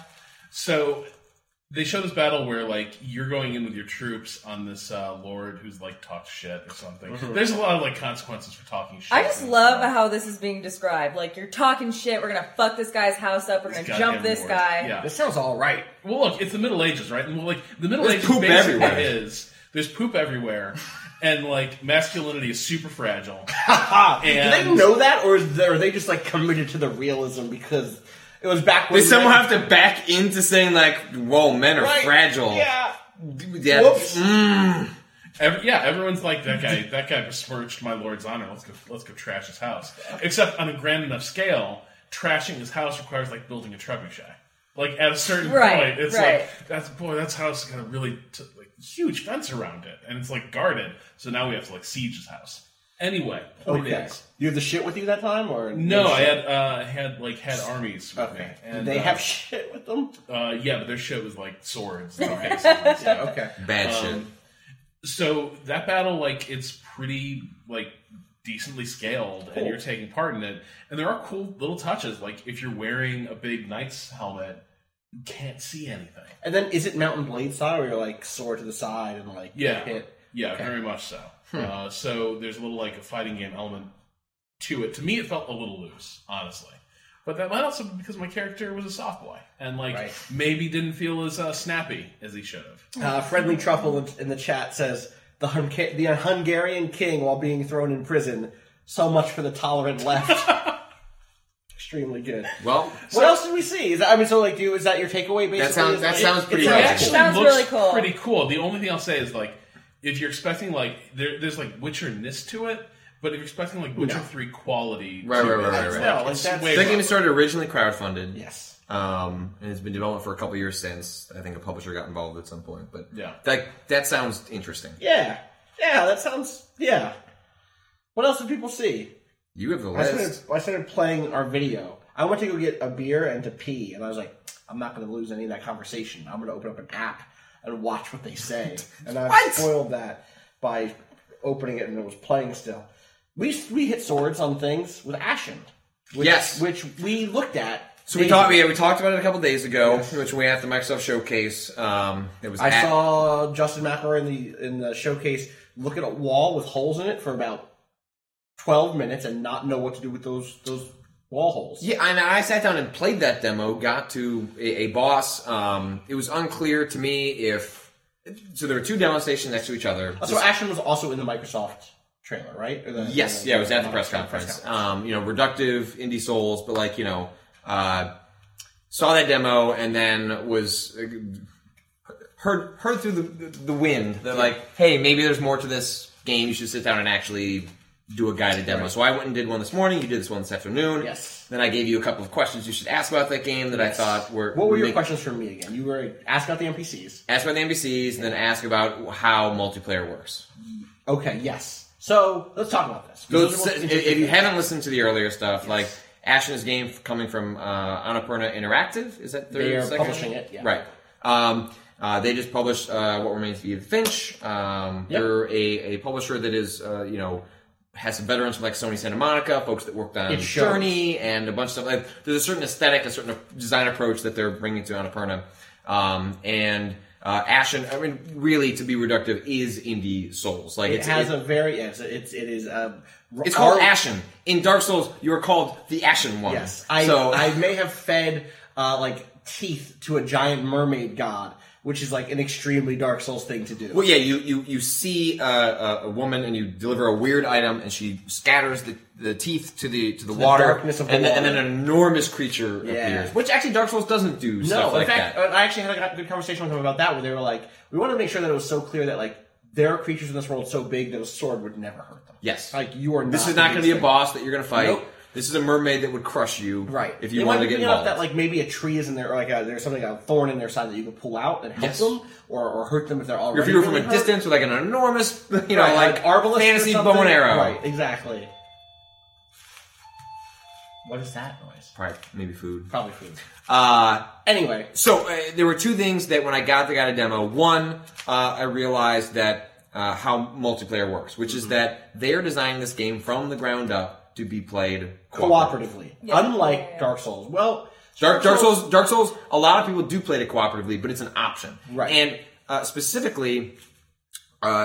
[SPEAKER 5] So they show this battle where like you're going in with your troops on this uh, lord who's like talks shit or something.
[SPEAKER 3] Mm-hmm.
[SPEAKER 5] There's a lot of like consequences for talking shit.
[SPEAKER 4] I just
[SPEAKER 5] and
[SPEAKER 4] love
[SPEAKER 5] stuff.
[SPEAKER 4] how this is being described. Like, you're talking shit, we're gonna fuck this guy's house up, we're gonna
[SPEAKER 5] This
[SPEAKER 4] jump
[SPEAKER 5] goddamn
[SPEAKER 4] this
[SPEAKER 5] lord.
[SPEAKER 4] guy.
[SPEAKER 5] Yeah.
[SPEAKER 3] This sounds all right.
[SPEAKER 5] Well, look, it's the Middle Ages, right? And well, like the Middle
[SPEAKER 6] There's
[SPEAKER 5] Ages
[SPEAKER 6] poop
[SPEAKER 5] basically
[SPEAKER 6] everywhere.
[SPEAKER 5] is there's poop everywhere, and like masculinity is super fragile.
[SPEAKER 3] Do they
[SPEAKER 5] And-
[SPEAKER 3] know that, or is they, are they just like committed to the realism because it was back when
[SPEAKER 6] They somehow
[SPEAKER 3] men-
[SPEAKER 6] have to back into saying like, "Whoa, men are
[SPEAKER 3] Right,
[SPEAKER 6] fragile."
[SPEAKER 3] Yeah.
[SPEAKER 6] Yeah.
[SPEAKER 3] Whoops.
[SPEAKER 6] Mm.
[SPEAKER 5] Every, yeah, everyone's like that guy. That guy besmirched my lord's honor. Let's go. Let's go trash his house. Except on a grand enough scale, trashing his house requires like building a trebuchet. Like at a certain
[SPEAKER 4] Right,
[SPEAKER 5] point, it's
[SPEAKER 4] right.
[SPEAKER 5] like that's boy, that's house got a really t- like huge fence around it, and it's like guarded. So now we have to like siege his house. Anyway, point
[SPEAKER 3] Okay.
[SPEAKER 5] is,
[SPEAKER 3] You have the shit with you that time, or
[SPEAKER 5] no, I
[SPEAKER 3] shit?
[SPEAKER 5] had uh, had like had armies with me,
[SPEAKER 3] Okay.
[SPEAKER 5] and
[SPEAKER 3] Did they
[SPEAKER 5] uh,
[SPEAKER 3] have shit with them?
[SPEAKER 5] uh, yeah, but their shit was like swords. Like, basically, so.
[SPEAKER 3] Okay.
[SPEAKER 6] Bad shit.
[SPEAKER 5] Um, So that battle, like, it's pretty, like, decently scaled, and you're taking part in it. And there are cool little touches, like if you're wearing a big knight's helmet, you can't see anything.
[SPEAKER 3] And then is it Mountain Blade style, where you're like sword to the side and like
[SPEAKER 5] Yeah,
[SPEAKER 3] hit?
[SPEAKER 5] yeah,
[SPEAKER 3] Okay.
[SPEAKER 5] very much so. Uh, so there's a little like a fighting game element to it. To me, it felt a little loose, honestly. But that might also be because my character was a soft boy and like
[SPEAKER 3] Right.
[SPEAKER 5] maybe didn't feel as uh, snappy as he should have.
[SPEAKER 3] Uh, Friendly Truffle in- in the chat says the Hun- the Hungarian king while being thrown in prison. So much for the tolerant left. Extremely good.
[SPEAKER 6] Well,
[SPEAKER 3] What else did we see? Is that, I mean, so like, do is that your takeaway? Basically,
[SPEAKER 6] sounds-
[SPEAKER 3] Is
[SPEAKER 6] that
[SPEAKER 3] like-
[SPEAKER 6] sounds
[SPEAKER 3] it
[SPEAKER 6] pretty
[SPEAKER 3] sounds
[SPEAKER 6] good.
[SPEAKER 3] cool.
[SPEAKER 5] Actually
[SPEAKER 4] Sounds
[SPEAKER 5] looks
[SPEAKER 4] really cool.
[SPEAKER 5] Pretty cool. The only thing I'll say is like if you're expecting like there, there's like Witcher-ness to it, but if you're expecting like Witcher
[SPEAKER 3] No.
[SPEAKER 5] three quality,
[SPEAKER 6] Right,
[SPEAKER 5] to
[SPEAKER 6] right,
[SPEAKER 5] it,
[SPEAKER 6] right, right,
[SPEAKER 5] it's
[SPEAKER 6] right.
[SPEAKER 3] No,
[SPEAKER 5] like,
[SPEAKER 3] like
[SPEAKER 5] it's
[SPEAKER 3] that's-
[SPEAKER 5] way
[SPEAKER 6] That game
[SPEAKER 5] rough.
[SPEAKER 6] started originally crowdfunded.
[SPEAKER 3] Yes.
[SPEAKER 6] Um, and it's been developed for a couple years since. I think a publisher got involved at some point. But
[SPEAKER 5] Yeah.
[SPEAKER 6] that that sounds interesting.
[SPEAKER 3] Yeah. Yeah, that sounds... Yeah. What else did people see?
[SPEAKER 6] You have the
[SPEAKER 3] I started,
[SPEAKER 6] list.
[SPEAKER 3] I started playing our video. I went to go get a beer and to pee, and I was like, I'm not going to lose any of that conversation. I'm going to open up an app and watch what they say. And I
[SPEAKER 6] What?
[SPEAKER 3] spoiled that by opening it and it was playing still. We we hit swords on things with Ashen. Which,
[SPEAKER 6] Yes.
[SPEAKER 3] Which we looked at.
[SPEAKER 6] So we
[SPEAKER 3] days
[SPEAKER 6] talked.
[SPEAKER 3] ago.
[SPEAKER 6] Yeah, we talked about it a couple days ago,
[SPEAKER 3] Yes.
[SPEAKER 6] which we had at the Microsoft Showcase. Um, it was.
[SPEAKER 3] I
[SPEAKER 6] at-
[SPEAKER 3] saw Justin McElroy in the in the showcase look at a wall with holes in it for about twelve minutes and not know what to do with those those wall holes.
[SPEAKER 6] Yeah, I mean, I sat down and played that demo. Got to a, a boss. Um, it was unclear to me if. So there were two demo stations next to each other.
[SPEAKER 3] So Ashen was also in the Microsoft trailer, right? Or the,
[SPEAKER 6] Yes,
[SPEAKER 3] the-
[SPEAKER 6] yeah, it was at the
[SPEAKER 3] uh,
[SPEAKER 6] press conference. Um, you know, reductive indie souls, but like you know, uh, saw that demo and then was uh, heard heard through the the wind that like, hey, maybe there's more to this game. You should sit down and actually do a guided demo.
[SPEAKER 3] Right.
[SPEAKER 6] So I went and did one this morning. You did this one this afternoon.
[SPEAKER 3] Yes.
[SPEAKER 6] Then I gave you a couple of questions you should ask about that game that I thought were.
[SPEAKER 3] What were your
[SPEAKER 6] make-
[SPEAKER 3] questions for me again? You were asked about the N P Cs.
[SPEAKER 6] Ask about the N P Cs and then ask about how multiplayer works.
[SPEAKER 3] Okay, yes. So let's talk about this.
[SPEAKER 6] So
[SPEAKER 3] Those
[SPEAKER 6] it's-
[SPEAKER 3] are what-
[SPEAKER 6] if if you haven't listened to the earlier stuff, like Ashen's game coming from uh, Annapurna Interactive, is that their
[SPEAKER 3] They are
[SPEAKER 6] second
[SPEAKER 3] publishing
[SPEAKER 6] name?
[SPEAKER 3] it, yeah.
[SPEAKER 6] Right. Um, uh, they just published uh, What Remains of Edith Finch. Um,
[SPEAKER 3] Yep.
[SPEAKER 6] They're a, a publisher that is, uh, you know, has some veterans from like Sony Santa Monica, folks that worked on
[SPEAKER 3] It shows.
[SPEAKER 6] Journey, and a bunch of stuff. Like, there's a certain aesthetic, a certain design approach that they're bringing to Annapurna. Um, and uh, Ashen, I mean, really, to be reductive, is indie Souls. Like
[SPEAKER 3] it
[SPEAKER 6] it's,
[SPEAKER 3] has
[SPEAKER 6] it-
[SPEAKER 3] a very yes, it's it is um,
[SPEAKER 6] it's called
[SPEAKER 3] our-
[SPEAKER 6] Ashen. In Dark Souls, you are called the Ashen One.
[SPEAKER 3] Yes, I
[SPEAKER 6] so
[SPEAKER 3] I may have fed uh, like teeth to a giant mermaid god, which is like an extremely Dark Souls thing to do.
[SPEAKER 6] well, yeah, you you you see uh, a, a woman and you deliver a weird item, and she scatters the, the teeth to the to the
[SPEAKER 3] the
[SPEAKER 6] water,
[SPEAKER 3] darkness of the
[SPEAKER 6] and, then, and
[SPEAKER 3] water.
[SPEAKER 6] then an enormous creature
[SPEAKER 3] Yeah.
[SPEAKER 6] appears. Which actually Dark Souls doesn't do
[SPEAKER 3] No,
[SPEAKER 6] stuff
[SPEAKER 3] in
[SPEAKER 6] like
[SPEAKER 3] fact,
[SPEAKER 6] that.
[SPEAKER 3] uh, I actually had a good conversation with them about that, where they were like, we want to make sure that it was so clear that like there are creatures in this world so big that a sword would never hurt them.
[SPEAKER 6] Yes,
[SPEAKER 3] Like you are.
[SPEAKER 6] this
[SPEAKER 3] not
[SPEAKER 6] is not going to be a
[SPEAKER 3] thing.
[SPEAKER 6] boss that you're going to fight.
[SPEAKER 3] Nope.
[SPEAKER 6] This is a mermaid that would crush you,
[SPEAKER 3] Right.
[SPEAKER 6] If you
[SPEAKER 3] They
[SPEAKER 6] wanted
[SPEAKER 3] might
[SPEAKER 6] to get
[SPEAKER 3] bring up
[SPEAKER 6] involved.
[SPEAKER 3] that like maybe a tree is in there, or like a, there's something a thorn in their side that you can pull out and help
[SPEAKER 6] Yes.
[SPEAKER 3] them, or, or hurt them if they're
[SPEAKER 6] or
[SPEAKER 3] already.
[SPEAKER 6] if you were from
[SPEAKER 3] really
[SPEAKER 6] a
[SPEAKER 3] hurt.
[SPEAKER 6] distance with like an enormous, you know,
[SPEAKER 3] Right,
[SPEAKER 6] like
[SPEAKER 3] arbalest or
[SPEAKER 6] fantasy bow
[SPEAKER 3] something.
[SPEAKER 6] and arrow.
[SPEAKER 3] Right, exactly. What is that noise?
[SPEAKER 6] Probably, maybe food.
[SPEAKER 3] Probably food.
[SPEAKER 6] Uh,
[SPEAKER 3] Anyway,
[SPEAKER 6] So uh, there were two things that when I got the guided demo, one, uh, I realized that uh, how multiplayer works, which
[SPEAKER 3] Mm-hmm.
[SPEAKER 6] is that they are designing this game from the ground up to be played
[SPEAKER 3] cooperatively,
[SPEAKER 4] Yeah.
[SPEAKER 3] unlike
[SPEAKER 4] Yeah, yeah.
[SPEAKER 3] Dark Souls. Well,
[SPEAKER 6] Dark, Dark Souls, Dark Souls. A lot of people do play it cooperatively, but it's an option.
[SPEAKER 3] Right.
[SPEAKER 6] And uh, specifically, uh,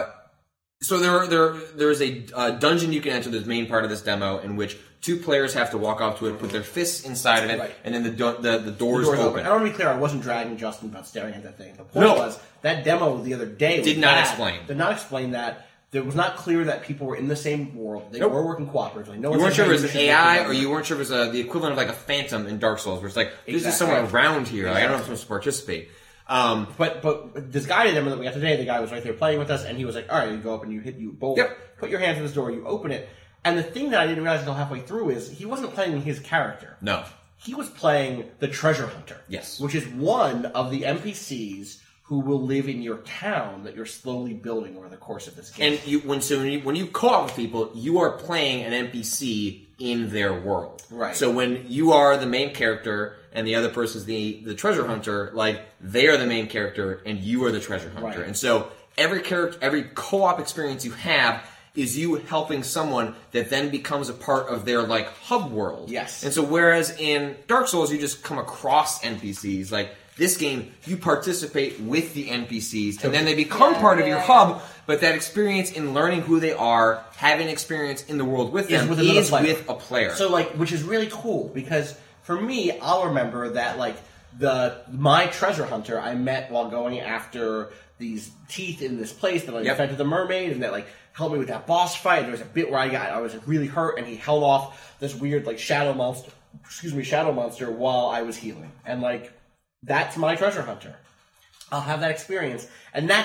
[SPEAKER 6] so there, there, there is a uh, dungeon you can enter. The main part of this demo, in which two players have to walk up to it, put their fists inside of it,
[SPEAKER 3] Right.
[SPEAKER 6] and then the do- the, the doors,
[SPEAKER 3] doors
[SPEAKER 6] open.
[SPEAKER 3] open. I want to be clear. I wasn't dragging Justin about staring at that thing. The point
[SPEAKER 6] No.
[SPEAKER 3] was that demo the other day was
[SPEAKER 6] Did not
[SPEAKER 3] bad.
[SPEAKER 6] explain.
[SPEAKER 3] Did not explain that. It was not clear that people were in the same world. They
[SPEAKER 6] Nope.
[SPEAKER 3] were working cooperatively. No
[SPEAKER 6] You
[SPEAKER 3] one
[SPEAKER 6] weren't
[SPEAKER 3] said,
[SPEAKER 6] sure if
[SPEAKER 3] "Hey,
[SPEAKER 6] it was
[SPEAKER 3] we
[SPEAKER 6] an
[SPEAKER 3] should
[SPEAKER 6] A I,
[SPEAKER 3] work
[SPEAKER 6] or
[SPEAKER 3] together."
[SPEAKER 6] you weren't sure if it was uh, the equivalent of like a phantom in Dark Souls, where it's like, this is
[SPEAKER 3] Exactly.
[SPEAKER 6] someone around here. Like, I don't know if I'm supposed to participate. Um,
[SPEAKER 3] But but this guy demo that we got today, the guy was right there playing with us, and he was like, "All right, you go up and you hit you both,
[SPEAKER 6] Yep.
[SPEAKER 3] put your hands in this door, you open it." And the thing that I didn't realize until halfway through is he wasn't playing his character.
[SPEAKER 6] no.
[SPEAKER 3] He was playing the treasure hunter.
[SPEAKER 6] Yes.
[SPEAKER 3] Which is one of the N P Cs who will live in your town that you're slowly building over the course of this game.
[SPEAKER 6] And you, when so when you, when you co-op with people, you are playing an N P C in their world.
[SPEAKER 3] Right.
[SPEAKER 6] So when you are the main character and the other person's the the treasure hunter, like they are the main character and you are the treasure hunter.
[SPEAKER 3] Right.
[SPEAKER 6] And so every character, every co-op experience you have is you helping someone that then becomes a part of their like hub world.
[SPEAKER 3] Yes.
[SPEAKER 6] And so whereas in Dark Souls you just come across N P Cs, like this game you participate with the N P Cs and then they become
[SPEAKER 4] Yeah,
[SPEAKER 6] part of your
[SPEAKER 4] yeah.
[SPEAKER 6] hub, but that experience in learning who they are, having experience in the world with
[SPEAKER 3] Is
[SPEAKER 6] them
[SPEAKER 3] with another
[SPEAKER 6] is
[SPEAKER 3] player.
[SPEAKER 6] with a player.
[SPEAKER 3] So like, which is really cool because for me, I'll remember that like the my treasure hunter I met while going after these teeth in this place that like
[SPEAKER 6] Yep.
[SPEAKER 3] affected the mermaid and that like helped me with that boss fight. There was a bit where I got I was really hurt and he held off this weird like shadow monster, excuse me, shadow monster while I was healing. And like that's my treasure hunter. I'll have that experience, and that's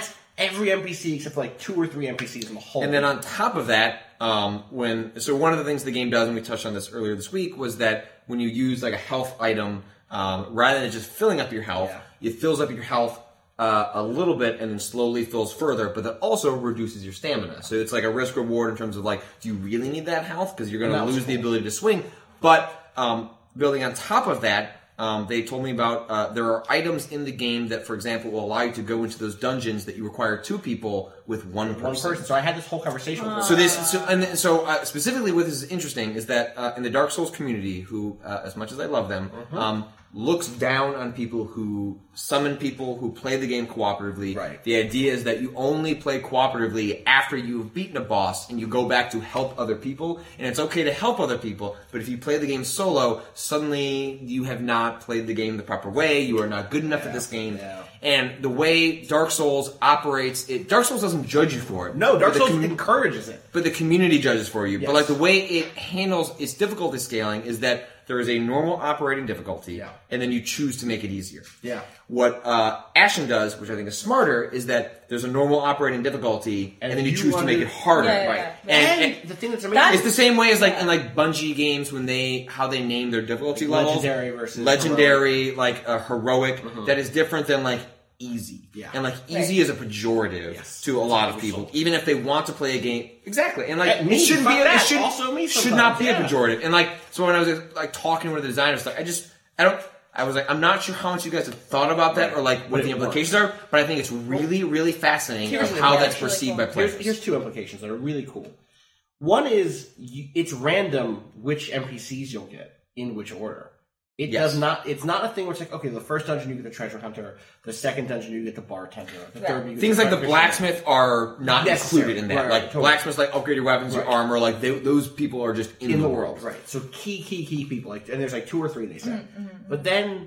[SPEAKER 3] every N P C except for like two or three N P Cs in the whole.
[SPEAKER 6] And then on top of that, um, when so one of the things the game does, and we touched on this earlier this week, was that when you use like a health item, um, rather than just filling up your health,
[SPEAKER 3] Yeah.
[SPEAKER 6] it fills up your health uh, a little bit and then slowly fills further, but that also reduces your stamina. So it's like a risk reward in terms of like, do you really need that health? Because you're going to
[SPEAKER 3] And that was
[SPEAKER 6] lose the
[SPEAKER 3] cool.
[SPEAKER 6] ability to swing. But um, building on top of that, um, they told me about uh, there are items in the game that, for example, will allow you to go into those dungeons that you require two people with one person.
[SPEAKER 3] one person. So I had this whole conversation with her.
[SPEAKER 6] So this, so, and then- so uh, specifically, what is interesting is that uh, in the Dark Souls community, who, uh, as much as I love them,
[SPEAKER 3] Mm-hmm.
[SPEAKER 6] um, looks down on people who summon people who play the game cooperatively.
[SPEAKER 3] Right.
[SPEAKER 6] The idea is that you only play cooperatively after you've beaten a boss, and you go back to help other people. And it's okay to help other people, but if you play the game solo, suddenly you have not played the game the proper way. You are not good enough at this game.
[SPEAKER 3] yeah.
[SPEAKER 6] And the way Dark Souls operates, it, Dark Souls doesn't judge you for it.
[SPEAKER 3] No, Dark
[SPEAKER 6] But the
[SPEAKER 3] Souls
[SPEAKER 6] commu-
[SPEAKER 3] encourages it.
[SPEAKER 6] but the community judges for you.
[SPEAKER 3] Yes.
[SPEAKER 6] But like the way it handles its difficulty scaling is that there is a normal operating difficulty,
[SPEAKER 3] Yeah.
[SPEAKER 6] and then you choose to make it easier.
[SPEAKER 3] Yeah.
[SPEAKER 6] What uh, Ashen does, which I think is smarter, is that there's a normal operating difficulty, and,
[SPEAKER 3] And
[SPEAKER 6] then you,
[SPEAKER 3] you
[SPEAKER 6] choose to
[SPEAKER 3] under-
[SPEAKER 6] make it harder.
[SPEAKER 4] Yeah, yeah,
[SPEAKER 6] right.
[SPEAKER 4] yeah.
[SPEAKER 6] And,
[SPEAKER 3] And,
[SPEAKER 6] and
[SPEAKER 3] the thing that's amazing
[SPEAKER 6] it's the same way as like in like Bungie games when they how they name their difficulty levels.
[SPEAKER 3] Legendary versus
[SPEAKER 6] legendary, like a heroic.
[SPEAKER 3] Mm-hmm.
[SPEAKER 6] That is different than like easy.
[SPEAKER 3] Yeah.
[SPEAKER 6] And like easy is a pejorative
[SPEAKER 3] Yes.
[SPEAKER 6] to a lot of people, even if they want to play a game. Exactly, and like
[SPEAKER 3] Yeah, me,
[SPEAKER 6] it shouldn't be.
[SPEAKER 3] fuck
[SPEAKER 6] A, it
[SPEAKER 3] that.
[SPEAKER 6] should
[SPEAKER 3] Also me
[SPEAKER 6] should not be
[SPEAKER 3] sometimes,
[SPEAKER 6] a
[SPEAKER 3] yeah.
[SPEAKER 6] pejorative. And like so when I was like talking to one of the designers, like I just I don't. I was like, I'm not sure how much you guys have thought about that or like what
[SPEAKER 3] But
[SPEAKER 6] the
[SPEAKER 3] it
[SPEAKER 6] implications are, but I think it's really, really fascinating
[SPEAKER 3] Here's
[SPEAKER 6] of
[SPEAKER 3] the-
[SPEAKER 6] how
[SPEAKER 3] yeah,
[SPEAKER 6] that's
[SPEAKER 4] it's really
[SPEAKER 6] perceived
[SPEAKER 4] cool.
[SPEAKER 6] by players.
[SPEAKER 3] Here's, here's two implications that are really cool. One is you, it's random which N P Cs you'll get in which order. It
[SPEAKER 6] Yes.
[SPEAKER 3] does not. It's not a thing where it's like, okay, the first dungeon you get the treasure hunter, the second dungeon you get the bartender, the
[SPEAKER 4] Yeah.
[SPEAKER 3] third you get
[SPEAKER 6] Things
[SPEAKER 3] the
[SPEAKER 6] like the
[SPEAKER 3] practitioner.
[SPEAKER 6] blacksmith are not
[SPEAKER 3] Necessary.
[SPEAKER 6] included in that.
[SPEAKER 3] Right, right,
[SPEAKER 6] like
[SPEAKER 3] totally.
[SPEAKER 6] blacksmiths, like upgrade your weapons, your
[SPEAKER 3] Right.
[SPEAKER 6] armor. Like they, those people are just in,
[SPEAKER 3] in the world, right? So key, key, key people, like, and there's like two or three they said. But then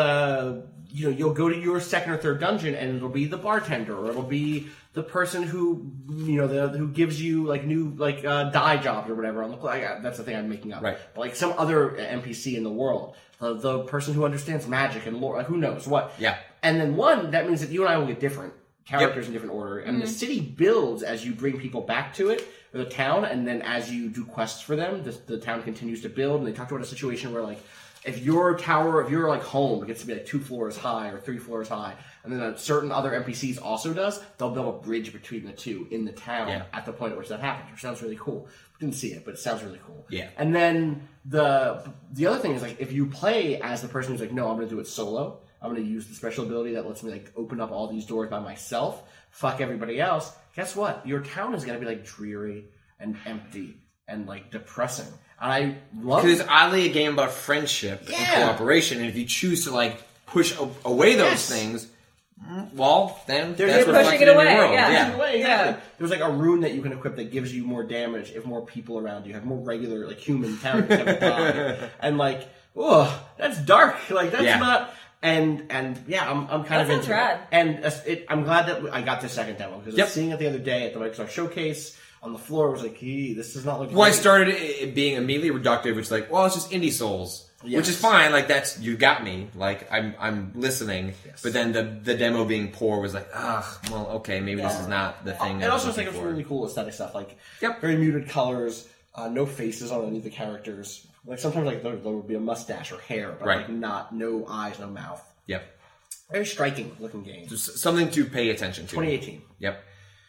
[SPEAKER 3] the you know you'll go to your second or third dungeon, and it'll be the bartender, or it'll be the person who you know the who gives you like new like uh, dye jobs or whatever on the like, uh, that's the thing I'm making up,
[SPEAKER 6] Right.
[SPEAKER 3] But like some other N P C in the world, uh, the person who understands magic and lore, like, who knows what?
[SPEAKER 6] Yeah.
[SPEAKER 3] And then one that means that you and I will get different characters in different order, and the city builds as you bring people back to it, or the town, and then as you do quests for them, the, the town continues to build. And they talked about a situation where, like, if your tower, if your like home gets to be like two floors high or three floors high, and then a certain other N P Cs also does, they'll build a bridge between the two in the town
[SPEAKER 6] Yeah.
[SPEAKER 3] at the point at which that happens, which sounds really cool. Didn't see it, but it sounds really cool.
[SPEAKER 6] Yeah.
[SPEAKER 3] And then the the other thing is, like, if you play as the person who's like, no, I'm going to do it solo. I'm going to use the special ability that lets me like open up all these doors by myself. Fuck everybody else. Guess what? Your town is going to be like dreary and empty and like depressing. And I love
[SPEAKER 6] Because it's oddly a game about friendship
[SPEAKER 3] Yeah.
[SPEAKER 6] and cooperation, and if you choose to like push a- away those
[SPEAKER 3] Yes.
[SPEAKER 6] things, mm, well, then
[SPEAKER 3] There's-
[SPEAKER 6] that's
[SPEAKER 3] You're
[SPEAKER 6] reflected
[SPEAKER 4] pushing it
[SPEAKER 6] in
[SPEAKER 4] away,
[SPEAKER 6] your world.
[SPEAKER 4] yeah.
[SPEAKER 6] yeah.
[SPEAKER 3] Way, exactly.
[SPEAKER 4] Yeah.
[SPEAKER 3] There's like a rune that you can equip that gives you more damage if more people around you have more regular like human characters have died. And like, oh, that's dark. Like that's
[SPEAKER 6] Yeah.
[SPEAKER 3] not. And and yeah, I'm I'm kind
[SPEAKER 4] That
[SPEAKER 3] of
[SPEAKER 4] sounds
[SPEAKER 3] into
[SPEAKER 4] rad.
[SPEAKER 3] it. And uh, it, I'm glad that I got the second demo because I
[SPEAKER 6] Yep.
[SPEAKER 3] was seeing it the other day at the Microsoft Showcase on the floor. I was like, hey, this does not look.
[SPEAKER 6] Well, I
[SPEAKER 3] great.
[SPEAKER 6] started it being immediately reductive, which is like, well, it's just indie Souls,
[SPEAKER 3] Yes.
[SPEAKER 6] which is fine. Like that's you got me. Like I'm I'm listening. But then the the demo being poor was like, ah, well, okay, maybe this is not the thing.
[SPEAKER 3] And
[SPEAKER 6] I was
[SPEAKER 3] also, it's like
[SPEAKER 6] looking
[SPEAKER 3] it's
[SPEAKER 6] for.
[SPEAKER 3] really cool aesthetic stuff, like
[SPEAKER 6] Yep.
[SPEAKER 3] very muted colors, uh, no faces on any of the characters. Like sometimes, like there, there would be a mustache or hair, but
[SPEAKER 6] Right.
[SPEAKER 3] like not no eyes, no mouth.
[SPEAKER 6] Yep,
[SPEAKER 3] Very striking looking game.
[SPEAKER 6] just something to pay attention to.
[SPEAKER 3] twenty eighteen.
[SPEAKER 6] Yep.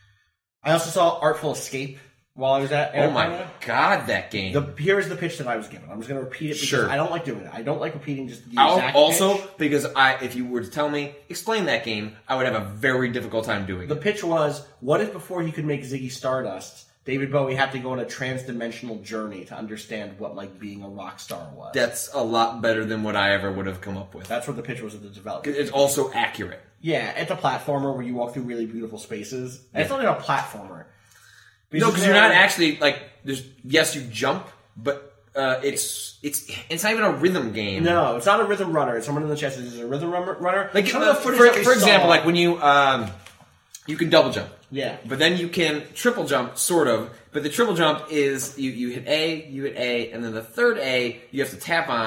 [SPEAKER 3] I also saw Artful Escape while I was at.
[SPEAKER 6] Oh my
[SPEAKER 3] Anaconda.
[SPEAKER 6] god, that game.
[SPEAKER 3] The here's the pitch that I was given. I'm just going to repeat it because
[SPEAKER 6] Sure.
[SPEAKER 3] I don't like doing it. I don't like repeating just the
[SPEAKER 6] I'll,
[SPEAKER 3] exact
[SPEAKER 6] also,
[SPEAKER 3] pitch.
[SPEAKER 6] because I, if you were to tell me, explain that game, I would have a very difficult time doing
[SPEAKER 3] The
[SPEAKER 6] it.
[SPEAKER 3] pitch was: what if before he could make Ziggy Stardust, David Bowie had to go on a trans-dimensional journey to understand what like being a rock star was?
[SPEAKER 6] That's a lot better than what I ever would have come up with.
[SPEAKER 3] That's what the pitch was of the development.
[SPEAKER 6] It's also accurate.
[SPEAKER 3] Yeah, it's a platformer where you walk through really beautiful spaces. And it's not even a platformer.
[SPEAKER 6] No, because you're not actually like. There's yes, you jump, but uh, it's it's it's not even a rhythm game.
[SPEAKER 3] No, it's not a rhythm runner. It's someone in the chest. It's a rhythm runner. runner.
[SPEAKER 6] Like
[SPEAKER 3] Some
[SPEAKER 6] uh,
[SPEAKER 3] of the
[SPEAKER 6] for,
[SPEAKER 3] footage that we
[SPEAKER 6] for example,
[SPEAKER 3] saw-
[SPEAKER 6] like when you um, you can double jump.
[SPEAKER 3] Yeah.
[SPEAKER 6] But then you can triple jump, sort of. But the triple jump is you, you hit A, you hit A, and then the third A you have to tap on,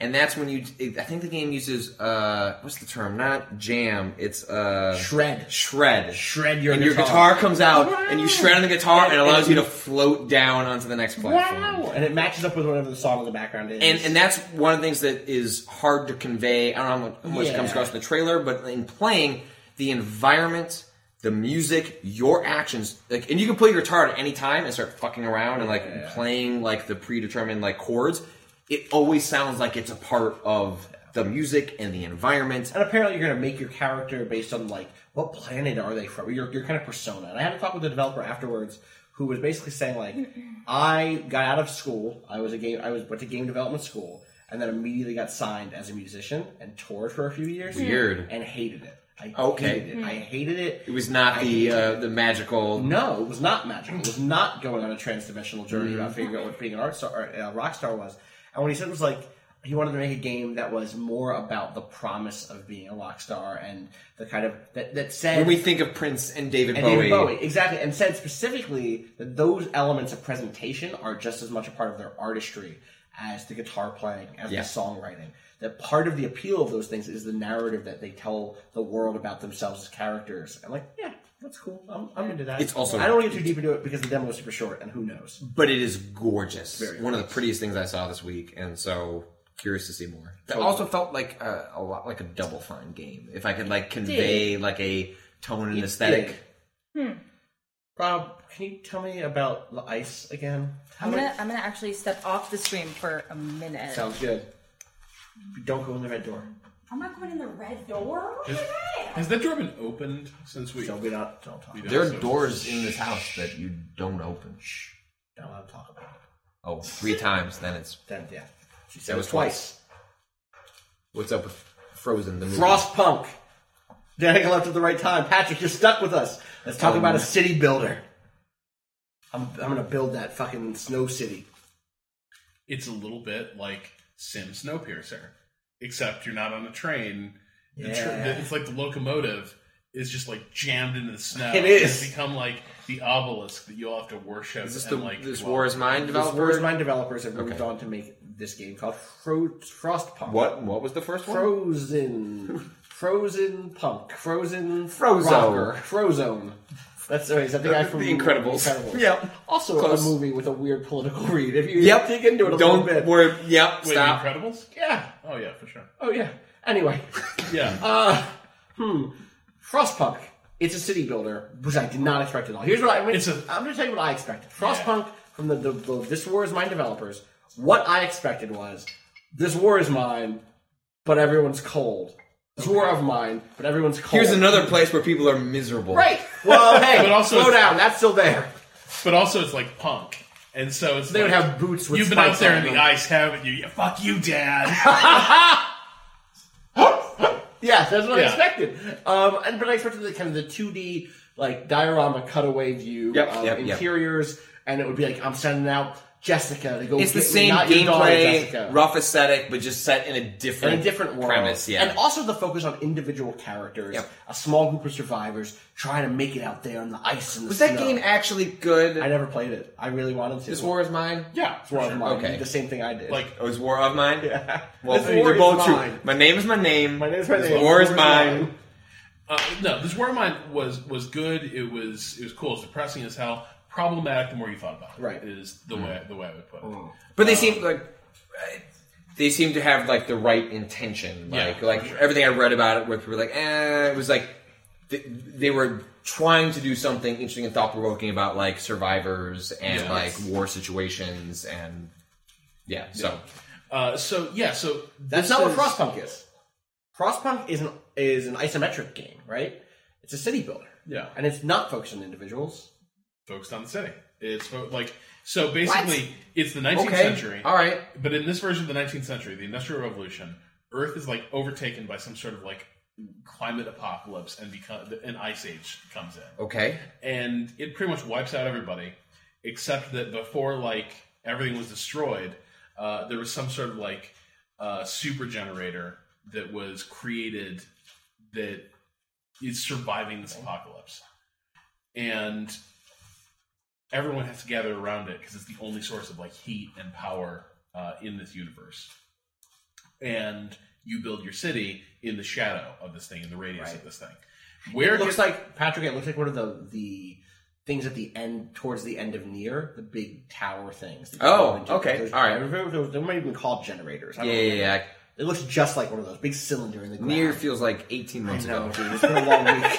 [SPEAKER 6] and that's when you. I think the game uses uh, what's the term? Not jam. It's uh,
[SPEAKER 3] Shred.
[SPEAKER 6] Shred.
[SPEAKER 3] Shred your
[SPEAKER 6] and
[SPEAKER 3] guitar.
[SPEAKER 6] your guitar comes out,
[SPEAKER 3] Wow.
[SPEAKER 6] and you shred on the guitar, and it allows
[SPEAKER 3] And-
[SPEAKER 6] you to float down onto the next platform.
[SPEAKER 3] Wow! And it matches up with whatever the song in the background is.
[SPEAKER 6] And and that's one of the things that is hard to convey. I don't know how much
[SPEAKER 3] Yeah.
[SPEAKER 6] comes across in the trailer, but in playing, the environment, the music, your actions, like, and you can play your guitar at any time and start fucking around and like
[SPEAKER 3] Yeah.
[SPEAKER 6] playing like the predetermined like chords. It always sounds like it's a part of the music and the environment.
[SPEAKER 3] And apparently you're going to make your character based on, like, what planet are they from? Your, your kind of persona. And I had a talk with the developer afterwards who was basically saying, like, I got out of school. I was a game. I was went to game development school. And then immediately got signed as a musician and toured for a few years.
[SPEAKER 6] Weird.
[SPEAKER 3] And hated it. I
[SPEAKER 6] Okay.
[SPEAKER 3] hated it. I hated it.
[SPEAKER 6] It was not
[SPEAKER 3] I
[SPEAKER 6] the
[SPEAKER 3] hated
[SPEAKER 6] uh,
[SPEAKER 3] it.
[SPEAKER 6] the magical.
[SPEAKER 3] No, it was not magical. It was not going on a trans-dimensional journey about figuring out what being an art star, or a rock star was. And what he said was like he wanted to make a game that was more about the promise of being a rock star and the kind of that that said
[SPEAKER 6] When we think of Prince and David
[SPEAKER 3] and
[SPEAKER 6] Bowie,
[SPEAKER 3] David Bowie exactly, and said specifically that those elements of presentation are just as much a part of their artistry as the guitar playing, as
[SPEAKER 6] Yeah.
[SPEAKER 3] the songwriting. That part of the appeal of those things is the narrative that they tell the world about themselves as characters. I'm like, yeah, that's cool. I'm, I'm into that.
[SPEAKER 6] It's also-
[SPEAKER 3] I don't want to get too deep into it because the demo was super short, and who knows?
[SPEAKER 6] but it is gorgeous.
[SPEAKER 3] Very
[SPEAKER 6] One of the
[SPEAKER 3] nice.
[SPEAKER 6] prettiest things I saw this week, and so curious to see more. It
[SPEAKER 3] Totally.
[SPEAKER 6] also felt like a, a lot like a Double Fine game. If I could like convey like a tone and aesthetic.
[SPEAKER 3] Rob, can you tell me about the ice again? How
[SPEAKER 4] I'm
[SPEAKER 3] many-
[SPEAKER 4] gonna I'm gonna actually step off the stream for a minute.
[SPEAKER 3] Sounds good. Don't go in the red door.
[SPEAKER 4] I'm not going in the red door.
[SPEAKER 5] Has, has that door been opened since we?
[SPEAKER 3] Don't be not. Don't talk.
[SPEAKER 5] We
[SPEAKER 3] About
[SPEAKER 6] There are
[SPEAKER 5] So-
[SPEAKER 6] doors in this house that you don't open.
[SPEAKER 3] Shh. Don't let him talk about it.
[SPEAKER 6] Oh, three times, then it's
[SPEAKER 3] Then yeah, she said
[SPEAKER 6] That
[SPEAKER 3] it
[SPEAKER 6] was
[SPEAKER 3] twice.
[SPEAKER 6] what's up with Frozen the movie.
[SPEAKER 3] Frostpunk. Danica left at the right time. Patrick, you're stuck with us. Let's talk
[SPEAKER 6] Um,
[SPEAKER 3] about a city builder. I'm I'm gonna build that fucking snow city.
[SPEAKER 5] It's a little bit like Sim Snowpiercer, except you're not on a train. The tr-
[SPEAKER 3] Yeah.
[SPEAKER 5] the- it's like the locomotive is just like jammed into the snow.
[SPEAKER 3] It is.
[SPEAKER 5] It's become like the obelisk that you all have to worship.
[SPEAKER 6] Is this
[SPEAKER 5] and
[SPEAKER 6] the
[SPEAKER 5] like
[SPEAKER 6] this
[SPEAKER 5] dwell
[SPEAKER 6] War is
[SPEAKER 5] on.
[SPEAKER 6] Mine
[SPEAKER 3] This
[SPEAKER 6] developer?
[SPEAKER 3] Wars Mine developers have moved
[SPEAKER 6] Okay.
[SPEAKER 3] on to make this game called Fro- Frostpunk.
[SPEAKER 6] What what was the first one?
[SPEAKER 3] Frozen. Frozen Punk. Frozen
[SPEAKER 6] Frozone.
[SPEAKER 3] Rocker. Frozone. That's uh, is that the guy from
[SPEAKER 6] The Incredibles.
[SPEAKER 3] Incredibles.
[SPEAKER 6] Yep.
[SPEAKER 3] Also
[SPEAKER 6] Close.
[SPEAKER 3] a movie with a weird political read. If you
[SPEAKER 6] Yep.
[SPEAKER 3] dig into it a
[SPEAKER 6] Don't
[SPEAKER 3] little bit.
[SPEAKER 6] worry. Yep.
[SPEAKER 5] Wait,
[SPEAKER 6] Stop.
[SPEAKER 5] The Incredibles?
[SPEAKER 3] Yeah.
[SPEAKER 5] Oh yeah, for sure.
[SPEAKER 3] Oh yeah. Anyway.
[SPEAKER 5] Yeah.
[SPEAKER 3] Uh, hmm. Frostpunk. It's a city builder, which I did not expect at all. Here's what I. I mean,
[SPEAKER 5] It's a-
[SPEAKER 3] I'm going to tell you what I expected. Frostpunk from the, the, the This War Is Mine developers. What I expected was this war is mine, but everyone's cold. This war of mine, but everyone's cold.
[SPEAKER 6] Here's another place where people are miserable.
[SPEAKER 3] Right. Well, hey,
[SPEAKER 5] But also
[SPEAKER 3] slow
[SPEAKER 5] it's-
[SPEAKER 3] down. That's still there.
[SPEAKER 5] But also, it's like punk, and so it's
[SPEAKER 3] They would
[SPEAKER 5] like,
[SPEAKER 3] have boots with
[SPEAKER 5] You've been
[SPEAKER 3] spikes
[SPEAKER 5] out there
[SPEAKER 3] on
[SPEAKER 5] in the
[SPEAKER 3] them.
[SPEAKER 5] ice, haven't you? Yeah, fuck you, Dad.
[SPEAKER 3] Yes, that's what I
[SPEAKER 5] Yeah.
[SPEAKER 3] expected. Um, and but I expected the kind of the two D like diorama cutaway view
[SPEAKER 6] Yep,
[SPEAKER 3] of
[SPEAKER 6] yep, yep.
[SPEAKER 3] interiors, and it would be like I'm sending out Jessica to go.
[SPEAKER 6] It's the
[SPEAKER 3] get me,
[SPEAKER 6] same
[SPEAKER 3] not your daughter,
[SPEAKER 6] gameplay,
[SPEAKER 3] Jessica.
[SPEAKER 6] rough aesthetic, but just set in a different,
[SPEAKER 3] in a different world.
[SPEAKER 6] premise. Yeah.
[SPEAKER 3] And also the focus on individual characters,
[SPEAKER 6] Yep.
[SPEAKER 3] a small group of survivors trying to make it out there on the ice and the
[SPEAKER 6] was that
[SPEAKER 3] snow.
[SPEAKER 6] game actually good?
[SPEAKER 3] I never played it. I really wanted to.
[SPEAKER 6] This War is Mine.
[SPEAKER 5] yeah,
[SPEAKER 3] It's War of Mine.
[SPEAKER 6] Okay.
[SPEAKER 3] The same thing I did.
[SPEAKER 5] like
[SPEAKER 6] Oh, it's War of Mine.
[SPEAKER 3] yeah.
[SPEAKER 6] Well,
[SPEAKER 3] This
[SPEAKER 6] they're
[SPEAKER 3] war is
[SPEAKER 6] both true.
[SPEAKER 3] mine.
[SPEAKER 6] My name is my name.
[SPEAKER 3] My name is my
[SPEAKER 6] This
[SPEAKER 3] name.
[SPEAKER 6] War
[SPEAKER 3] This
[SPEAKER 6] is mine.
[SPEAKER 5] Uh, no, this War of Mine was was good. It was it was cool. It's depressing as hell. Problematic the more you thought about it.
[SPEAKER 3] Right.
[SPEAKER 5] Is the way the way I would put it.
[SPEAKER 6] But they seem like they seem to have like the right intention.
[SPEAKER 5] Yeah,
[SPEAKER 6] Like
[SPEAKER 5] for
[SPEAKER 6] like
[SPEAKER 5] sure.
[SPEAKER 6] everything I read about it, where people were like, eh, it was like they, they were trying to do something interesting and thought provoking about like survivors and
[SPEAKER 5] Yes.
[SPEAKER 6] like war situations and yeah. So
[SPEAKER 5] Uh, so yeah, so
[SPEAKER 3] That's
[SPEAKER 5] this
[SPEAKER 3] not what
[SPEAKER 5] is-
[SPEAKER 3] Frostpunk is. Frostpunk is an is an isometric game, right? It's a city builder.
[SPEAKER 5] Yeah.
[SPEAKER 3] And it's not focused on individuals.
[SPEAKER 5] focused on the city. It's fo- like so basically it's the nineteenth
[SPEAKER 6] okay,
[SPEAKER 5] century.
[SPEAKER 6] all right.
[SPEAKER 5] But in this version of the nineteenth century, the Industrial Revolution, Earth is like overtaken by some sort of like climate apocalypse, and become an ice age comes in,
[SPEAKER 6] Okay.
[SPEAKER 5] and it pretty much wipes out everybody, except that before like everything was destroyed, uh, there was some sort of like uh, super generator that was created that is surviving this apocalypse, and everyone has to gather around it because it's the only source of like heat and power uh, in this universe. and you build your city in the shadow of this thing, in the radius
[SPEAKER 3] Right.
[SPEAKER 5] of this thing. Where
[SPEAKER 3] It looks
[SPEAKER 5] gets-
[SPEAKER 3] like, Patrick, it looks like one of the the things at the end, towards the end of Nier, the big tower things. that you
[SPEAKER 6] Oh,
[SPEAKER 3] go into.
[SPEAKER 6] okay.
[SPEAKER 3] There's-
[SPEAKER 6] All right.
[SPEAKER 3] I remember those, they might even be called generators. I
[SPEAKER 6] Yeah,
[SPEAKER 3] don't
[SPEAKER 6] yeah,
[SPEAKER 3] remember.
[SPEAKER 6] yeah.
[SPEAKER 3] It looks just like one of those, big cylinder in the ground.
[SPEAKER 6] Nier feels like eighteen
[SPEAKER 3] I
[SPEAKER 6] months
[SPEAKER 3] know,
[SPEAKER 6] ago.
[SPEAKER 3] dude. It's been a long week.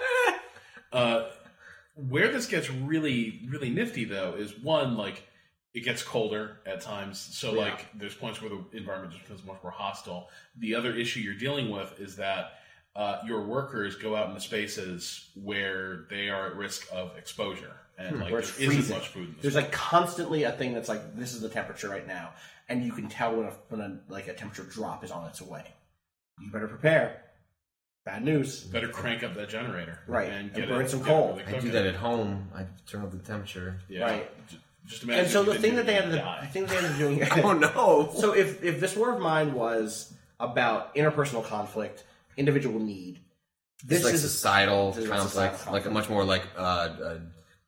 [SPEAKER 5] Uh, where this gets really, really nifty, though, is one, like, it gets colder at times. So,
[SPEAKER 3] Yeah.
[SPEAKER 5] like, there's points where the environment just becomes much more hostile. The other issue you're dealing with is that uh, your workers go out into spaces where they are at risk of exposure. And, like,
[SPEAKER 3] Where it's
[SPEAKER 5] there isn't
[SPEAKER 3] freezing.
[SPEAKER 5] much food in the
[SPEAKER 3] There's
[SPEAKER 5] space.
[SPEAKER 3] like constantly a thing that's like, this is the temperature right now, and you can tell when a, when a like a temperature drop is on its way. You better prepare. Bad news.
[SPEAKER 5] Better crank up that generator.
[SPEAKER 3] Right,
[SPEAKER 5] And,
[SPEAKER 3] and
[SPEAKER 5] get
[SPEAKER 3] burn
[SPEAKER 5] it,
[SPEAKER 3] some
[SPEAKER 5] get it
[SPEAKER 3] coal.
[SPEAKER 5] really
[SPEAKER 6] I do
[SPEAKER 5] cooking.
[SPEAKER 6] that at home. I turn up the temperature.
[SPEAKER 5] Yeah.
[SPEAKER 3] Right.
[SPEAKER 5] J- Just imagine.
[SPEAKER 3] And so
[SPEAKER 5] if you
[SPEAKER 3] the thing
[SPEAKER 5] didn't
[SPEAKER 3] that they
[SPEAKER 5] do
[SPEAKER 3] ended
[SPEAKER 5] it,
[SPEAKER 3] up,
[SPEAKER 5] die.
[SPEAKER 3] the thing they ended up doing.
[SPEAKER 6] Oh no!
[SPEAKER 3] So if if this War of Mine was about interpersonal conflict, individual need, this
[SPEAKER 6] It's like
[SPEAKER 3] is
[SPEAKER 6] societal
[SPEAKER 3] this is a
[SPEAKER 6] conflict,
[SPEAKER 3] societal
[SPEAKER 6] like a much more like uh, a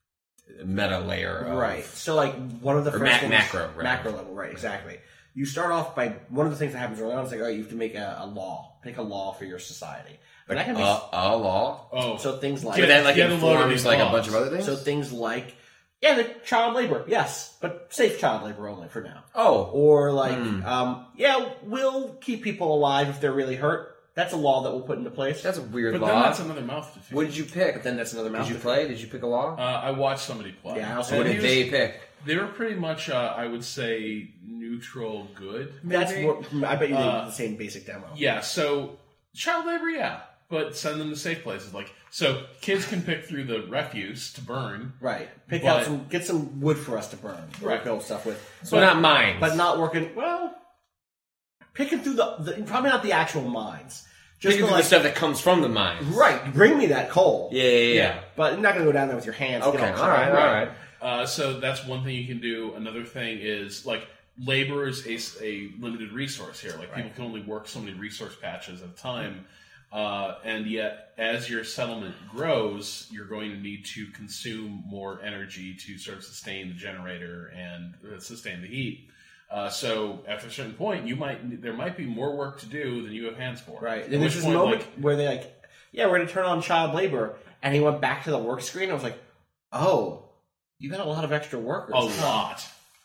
[SPEAKER 6] meta layer. Of,
[SPEAKER 3] right. So like one of the
[SPEAKER 6] Or
[SPEAKER 3] first
[SPEAKER 6] ma-
[SPEAKER 3] things,
[SPEAKER 6] macro, right.
[SPEAKER 3] macro level, right? Exactly. You start off by one of the things that happens early on is like, all right, you have to make a, a law, pick a law for your society. But that can be
[SPEAKER 6] Uh, a law.
[SPEAKER 5] Oh.
[SPEAKER 3] so things like
[SPEAKER 6] But that like
[SPEAKER 5] get a load of
[SPEAKER 6] informs
[SPEAKER 5] these
[SPEAKER 6] like a
[SPEAKER 5] laws.
[SPEAKER 6] bunch of other things.
[SPEAKER 3] so things like yeah, the child labor, yes, but safe child labor only for now.
[SPEAKER 6] oh,
[SPEAKER 3] Or like,
[SPEAKER 6] Hmm.
[SPEAKER 3] um, yeah, we'll keep people alive if they're really hurt. That's a law that we'll put into place.
[SPEAKER 6] that's a weird
[SPEAKER 5] But
[SPEAKER 6] law.
[SPEAKER 5] then that's another mouth to feed.
[SPEAKER 6] What did you pick?
[SPEAKER 3] But then that's another mouth.
[SPEAKER 6] Did you
[SPEAKER 3] to
[SPEAKER 6] play? Did you pick a law?
[SPEAKER 5] Uh, I watched somebody play.
[SPEAKER 3] Yeah, I also-
[SPEAKER 6] what
[SPEAKER 5] And
[SPEAKER 6] did
[SPEAKER 5] he was-
[SPEAKER 6] they pick?
[SPEAKER 5] They were pretty much, uh, I would say, neutral good.
[SPEAKER 3] feed. That's
[SPEAKER 5] maybe.
[SPEAKER 3] more, I bet you they
[SPEAKER 5] Uh,
[SPEAKER 3] did the same basic demo.
[SPEAKER 5] Yeah, so child labor, yeah, but send them to safe places. Like, so kids can pick through the refuse to burn.
[SPEAKER 3] Right. Pick
[SPEAKER 5] But-
[SPEAKER 3] out some, get some wood for us to burn. Or
[SPEAKER 5] Right.
[SPEAKER 3] build stuff with.
[SPEAKER 6] So not mines,
[SPEAKER 3] But not working, well, picking through the, the probably not the actual mines. Just
[SPEAKER 6] picking
[SPEAKER 3] the,
[SPEAKER 6] through
[SPEAKER 3] like,
[SPEAKER 6] the stuff that comes from the mines.
[SPEAKER 3] right, bring me that coal.
[SPEAKER 6] Yeah, yeah, yeah.
[SPEAKER 3] But you're not going to go down there with your hands. and
[SPEAKER 6] Okay,
[SPEAKER 3] get
[SPEAKER 6] all right, all right.
[SPEAKER 5] Uh, so that's one thing you can do. Another thing is, like, labor is a, s- a limited resource here. Like, people can only work so many resource patches at a time. Uh, and yet, as your settlement grows, you're going to need to consume more energy to sort of sustain the generator and uh, sustain the heat. Uh, so, after a certain point, you might there might be more work to do than you have hands for.
[SPEAKER 3] Right.
[SPEAKER 5] At
[SPEAKER 3] And
[SPEAKER 5] which
[SPEAKER 3] there's this
[SPEAKER 5] point,
[SPEAKER 3] moment
[SPEAKER 5] like,
[SPEAKER 3] where they like, yeah, we're going to turn on child labor. And he went back to the work screen. I was like, oh, you got a lot of extra workers.
[SPEAKER 5] a
[SPEAKER 3] huh?
[SPEAKER 5] lot,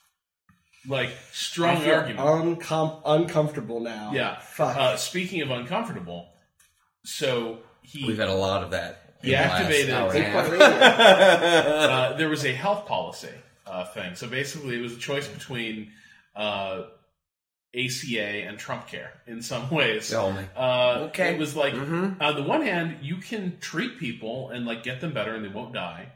[SPEAKER 5] like
[SPEAKER 3] I
[SPEAKER 5] strong
[SPEAKER 3] feel
[SPEAKER 5] argument.
[SPEAKER 3] uncom- uncomfortable now.
[SPEAKER 5] Yeah.
[SPEAKER 3] Fuck.
[SPEAKER 5] Uh, speaking of uncomfortable, so he
[SPEAKER 6] We've had a lot of that. in
[SPEAKER 5] He
[SPEAKER 6] the last
[SPEAKER 5] activated-
[SPEAKER 6] hour and a
[SPEAKER 3] Take
[SPEAKER 6] half.
[SPEAKER 3] one radio.
[SPEAKER 5] uh, there was a health policy uh, thing. So basically, it was a choice between uh, A C A and Trump Care in some ways.
[SPEAKER 6] Tell me.
[SPEAKER 5] Uh,
[SPEAKER 6] Okay.
[SPEAKER 5] It was like,
[SPEAKER 6] Mhm.
[SPEAKER 5] on the one hand, you can treat people and like get them better and they won't die,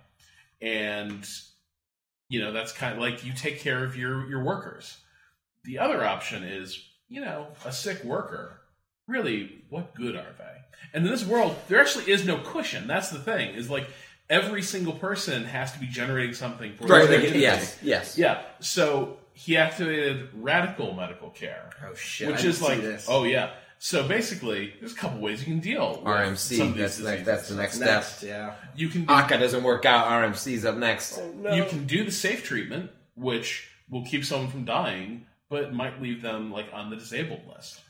[SPEAKER 5] and you know that's kind of like you take care of your your workers. The other option is, you know, a sick worker. Really, what good are they? And in this world, there actually is no cushion. That's the thing. Is like every single person has to be generating something for
[SPEAKER 6] Right,
[SPEAKER 5] their
[SPEAKER 6] they-
[SPEAKER 5] entity.
[SPEAKER 6] yes, yes.
[SPEAKER 5] Yeah. So he activated radical medical care.
[SPEAKER 3] Oh, shit.
[SPEAKER 5] Which
[SPEAKER 3] I
[SPEAKER 5] is
[SPEAKER 3] didn't see
[SPEAKER 5] like,
[SPEAKER 3] this.
[SPEAKER 5] oh yeah. So basically, there's a couple ways you can deal with
[SPEAKER 6] R M C.
[SPEAKER 5] some of these
[SPEAKER 6] That's the next,
[SPEAKER 5] diseases.
[SPEAKER 6] that's the next,
[SPEAKER 3] Next,
[SPEAKER 6] step.
[SPEAKER 3] yeah.
[SPEAKER 5] You can do,
[SPEAKER 6] A C A doesn't work out. R M C's up next.
[SPEAKER 5] you can do the safe treatment, which will keep someone from dying, but might leave them like on the disabled list.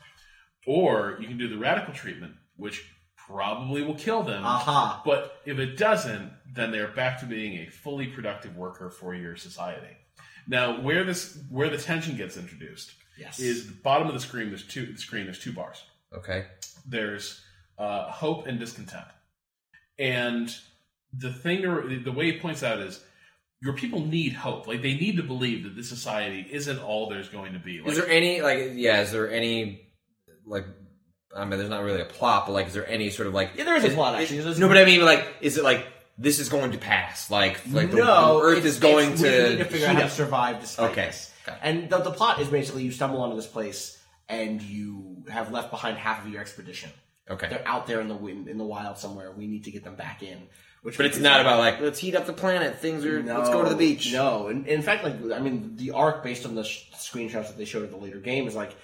[SPEAKER 5] Or you can do the radical treatment, which probably will kill them.
[SPEAKER 3] Aha.
[SPEAKER 5] But if it doesn't, then they're back to being a fully productive worker for your society. Now, where this where the tension gets introduced
[SPEAKER 3] Yes.
[SPEAKER 5] is the bottom of the screen. There's two the screen. There's two bars.
[SPEAKER 6] Okay.
[SPEAKER 5] There's uh, hope and discontent, and the thing to, the way he points out is your people need hope. Like they need to believe that this society isn't all there's going to be. Like,
[SPEAKER 6] Is there any like yeah? Is there any like? I mean, there's not really a plot, but like, is there any sort of like?
[SPEAKER 3] Yeah, there is a plot,
[SPEAKER 6] is-
[SPEAKER 3] actually.
[SPEAKER 6] is-
[SPEAKER 3] There's-
[SPEAKER 6] no, but I mean, like, is it like this is going to pass? Like, like the,
[SPEAKER 3] no,
[SPEAKER 6] the Earth
[SPEAKER 3] it's-
[SPEAKER 6] is going
[SPEAKER 3] it's-
[SPEAKER 6] to
[SPEAKER 3] We need to figure out
[SPEAKER 6] heat
[SPEAKER 3] how to
[SPEAKER 6] up.
[SPEAKER 3] survive despite
[SPEAKER 6] Okay.
[SPEAKER 3] this.
[SPEAKER 6] Okay.
[SPEAKER 3] And the, the plot is basically you stumble onto this place and you have left behind half of your expedition.
[SPEAKER 6] Okay.
[SPEAKER 3] They're out there in the wind, in the wild somewhere. We need to get them back in. Which
[SPEAKER 6] But it's
[SPEAKER 3] is
[SPEAKER 6] not
[SPEAKER 3] like-
[SPEAKER 6] about like let's heat up the planet. Things are
[SPEAKER 3] No,
[SPEAKER 6] let's go to the beach.
[SPEAKER 3] No, in, in fact, like I mean, the arc based on the sh- screenshots that they showed at the later game is like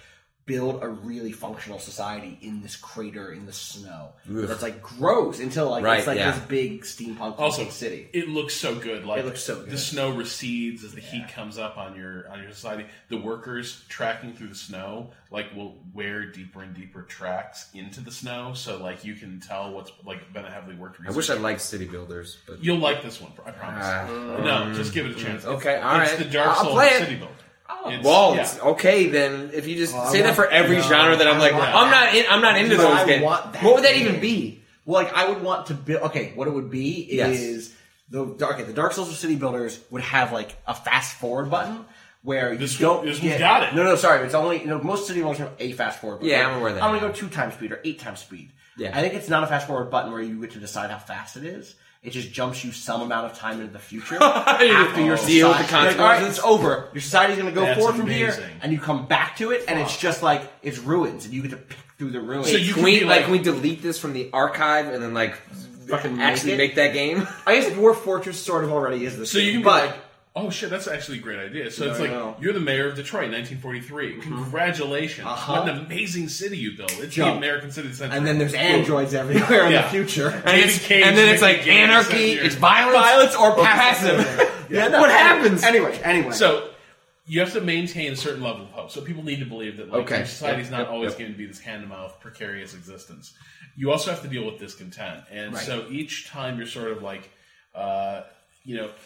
[SPEAKER 3] build a really functional society in this crater in the snow that's like grows until like
[SPEAKER 6] Right,
[SPEAKER 3] it's like
[SPEAKER 6] yeah.
[SPEAKER 3] this big steampunk
[SPEAKER 5] Also,
[SPEAKER 3] city.
[SPEAKER 5] it looks so good. Like
[SPEAKER 3] It looks so good.
[SPEAKER 5] The snow recedes as the heat comes up on your on your society. The workers tracking through the snow like will wear deeper and deeper tracks into the snow, so like you can tell what's like been a heavily worked.
[SPEAKER 6] I wish I liked City Builders, but
[SPEAKER 5] You'll like this one, I promise.
[SPEAKER 6] Uh,
[SPEAKER 5] no, just give it a chance.
[SPEAKER 6] okay,
[SPEAKER 5] it's,
[SPEAKER 6] all
[SPEAKER 5] it's
[SPEAKER 6] right.
[SPEAKER 5] the Dark
[SPEAKER 6] I'll
[SPEAKER 5] Souls
[SPEAKER 6] play it.
[SPEAKER 5] City Builder. It's-
[SPEAKER 6] well,
[SPEAKER 5] yeah.
[SPEAKER 6] it's- okay then. If you just
[SPEAKER 3] Oh, I
[SPEAKER 6] say that
[SPEAKER 3] want-
[SPEAKER 6] for every
[SPEAKER 3] no,
[SPEAKER 6] genre, that I'm
[SPEAKER 3] I
[SPEAKER 6] like,
[SPEAKER 3] want
[SPEAKER 6] I'm not, in, I'm not into
[SPEAKER 3] But
[SPEAKER 6] those
[SPEAKER 3] I
[SPEAKER 6] games.
[SPEAKER 3] want that
[SPEAKER 6] What would that
[SPEAKER 3] game.
[SPEAKER 6] even be?
[SPEAKER 3] Well, like I would want to build. Okay, what it would be
[SPEAKER 6] Yes.
[SPEAKER 3] is the okay, the Dark Souls of City Builders would have like a fast forward button where you
[SPEAKER 5] This
[SPEAKER 3] don't
[SPEAKER 5] one- this
[SPEAKER 3] get,
[SPEAKER 5] one's got it.
[SPEAKER 3] No, no, sorry, it's only you know most City Builders have a fast forward button.
[SPEAKER 6] Yeah,
[SPEAKER 3] Like,
[SPEAKER 6] I'm aware of that.
[SPEAKER 3] I'm gonna go two times speed or eight times speed.
[SPEAKER 6] Yeah.
[SPEAKER 3] I think it's not a fast forward button where you get to decide how fast it is. It just jumps you some amount of time into the future after your
[SPEAKER 6] Deal with the
[SPEAKER 3] society- like, all right,
[SPEAKER 6] consequences.
[SPEAKER 3] it's over. Your society's going to go
[SPEAKER 5] That's
[SPEAKER 3] forward from here,
[SPEAKER 5] amazing.
[SPEAKER 3] and you come back to it, and it's just like it's ruins, and you get to pick through the ruins.
[SPEAKER 5] So you
[SPEAKER 6] Can
[SPEAKER 5] can
[SPEAKER 6] we
[SPEAKER 5] be
[SPEAKER 6] like,
[SPEAKER 5] like-
[SPEAKER 6] can we delete this from the archive and then like
[SPEAKER 3] Fucking
[SPEAKER 6] actually
[SPEAKER 3] make it?
[SPEAKER 6] make that game?
[SPEAKER 3] I guess Dwarf Fortress sort of already is the
[SPEAKER 5] So you can be
[SPEAKER 3] but
[SPEAKER 5] like, oh shit, that's actually a great idea. So
[SPEAKER 3] No,
[SPEAKER 5] it's like,
[SPEAKER 3] no.
[SPEAKER 5] you're the mayor of Detroit, nineteen forty-three. Congratulations.
[SPEAKER 3] Uh-huh.
[SPEAKER 5] What an amazing city you built. It's
[SPEAKER 3] Jump.
[SPEAKER 5] the American city of the century.
[SPEAKER 3] and then there's androids everywhere in
[SPEAKER 5] Yeah.
[SPEAKER 3] the future.
[SPEAKER 6] And, it's,
[SPEAKER 5] Cage
[SPEAKER 6] and then it's
[SPEAKER 5] making
[SPEAKER 6] like
[SPEAKER 5] games
[SPEAKER 6] anarchy,
[SPEAKER 5] and
[SPEAKER 6] it's
[SPEAKER 5] you're-
[SPEAKER 6] violence,
[SPEAKER 3] Violence or passive.
[SPEAKER 6] yeah,
[SPEAKER 3] no,
[SPEAKER 6] what
[SPEAKER 3] anyway,
[SPEAKER 6] happens?
[SPEAKER 3] Anyway, anyway.
[SPEAKER 5] So you have to maintain a certain level of hope. So people need to believe that like
[SPEAKER 6] Okay.
[SPEAKER 5] your society's
[SPEAKER 6] Yep,
[SPEAKER 5] not
[SPEAKER 6] yep,
[SPEAKER 5] always
[SPEAKER 6] yep.
[SPEAKER 5] going to be this hand-to-mouth, precarious existence. You also have to deal with discontent. And
[SPEAKER 3] Right.
[SPEAKER 5] so each time you're sort of like, uh, you know,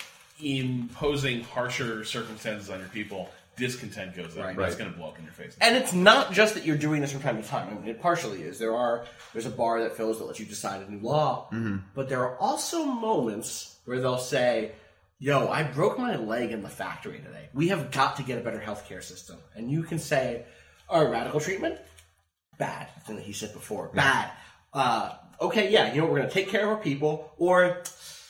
[SPEAKER 5] imposing harsher circumstances on your people, discontent goes up.
[SPEAKER 3] Right.
[SPEAKER 5] That's
[SPEAKER 6] Right.
[SPEAKER 5] going to blow up in your face.
[SPEAKER 3] And it's not just that you're doing this from time to time. I mean, it partially is. There are there's a bar that fills that lets you decide a new law, but there are also moments where they'll say, "Yo, I broke my leg in the factory today. We have got to get a better healthcare system." And you can say, "All right, radical treatment, bad." The thing that he said before, bad. Uh, okay, yeah, you know, we're going to take care of our people, or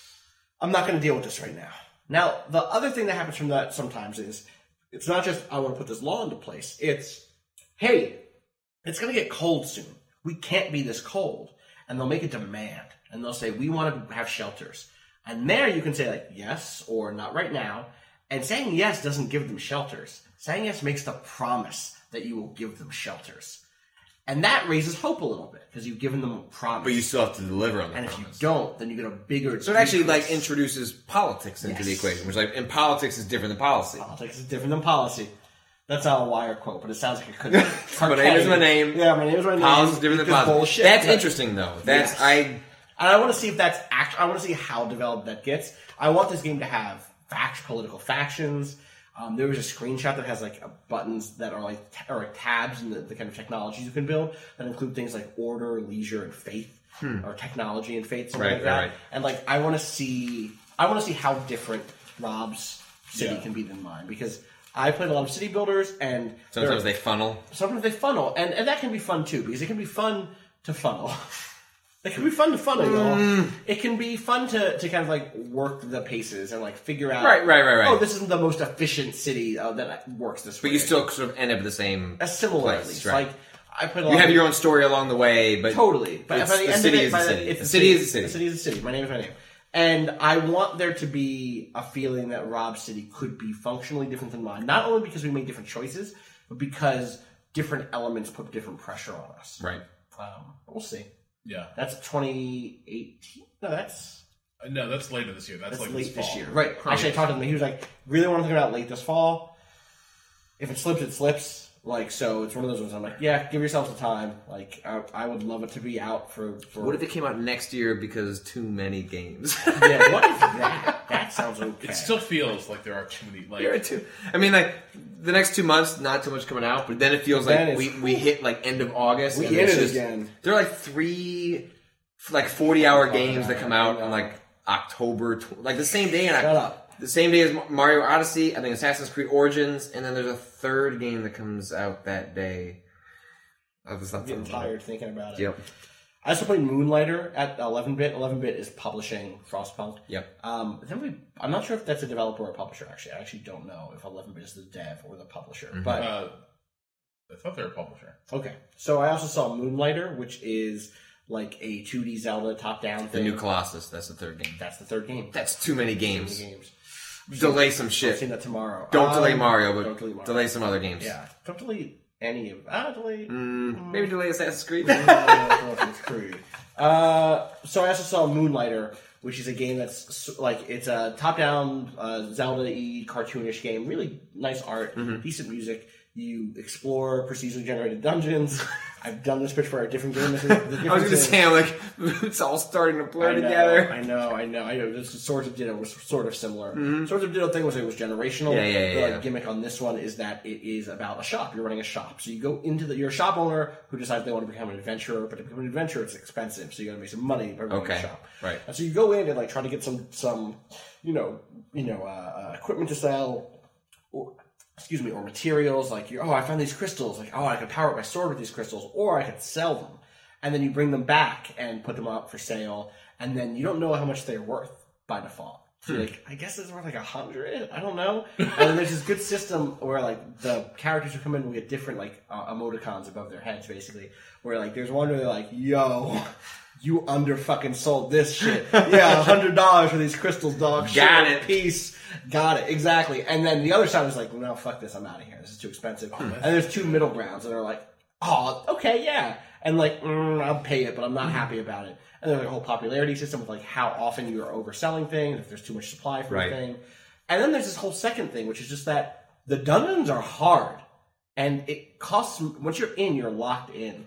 [SPEAKER 3] I'm not going to deal with this right now. Now, the other thing that happens from that sometimes is it's not just, I want to put this law into place. It's, hey, it's going to get cold soon. We can't be this cold. And they'll make a demand. And they'll say, we want to have shelters. And there you can say, like, yes or not right now. And saying yes doesn't give them shelters. Saying yes makes the promise that you will give them shelters. And that raises hope a little bit because you've given them a promise.
[SPEAKER 6] But you still have to deliver on the
[SPEAKER 3] and if you
[SPEAKER 6] promise.
[SPEAKER 3] don't, then you get a bigger.
[SPEAKER 6] So it actually like
[SPEAKER 3] decrease.
[SPEAKER 6] introduces politics into the
[SPEAKER 3] Yes.
[SPEAKER 6] equation, which like in politics is different than policy.
[SPEAKER 3] Politics is different than policy. That's not a Wire quote, but it sounds like it could be.
[SPEAKER 6] My name is my name.
[SPEAKER 3] Yeah, my name is my name.
[SPEAKER 6] Politics is different than
[SPEAKER 3] Because
[SPEAKER 6] policy.
[SPEAKER 3] bullshit.
[SPEAKER 6] That's
[SPEAKER 3] Yeah.
[SPEAKER 6] interesting though. That's
[SPEAKER 3] Yes.
[SPEAKER 6] I.
[SPEAKER 3] And I want to see if that's act. I want to see how developed that gets. I want this game to have fact political factions. Um, there was a screenshot that has like uh, buttons that are like t- or like tabs and the, the kind of technologies you can build that include things like order, leisure, and faith, or technology and faith, something
[SPEAKER 6] Right,
[SPEAKER 3] like that.
[SPEAKER 6] right, right.
[SPEAKER 3] And like I want to see, I want to see how different Rob's city
[SPEAKER 5] Yeah.
[SPEAKER 3] can be than mine because I played a lot of city builders and
[SPEAKER 6] Sometimes
[SPEAKER 3] they're-
[SPEAKER 6] they funnel.
[SPEAKER 3] sometimes they funnel, and, and that can be fun too, because it can be fun to funnel. It can be fun to funnel, y'all.
[SPEAKER 6] Mm.
[SPEAKER 3] It can be fun to, to kind of like work the paces and like figure out,
[SPEAKER 6] Right, right, right, right.
[SPEAKER 3] oh, this isn't the most efficient city uh, that works this way.
[SPEAKER 6] But you still sort of end up at the same
[SPEAKER 3] a similar
[SPEAKER 6] place,
[SPEAKER 3] at least.
[SPEAKER 6] right?
[SPEAKER 3] Like I played a lot
[SPEAKER 6] You have
[SPEAKER 3] of,
[SPEAKER 6] your own story along the way, but
[SPEAKER 3] totally, but
[SPEAKER 6] it's-
[SPEAKER 3] by the,
[SPEAKER 6] the
[SPEAKER 3] end
[SPEAKER 6] city
[SPEAKER 3] of it,
[SPEAKER 6] is
[SPEAKER 3] by
[SPEAKER 6] the
[SPEAKER 3] the,
[SPEAKER 6] city.
[SPEAKER 3] it's
[SPEAKER 6] The
[SPEAKER 3] the
[SPEAKER 6] city is the city.
[SPEAKER 3] The city is the city. My name is my name. And I want there to be a feeling that Rob City could be functionally different than mine. Not only because we make different choices, but because different elements put different pressure on us.
[SPEAKER 6] right.
[SPEAKER 3] Um, we'll see.
[SPEAKER 5] Yeah.
[SPEAKER 3] That's twenty eighteen. No, that's
[SPEAKER 5] Uh, No, that's later this year. That's,
[SPEAKER 3] that's
[SPEAKER 5] like
[SPEAKER 3] late this
[SPEAKER 5] fall.
[SPEAKER 3] year. Right. Actually, I talked to him. He was like, really want to think about late this fall. If it slips, it slips. Like, so it's one of those ones I'm like, yeah, give yourselves the time. Like, I, I would love it to be out for... for
[SPEAKER 6] What if it came out next year because too many games?
[SPEAKER 3] yeah, what is that? That sounds okay.
[SPEAKER 5] It still feels like there are too many. Like,
[SPEAKER 6] There are two. I mean, like the next two months, not too much coming out, but then it feels
[SPEAKER 3] Then
[SPEAKER 6] like we,
[SPEAKER 3] it's-
[SPEAKER 6] we hit like end of August.
[SPEAKER 3] We
[SPEAKER 6] and
[SPEAKER 3] hit
[SPEAKER 6] it's
[SPEAKER 3] it
[SPEAKER 6] just-
[SPEAKER 3] again.
[SPEAKER 6] There are like three, like forty hour games that come out
[SPEAKER 3] I
[SPEAKER 6] on
[SPEAKER 3] know.
[SPEAKER 6] like October, tw- like the same day. And
[SPEAKER 3] Shut up.
[SPEAKER 6] The same day as Mario Odyssey, I think Assassin's Creed Origins, and then there's a third game that comes out that day. I was not
[SPEAKER 3] I'm getting tired thinking about it.
[SPEAKER 6] Yep.
[SPEAKER 3] I also played Moonlighter at eleven bit. eleven bit is publishing Frostpunk.
[SPEAKER 6] Yep.
[SPEAKER 3] Um, then we, I'm not sure if that's a developer or a publisher, actually. I actually don't know if eleven bit is the dev or the publisher.
[SPEAKER 6] Mm-hmm.
[SPEAKER 3] But,
[SPEAKER 5] uh, I thought they were a publisher.
[SPEAKER 3] okay. So I also saw Moonlighter, which is like a two D Zelda top-down
[SPEAKER 6] The
[SPEAKER 3] thing.
[SPEAKER 6] new Colossus, that's the third game.
[SPEAKER 3] That's the third game.
[SPEAKER 6] That's too many
[SPEAKER 3] Too many
[SPEAKER 6] games.
[SPEAKER 3] games.
[SPEAKER 6] Delay some
[SPEAKER 3] I've
[SPEAKER 6] shit.
[SPEAKER 3] seen that tomorrow.
[SPEAKER 6] Don't
[SPEAKER 3] Um,
[SPEAKER 6] delay Mario, but
[SPEAKER 3] don't delay Mario.
[SPEAKER 6] delay some other games.
[SPEAKER 3] Yeah. Don't delete any of uh, delay.
[SPEAKER 6] Mm, maybe delay Assassin's Creed.
[SPEAKER 3] Assassin's Creed. Uh, so I also saw Moonlighter, which is a game that's like it's a top-down uh, Zelda-y cartoonish game. Really nice art, mm-hmm. decent music. You explore procedurally generated dungeons. I've done this pitch for a different game. This is, the
[SPEAKER 6] I was going to say, I'm like, it's all starting to blur
[SPEAKER 3] I know,
[SPEAKER 6] together.
[SPEAKER 3] I know, I know, I know. This is Swords of Ditto was sort of similar.
[SPEAKER 6] Mm-hmm.
[SPEAKER 3] Swords of Ditto thing was it was generational.
[SPEAKER 6] Yeah, yeah, yeah,
[SPEAKER 3] the like,
[SPEAKER 6] yeah.
[SPEAKER 3] gimmick on this one is that it is about a shop. You're running a shop, so you go into the. You're a shop owner who decides they want to become an adventurer, but to become an adventurer, it's expensive, so you got to make some money by running
[SPEAKER 6] Okay,
[SPEAKER 3] a shop.
[SPEAKER 6] right.
[SPEAKER 3] And so you go in and like try to get some some, you know, you know, uh, uh, equipment to sell. Or, excuse me, or materials, like, you're, oh, I found these crystals, like, oh, I could power up my sword with these crystals, or I could sell them. And then you bring them back and put them up for sale, and then you don't know how much they're worth by default. So you're like, I guess it's worth like a hundred, I don't know. And then there's this good system where, like, the characters who come in will get different, like, uh, emoticons above their heads, basically, where, like, there's one where they're like, yo, you under fucking sold this shit. Yeah, a hundred dollars for these crystals, dog.
[SPEAKER 6] Got
[SPEAKER 3] Shit,
[SPEAKER 6] it.
[SPEAKER 3] Peace. Got it. Exactly. And then the other side was like, no, fuck this. I'm out of here. This is too expensive.
[SPEAKER 6] Hmm.
[SPEAKER 3] And there's two middle grounds that are like, oh, okay, yeah. And like, mm, I'll pay it, but I'm not happy about it. And there's like a whole popularity system with like how often you are overselling things, if there's too much supply for
[SPEAKER 6] Right.
[SPEAKER 3] a thing. And then there's this whole second thing, which is just that the dungeons are hard. And it costs, once you're in, you're locked in.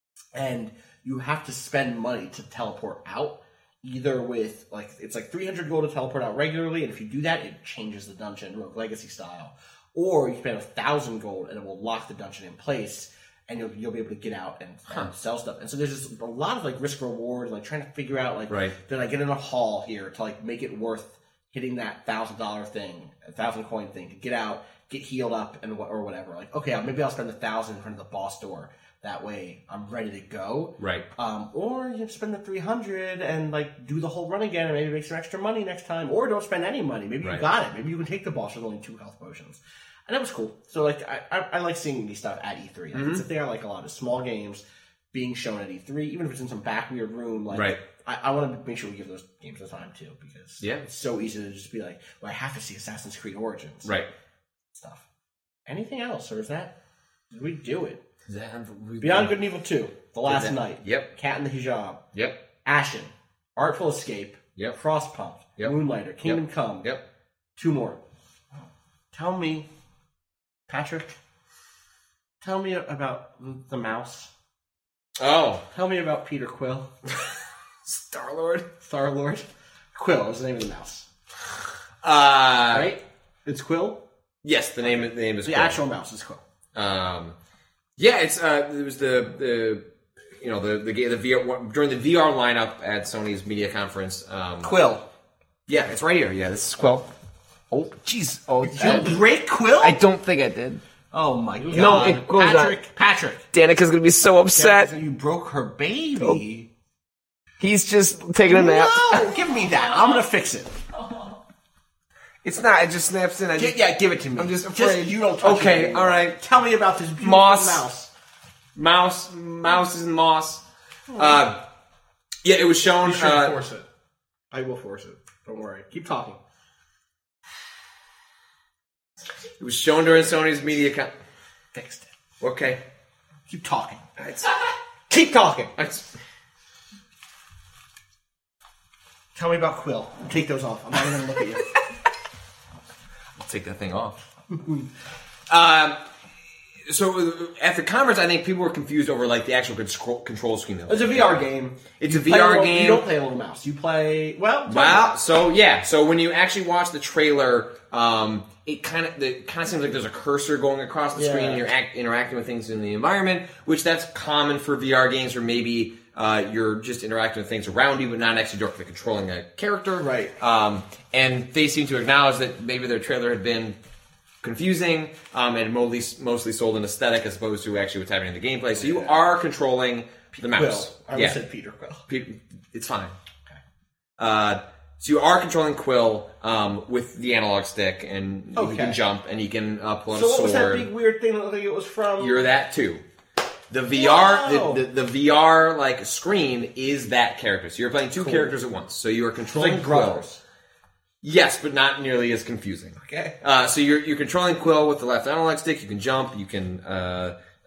[SPEAKER 3] And you have to spend money to teleport out, either with, like, it's like three hundred gold to teleport out regularly, and if you do that, it changes the dungeon, Rogue Legacy style. Or you spend one thousand gold, and it will lock the dungeon in place, and you'll, you'll be able to get out and,
[SPEAKER 6] Huh.
[SPEAKER 3] and sell stuff. And so there's just a lot of, like, risk-reward, like, trying to figure out, like,
[SPEAKER 6] Right.
[SPEAKER 3] did I get enough haul here to, like, make it worth hitting that one thousand dollars thing, a one thousand coin thing, to get out, get healed up, and what or whatever. Like, okay, maybe I'll spend one thousand in front of the boss door. That way, I'm ready to go.
[SPEAKER 6] Right.
[SPEAKER 3] Um, or you spend the three hundred and like do the whole run again, and maybe make some extra money next time. Or don't spend any money. Maybe
[SPEAKER 6] Right.
[SPEAKER 3] you got it. Maybe you can take the boss with only two health potions. And that was cool. So like, I, I, I like seeing these stuff at E three. Like,
[SPEAKER 6] Mm-hmm.
[SPEAKER 3] It's a thing I like a lot. Is small games being shown at E three, even if it's in some back weird room. Like,
[SPEAKER 6] Right.
[SPEAKER 3] I, I want to make sure we give those games the time too, because
[SPEAKER 6] Yeah.
[SPEAKER 3] it's so easy to just be like, well, I have to see Assassin's Creed Origins.
[SPEAKER 6] Right.
[SPEAKER 3] Stuff. Anything else, or is that? Did we do it?
[SPEAKER 6] That-
[SPEAKER 3] Beyond Good and Evil two, The Last
[SPEAKER 6] that-
[SPEAKER 3] Night,
[SPEAKER 6] Yep.
[SPEAKER 3] Cat in the Hijab,
[SPEAKER 6] Yep.
[SPEAKER 3] Ashen, Artful Escape,
[SPEAKER 6] Yep.
[SPEAKER 3] Frostpunk,
[SPEAKER 6] Yep.
[SPEAKER 3] Moonlighter, Kingdom
[SPEAKER 6] Yep.
[SPEAKER 3] Come.
[SPEAKER 6] Yep.
[SPEAKER 3] Two more. Tell me, Patrick, tell me about the mouse.
[SPEAKER 6] Oh.
[SPEAKER 3] Tell me about Peter Quill.
[SPEAKER 6] Star-Lord.
[SPEAKER 3] Star-Lord. Quill is the name of the mouse.
[SPEAKER 6] Uh,
[SPEAKER 3] Right? It's Quill?
[SPEAKER 6] Yes, the name, the name is
[SPEAKER 3] The
[SPEAKER 6] Quill.
[SPEAKER 3] actual mouse is Quill.
[SPEAKER 6] Um, yeah, it's uh, it was the the you know the the, the V R during the V R lineup at Sony's media conference. Um,
[SPEAKER 3] Quill.
[SPEAKER 6] yeah, it's right here. Yeah, this is Quill. Oh, jeez. Oh,
[SPEAKER 3] You break Quill?
[SPEAKER 6] I don't think I did.
[SPEAKER 3] Oh my god.
[SPEAKER 6] No, it goes on.
[SPEAKER 3] Patrick, Patrick.
[SPEAKER 6] Danica's gonna be so upset.
[SPEAKER 3] You broke her baby.
[SPEAKER 6] He's just taking a nap.
[SPEAKER 3] No, give me that. I'm gonna fix it.
[SPEAKER 6] It's not. It just snaps in. I
[SPEAKER 3] Gi-
[SPEAKER 6] just,
[SPEAKER 3] yeah, give it to me.
[SPEAKER 6] I'm just afraid.
[SPEAKER 3] you don't touch it
[SPEAKER 6] Okay,
[SPEAKER 3] anymore.
[SPEAKER 6] all right.
[SPEAKER 3] Tell me about this beautiful
[SPEAKER 6] Moss.
[SPEAKER 3] mouse.
[SPEAKER 6] Mouse, mouse and moss. Uh, yeah, it was shown.
[SPEAKER 5] Be sure to
[SPEAKER 6] Uh,
[SPEAKER 5] force it.
[SPEAKER 3] I will force it. Don't worry. Keep talking.
[SPEAKER 6] it was shown during Sony's media con.
[SPEAKER 3] Fixed it.
[SPEAKER 6] Okay.
[SPEAKER 3] Keep talking.
[SPEAKER 6] It's,
[SPEAKER 3] Keep talking.
[SPEAKER 6] it's,
[SPEAKER 3] Tell me about Quill. Take those off. I'm not even gonna look at you.
[SPEAKER 6] I'll take that thing off. um, so uh, at the conference, I think people were confused over like the actual control, control scheme.
[SPEAKER 3] It's a V R game.
[SPEAKER 6] It's a
[SPEAKER 3] Play
[SPEAKER 6] V R
[SPEAKER 3] little-
[SPEAKER 6] game.
[SPEAKER 3] You don't play a little mouse. You play well.
[SPEAKER 6] Wow. So yeah. So when you actually watch the trailer, um, it kind of it kind of seems like there's a cursor going across the
[SPEAKER 3] Yeah.
[SPEAKER 6] screen, and you're act, interacting with things in the environment, which that's common for V R games, or maybe uh, you're just interacting with things around you, but not actually directly controlling a character.
[SPEAKER 3] Right.
[SPEAKER 6] Um, and they seem to acknowledge that maybe their trailer had been confusing um, and mostly mostly sold an aesthetic as opposed to actually what's happening in the gameplay. So you are controlling the
[SPEAKER 3] Quill.
[SPEAKER 6] mouse.
[SPEAKER 3] I
[SPEAKER 6] yeah.
[SPEAKER 3] almost said Peter Quill.
[SPEAKER 6] Pe- It's fine. Uh, so you are controlling Quill um, with the analog stick, and you
[SPEAKER 3] Okay.
[SPEAKER 6] can jump, and you can uh, pull out
[SPEAKER 3] So
[SPEAKER 6] a
[SPEAKER 3] what was that
[SPEAKER 6] sword.
[SPEAKER 3] big weird thing that looked like it was from?
[SPEAKER 6] You're that too. The V R,
[SPEAKER 3] Wow.
[SPEAKER 6] the, the, the V R like screen is that character. So you're playing two characters at once. So you are
[SPEAKER 3] It's
[SPEAKER 6] controlling
[SPEAKER 3] like
[SPEAKER 6] Quill.
[SPEAKER 3] brothers.
[SPEAKER 6] Yes, but not nearly as confusing.
[SPEAKER 3] Okay.
[SPEAKER 6] Uh, so you're you're controlling Quill with the left analog stick. You can jump. You can uh,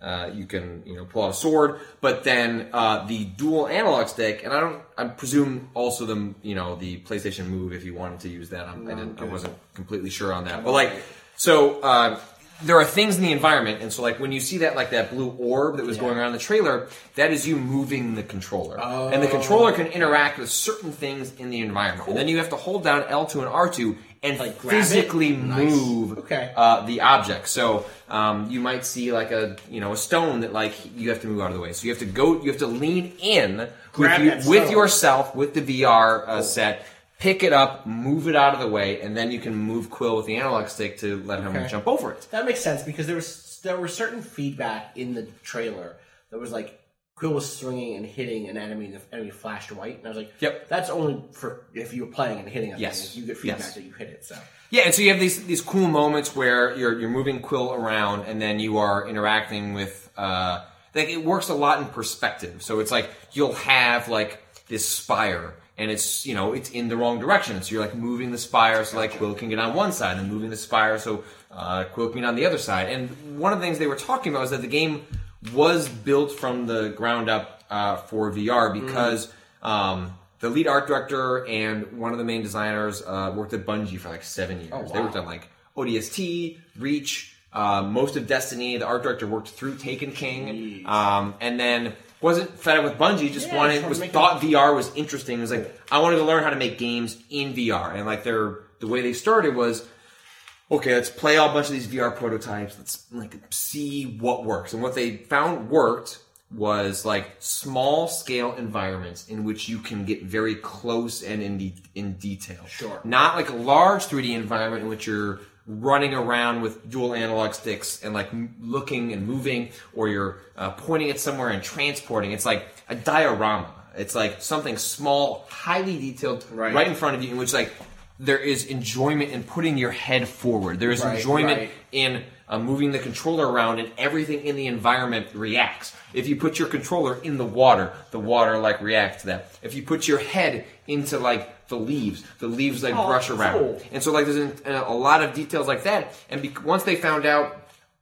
[SPEAKER 6] uh, you can you know pull out a sword, but then uh, the dual analog stick, and I don't, I presume also the you know the PlayStation Move if you wanted to use that. I'm, I didn't, I wasn't completely sure on that, but like so. Uh, There are things in the environment, and so like when you see that like that blue orb that was yeah. going around the trailer, that is you moving the controller,
[SPEAKER 3] oh.
[SPEAKER 6] and the controller can interact with certain things in the environment. Cool. And then you have to hold down L two and R two and like physically move
[SPEAKER 3] okay.
[SPEAKER 6] uh, the object. So um, you might see like a you know a stone that like you have to move out of the way. So you have to go, you have to lean in with, you, with yourself with the V R uh, cool. set. Pick it up, move it out of the way, and then you can move Quill with the analog stick to let him
[SPEAKER 3] okay.
[SPEAKER 6] jump over it.
[SPEAKER 3] That makes sense because there was there was certain feedback in the trailer that was like Quill was swinging and hitting an enemy, and the enemy flashed white, and I was like,
[SPEAKER 6] "Yep,
[SPEAKER 3] that's only for if you were playing and hitting a
[SPEAKER 6] yes.
[SPEAKER 3] thing. If you get feedback
[SPEAKER 6] yes.
[SPEAKER 3] that you hit it." So
[SPEAKER 6] yeah, and so you have these these cool moments where you're you're moving Quill around, and then you are interacting with. Uh, like it works a lot in perspective. So it's like you'll have like this spire. And it's, you know, it's in the wrong direction. So you're like moving the spire so like Quill can get on one side and moving the spire so uh, Quill can get on the other side. And one of the things they were talking about was that the game was built from the ground up uh, for V R because mm. um, the lead art director and one of the main designers uh, worked at Bungie for like seven years. Oh, wow. They worked on like O D S T, Reach, uh, most of Destiny. The art director worked through Taken King. Um, and then... wasn't fed up with Bungie, just
[SPEAKER 3] yeah,
[SPEAKER 6] wanted was thought it... V R was interesting. It was like I wanted to learn how to make games in V R, and like their the way they started was okay, let's play a bunch of these V R prototypes. Let's like see what works, and what they found worked was like small scale environments in which you can get very close and in de- in detail.
[SPEAKER 3] Sure,
[SPEAKER 6] not like a large three D environment in which you're running around with dual analog sticks and like m- looking and moving, or you're uh, pointing it somewhere and transporting. It's like a diorama. It's like something small, highly detailed, right, right in front of you, in which like there is enjoyment in putting your head forward. There is right, enjoyment right. in uh, moving the controller around, and everything in the environment reacts. If you put your controller in the water, the water like reacts to that. If you put your head into like the leaves, the leaves like oh, brush around. Cool. And so like there's an, a lot of details like that. And be- once they found out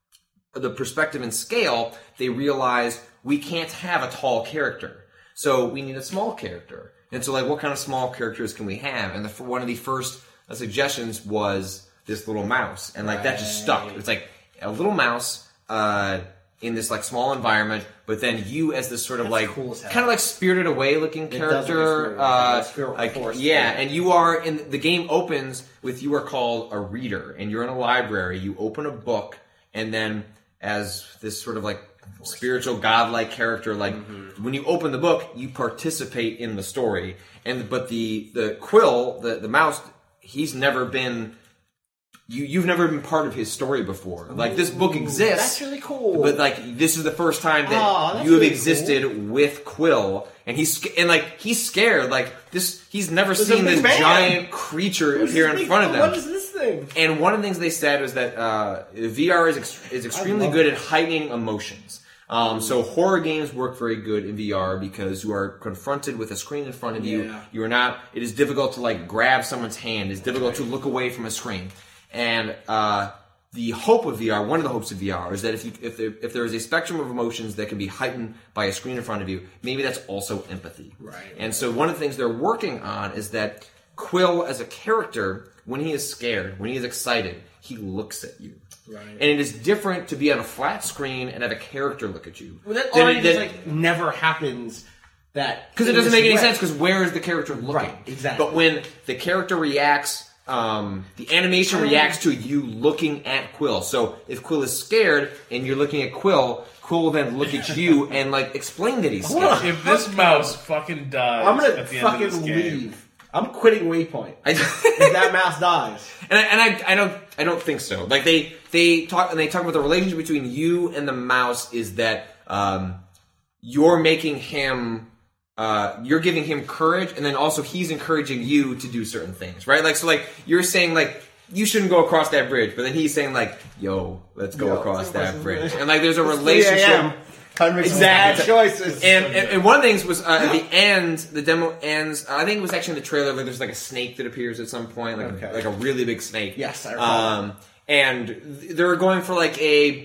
[SPEAKER 6] the perspective and scale, they realized we can't have a tall character. So we need a small character. And so like what kind of small characters can we have? And the, one of the first uh, suggestions was this little mouse. And like right. that just stuck. It's like a little mouse uh, in this like small environment, but then you as this sort of That's like cool kind of like Spirited Away looking character, uh, like yeah, and you are in the game opens with you are called a reader, and you're in a library. You open a book, and then as this sort of like spiritual godlike character, like mm-hmm. when you open the book, you participate in the story. And but the the Quill, the the mouse, he's never been. You, you've never been part of his story before. Like, this book exists.
[SPEAKER 3] That's really cool.
[SPEAKER 6] But, like, this is the first time that
[SPEAKER 3] oh,
[SPEAKER 6] you have
[SPEAKER 3] really
[SPEAKER 6] existed cool. with Quill. And he's, and like, he's scared. Like, this, he's never
[SPEAKER 3] There's
[SPEAKER 6] seen this
[SPEAKER 3] man.
[SPEAKER 6] giant creature
[SPEAKER 3] Who's
[SPEAKER 6] appear in front of them.
[SPEAKER 3] What is this thing?
[SPEAKER 6] And one of the things they said was that, uh, V R is, ex- is extremely good at heightening emotions. Um, so horror games work very good in V R because you are confronted with a screen in front of you.
[SPEAKER 3] Yeah.
[SPEAKER 6] You are not, it is difficult to, like, grab someone's hand. It's difficult to look away from a screen. And uh, the hope of V R, one of the hopes of V R, is that if you, if there if there is a spectrum of emotions that can be heightened by a screen in front of you, maybe that's also empathy.
[SPEAKER 3] Right.
[SPEAKER 6] And so one of the things they're working on is that Quill as a character, when he is scared, when he is excited, he looks at you.
[SPEAKER 3] Right.
[SPEAKER 6] And it is different to be on a flat screen and have a character look at you.
[SPEAKER 3] Well, that already just, like never happens. That
[SPEAKER 6] because it doesn't make any way. sense. Because where is the character looking?
[SPEAKER 3] Right. Exactly.
[SPEAKER 6] But when the character reacts. Um, the animation reacts to you looking at Quill. So if Quill is scared and you're looking at Quill, Quill will then look at you and like explain that he's scared.
[SPEAKER 5] If this mouse fucking dies,
[SPEAKER 3] I'm gonna
[SPEAKER 5] at the
[SPEAKER 3] fucking
[SPEAKER 5] end of this game,
[SPEAKER 3] leave. I'm quitting Waypoint. if that mouse dies,
[SPEAKER 6] and I, and I, I don't, I don't think so. Like they, they talk and they talk about the relationship between you and the mouse is that um, you're making him. Uh, you're giving him courage, and then also he's encouraging you to do certain things, right? Like, so, like, you're saying, like, you shouldn't go across that bridge, but then he's saying, like, yo, let's go yo, across that bridge. And, like, there's a relationship.
[SPEAKER 3] Time to make some bad choices.
[SPEAKER 6] And, and, and one of the things was, uh, at the end, the demo ends, uh, I think it was actually in the trailer, like, there's, like, a snake that appears at some point, like, okay. like a really big snake.
[SPEAKER 3] Yes, I recall.
[SPEAKER 6] Um, and they're going for, like, a...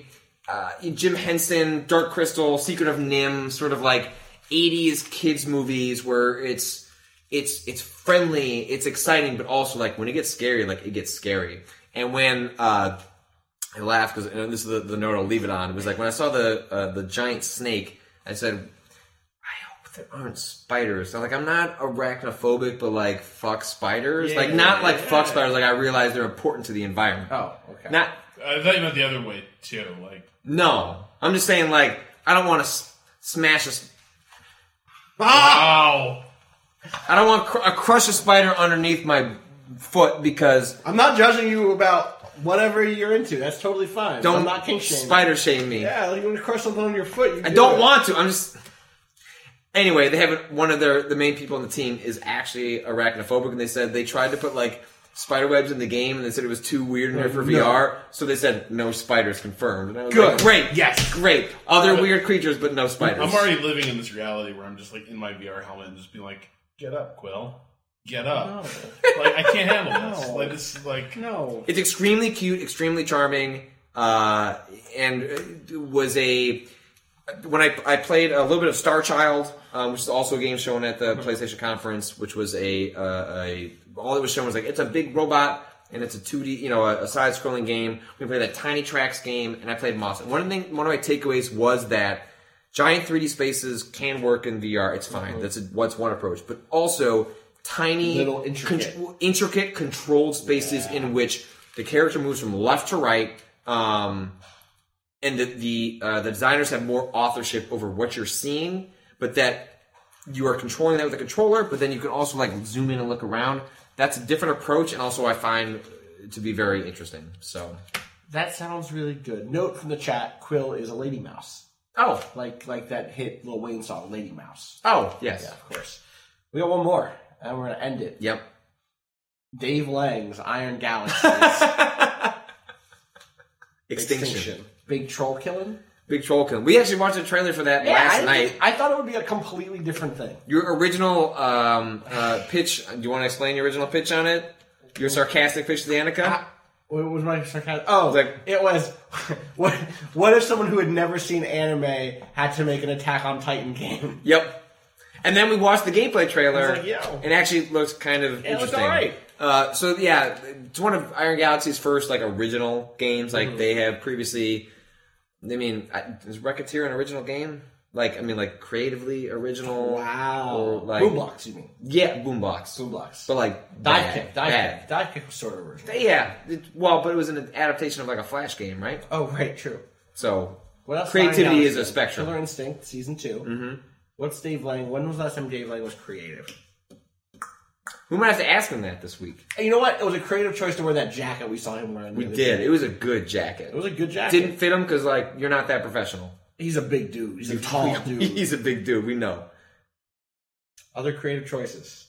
[SPEAKER 6] uh, Jim Henson, Dark Crystal, Secret of Nim, sort of like eighties kids movies where it's it's it's friendly, it's exciting, but also like when it gets scary, like it gets scary. And when uh, I laughed because this is the, the note I'll leave it on. It was like when I saw the uh, the giant snake, I said, I hope there aren't spiders. So like I'm not arachnophobic, but like fuck spiders,
[SPEAKER 3] Yeah,
[SPEAKER 6] like not
[SPEAKER 3] yeah,
[SPEAKER 6] like
[SPEAKER 3] yeah.
[SPEAKER 6] fuck spiders. Like I realize they're important to the environment.
[SPEAKER 3] Oh, okay.
[SPEAKER 6] Not
[SPEAKER 5] I thought you meant the other way too. Like,
[SPEAKER 6] no, I'm just saying like I don't want to s- smash a. s-
[SPEAKER 5] wow.
[SPEAKER 6] I don't want cr- a crush a spider underneath my foot because
[SPEAKER 3] I'm not judging you about whatever you're into. That's totally fine.
[SPEAKER 6] don't
[SPEAKER 3] I'm not kink shaming.
[SPEAKER 6] spider shame me.
[SPEAKER 3] Yeah, like when you crush something on your foot, you
[SPEAKER 6] I
[SPEAKER 3] do
[SPEAKER 6] don't
[SPEAKER 3] it.
[SPEAKER 6] want to. I'm just. Anyway, they have one of their the main people on the team is actually arachnophobic, and they said they tried to put like spider webs in the game, and they said it was too weird in there for V R, so they said no spiders confirmed. And I was
[SPEAKER 3] Good.
[SPEAKER 6] like, great,
[SPEAKER 3] Yes.
[SPEAKER 6] great. Other
[SPEAKER 5] Uh,
[SPEAKER 6] weird creatures, but no spiders.
[SPEAKER 5] I'm already living in this reality where I'm just like in my V R helmet and just being like, "Get up, Quill, get up!" Like I can't handle this.
[SPEAKER 3] No.
[SPEAKER 5] Like this, is like
[SPEAKER 3] No.
[SPEAKER 6] It's extremely cute, extremely charming, uh, and it was a. When I I played a little bit of Star Child, um, which is also a game shown at the PlayStation conference, which was a uh, a all it was shown was like it's a big robot and it's a two D, you know, a, a side scrolling game. We played that Tiny Tracks game, and I played Moss. And one of the thing, one of my takeaways was that giant three D spaces can work in V R. It's fine. That's a, what's one approach, but also tiny,
[SPEAKER 3] Little intricate.
[SPEAKER 6] con- intricate controlled spaces in which the character moves from left to right. Um, and the the, uh, the designers have more authorship over what you're seeing, but that you are controlling that with a controller, but then you can also like zoom in and look around. That's a different approach, and also I find to be very interesting. So,
[SPEAKER 3] That sounds really good. Note from the chat: Quill is a lady mouse,
[SPEAKER 6] oh,
[SPEAKER 3] like like that hit Lil Wayne song, "Lady Mouse."
[SPEAKER 6] oh, yes,
[SPEAKER 3] Yeah, of course. We got one more, and we're gonna end it.
[SPEAKER 6] yep.
[SPEAKER 3] Dave Lang's Iron Galaxy
[SPEAKER 6] Extinction.
[SPEAKER 3] Big troll killing.
[SPEAKER 6] Big Troll Kill. We actually watched a trailer for that last
[SPEAKER 3] I,
[SPEAKER 6] night.
[SPEAKER 3] think- I thought it would be a completely different thing.
[SPEAKER 6] Your original um, uh, pitch. Do you want to explain your original pitch on it? Your sarcastic pitch to the Danica?
[SPEAKER 3] Ah, What was my sarcasm? Oh,
[SPEAKER 6] Like-
[SPEAKER 3] it was. What? What if someone who had never seen anime had to make an Attack on Titan game?
[SPEAKER 6] Yep. And then we watched the gameplay trailer,
[SPEAKER 3] I was like, yo.
[SPEAKER 6] and it actually looks kind of
[SPEAKER 3] It looks
[SPEAKER 6] interesting.
[SPEAKER 3] alright.
[SPEAKER 6] Uh, so yeah, it's one of Iron Galaxy's first like original games. Like
[SPEAKER 3] Mm-hmm.
[SPEAKER 6] they have previously. I mean, I- is Racketeer an original game? Like, I mean, like creatively original.
[SPEAKER 3] Wow.
[SPEAKER 6] Or, like,
[SPEAKER 3] Boombox, you mean?
[SPEAKER 6] Yeah, Boombox.
[SPEAKER 3] Boombox.
[SPEAKER 6] But like
[SPEAKER 3] Dive
[SPEAKER 6] bad,
[SPEAKER 3] Kick. Dive
[SPEAKER 6] bad.
[SPEAKER 3] Kick. Dive Kick was sort of original.
[SPEAKER 6] Yeah, it, well, but it was an adaptation of like a Flash game, right?
[SPEAKER 3] Oh, right, true.
[SPEAKER 6] So
[SPEAKER 3] What else?
[SPEAKER 6] creativity
[SPEAKER 3] Iron
[SPEAKER 6] is
[SPEAKER 3] Galaxy?
[SPEAKER 6] a spectrum.
[SPEAKER 3] Killer Instinct, season two. Mm-hmm. What's Dave Lang? When was the last time Dave Lang was creative?
[SPEAKER 6] We might have to ask him that this week.
[SPEAKER 3] And you know what? It was a creative choice to wear that jacket we saw him wearing. the
[SPEAKER 6] We
[SPEAKER 3] other
[SPEAKER 6] did.
[SPEAKER 3] day.
[SPEAKER 6] It was a good jacket.
[SPEAKER 3] It was a good jacket.
[SPEAKER 6] Didn't fit him because like you're not that professional.
[SPEAKER 3] He's a big dude. He's a tall dude.
[SPEAKER 6] He's a big dude. We know.
[SPEAKER 3] Other creative choices.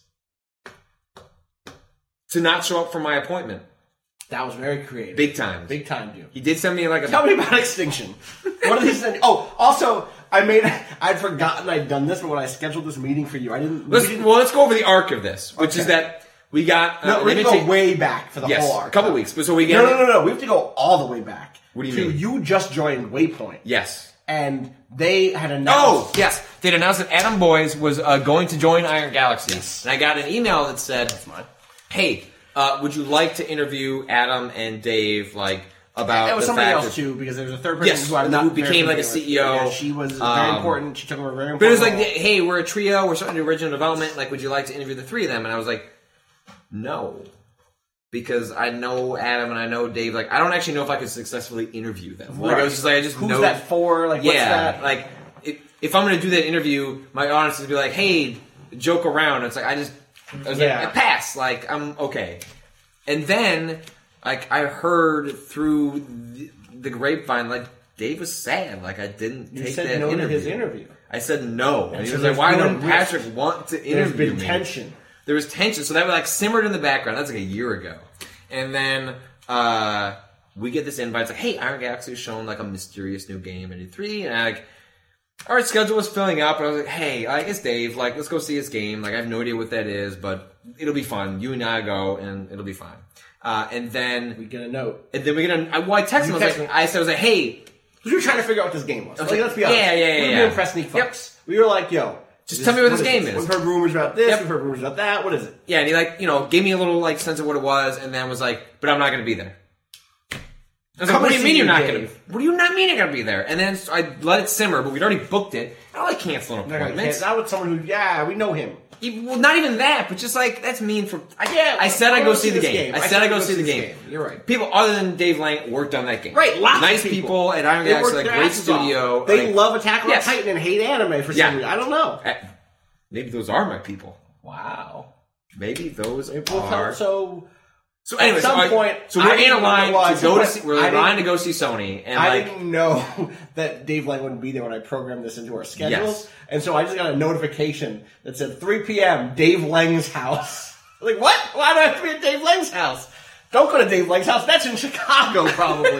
[SPEAKER 6] To not show up for my appointment,
[SPEAKER 3] That was very creative.
[SPEAKER 6] big time.
[SPEAKER 3] Big time, dude.
[SPEAKER 6] He did send me like a.
[SPEAKER 3] Tell me about Extinction. What did he send? Oh, also, I made. I'd forgotten I'd done this, but when I scheduled this meeting for you, I didn't. we
[SPEAKER 6] Let's,
[SPEAKER 3] didn't
[SPEAKER 6] well, let's go over the arc of this, which is
[SPEAKER 3] Okay.
[SPEAKER 6] that we got. Uh,
[SPEAKER 3] no,
[SPEAKER 6] an
[SPEAKER 3] we have to go
[SPEAKER 6] invita-
[SPEAKER 3] way back for the
[SPEAKER 6] Yes,
[SPEAKER 3] whole arc.
[SPEAKER 6] a couple weeks. But so we get.
[SPEAKER 3] No, no, no, no. We have to go all the way back.
[SPEAKER 6] What do you
[SPEAKER 3] to
[SPEAKER 6] mean?
[SPEAKER 3] You just joined Waypoint.
[SPEAKER 6] Yes.
[SPEAKER 3] And they had
[SPEAKER 6] Oh,
[SPEAKER 3] announced.
[SPEAKER 6] yes. They'd announced that Adam Boyes was uh, going to join Iron Galaxy. And I got an email that said, hey, uh, would you like to interview Adam and Dave, like, about
[SPEAKER 3] It was
[SPEAKER 6] the
[SPEAKER 3] somebody
[SPEAKER 6] fact
[SPEAKER 3] else
[SPEAKER 6] that...
[SPEAKER 3] too, because there was a third person
[SPEAKER 6] Yes,
[SPEAKER 3] who I'm
[SPEAKER 6] who
[SPEAKER 3] not
[SPEAKER 6] became,
[SPEAKER 3] very
[SPEAKER 6] like, a
[SPEAKER 3] familiar
[SPEAKER 6] C E O.
[SPEAKER 3] with. Yeah, she was very
[SPEAKER 6] Um,
[SPEAKER 3] important. She took over a very important.
[SPEAKER 6] But it was like,
[SPEAKER 3] role.
[SPEAKER 6] hey, we're a trio, we're starting to do original development, like, would you like to interview the three of them? And I was like, no. Because I know Adam and I know Dave, like, I don't actually know if I could successfully interview them. Like, I was just like, I just
[SPEAKER 3] Who's
[SPEAKER 6] know...
[SPEAKER 3] that for? Like, what's
[SPEAKER 6] yeah,
[SPEAKER 3] that?
[SPEAKER 6] like, if, if I'm going to do that interview, my audience would be like, hey, joke around. It's like, I just, I was
[SPEAKER 3] Yeah.
[SPEAKER 6] like, I pass. Like, I'm okay. And then, like, I heard through the, the grapevine, like, Dave was sad. Like, I didn't
[SPEAKER 3] You
[SPEAKER 6] take
[SPEAKER 3] said
[SPEAKER 6] that
[SPEAKER 3] no
[SPEAKER 6] interview.
[SPEAKER 3] to his interview.
[SPEAKER 6] I said no. And he
[SPEAKER 3] so
[SPEAKER 6] was
[SPEAKER 3] there's
[SPEAKER 6] like, why
[SPEAKER 3] been
[SPEAKER 6] would
[SPEAKER 3] a
[SPEAKER 6] Patrick
[SPEAKER 3] rift.
[SPEAKER 6] want to
[SPEAKER 3] There's
[SPEAKER 6] interview
[SPEAKER 3] been
[SPEAKER 6] me?
[SPEAKER 3] tension.
[SPEAKER 6] There was tension. So that like simmered in the background. That's like a year ago. And then uh, we get this invite. It's like, hey, Iron Galaxy is showing like a mysterious new game at E three. And I like, our schedule was filling up. And I was like, hey, like, it's Dave. Like, let's go see his game. Like, I have no idea what that is, but it'll be fun. You and I go, and it'll be fine. Uh, and then
[SPEAKER 3] We get a note.
[SPEAKER 6] and then we get a. I, well, I texted him. I was
[SPEAKER 3] text
[SPEAKER 6] like,
[SPEAKER 3] me.
[SPEAKER 6] I said, I was like, hey,
[SPEAKER 3] we were trying to figure out what this game was. Okay. Like, let's be honest.
[SPEAKER 6] Yeah, yeah, yeah.
[SPEAKER 3] We were
[SPEAKER 6] yeah.
[SPEAKER 3] doing Press Sneak Fox.
[SPEAKER 6] Yep.
[SPEAKER 3] We were like, yo.
[SPEAKER 6] Just tell me what this game is.
[SPEAKER 3] We've heard rumors about this.
[SPEAKER 6] Yep.
[SPEAKER 3] We've heard rumors about that. What is it?
[SPEAKER 6] Yeah, and he like, you know, gave me a little like sense of what it was, and then was like, but I'm not going to be there. I was like, what do you mean you're not going to? What do you not mean you're going to be there? And then I let it simmer, but we'd already booked it. I don't like canceling appointments.
[SPEAKER 3] Not with someone who, yeah, we know him.
[SPEAKER 6] Even, well, not even that, but just like that's mean for. I,
[SPEAKER 3] Yeah,
[SPEAKER 6] I said
[SPEAKER 3] I
[SPEAKER 6] I'd go
[SPEAKER 3] wanna
[SPEAKER 6] see
[SPEAKER 3] see
[SPEAKER 6] the
[SPEAKER 3] this
[SPEAKER 6] game.
[SPEAKER 3] game.
[SPEAKER 6] I said I'd go see the
[SPEAKER 3] this
[SPEAKER 6] game.
[SPEAKER 3] game. You're right.
[SPEAKER 6] People other than Dave Lang worked on that game.
[SPEAKER 3] Right, lots
[SPEAKER 6] nice
[SPEAKER 3] of people.
[SPEAKER 6] people at Iron
[SPEAKER 3] They
[SPEAKER 6] Galaxy,
[SPEAKER 3] work
[SPEAKER 6] like
[SPEAKER 3] their
[SPEAKER 6] great
[SPEAKER 3] asses off.
[SPEAKER 6] studio.
[SPEAKER 3] They
[SPEAKER 6] like,
[SPEAKER 3] love Attack on
[SPEAKER 6] yes.
[SPEAKER 3] Titan and hate anime for some
[SPEAKER 6] Yeah.
[SPEAKER 3] reason. I don't know.
[SPEAKER 6] Uh, Maybe those are my people.
[SPEAKER 3] Wow.
[SPEAKER 6] Maybe those
[SPEAKER 3] Well,
[SPEAKER 6] are.
[SPEAKER 3] so,
[SPEAKER 6] So anyway,
[SPEAKER 3] at some
[SPEAKER 6] so, I-
[SPEAKER 3] point,
[SPEAKER 6] so
[SPEAKER 3] I
[SPEAKER 6] we're in
[SPEAKER 3] didn't
[SPEAKER 6] a line
[SPEAKER 3] know-
[SPEAKER 6] to go to
[SPEAKER 3] I
[SPEAKER 6] see. We're
[SPEAKER 3] didn't-
[SPEAKER 6] in a line to go see Sony, and
[SPEAKER 3] I
[SPEAKER 6] like
[SPEAKER 3] didn't know that Dave Lang wouldn't be there when I programmed this into our schedules.
[SPEAKER 6] Yes.
[SPEAKER 3] And so I just got a notification that said three p.m. Dave Lang's house. Like, what? Why do I have to be at Dave Lang's house? Don't go to Dave Lang's house. That's in Chicago, probably.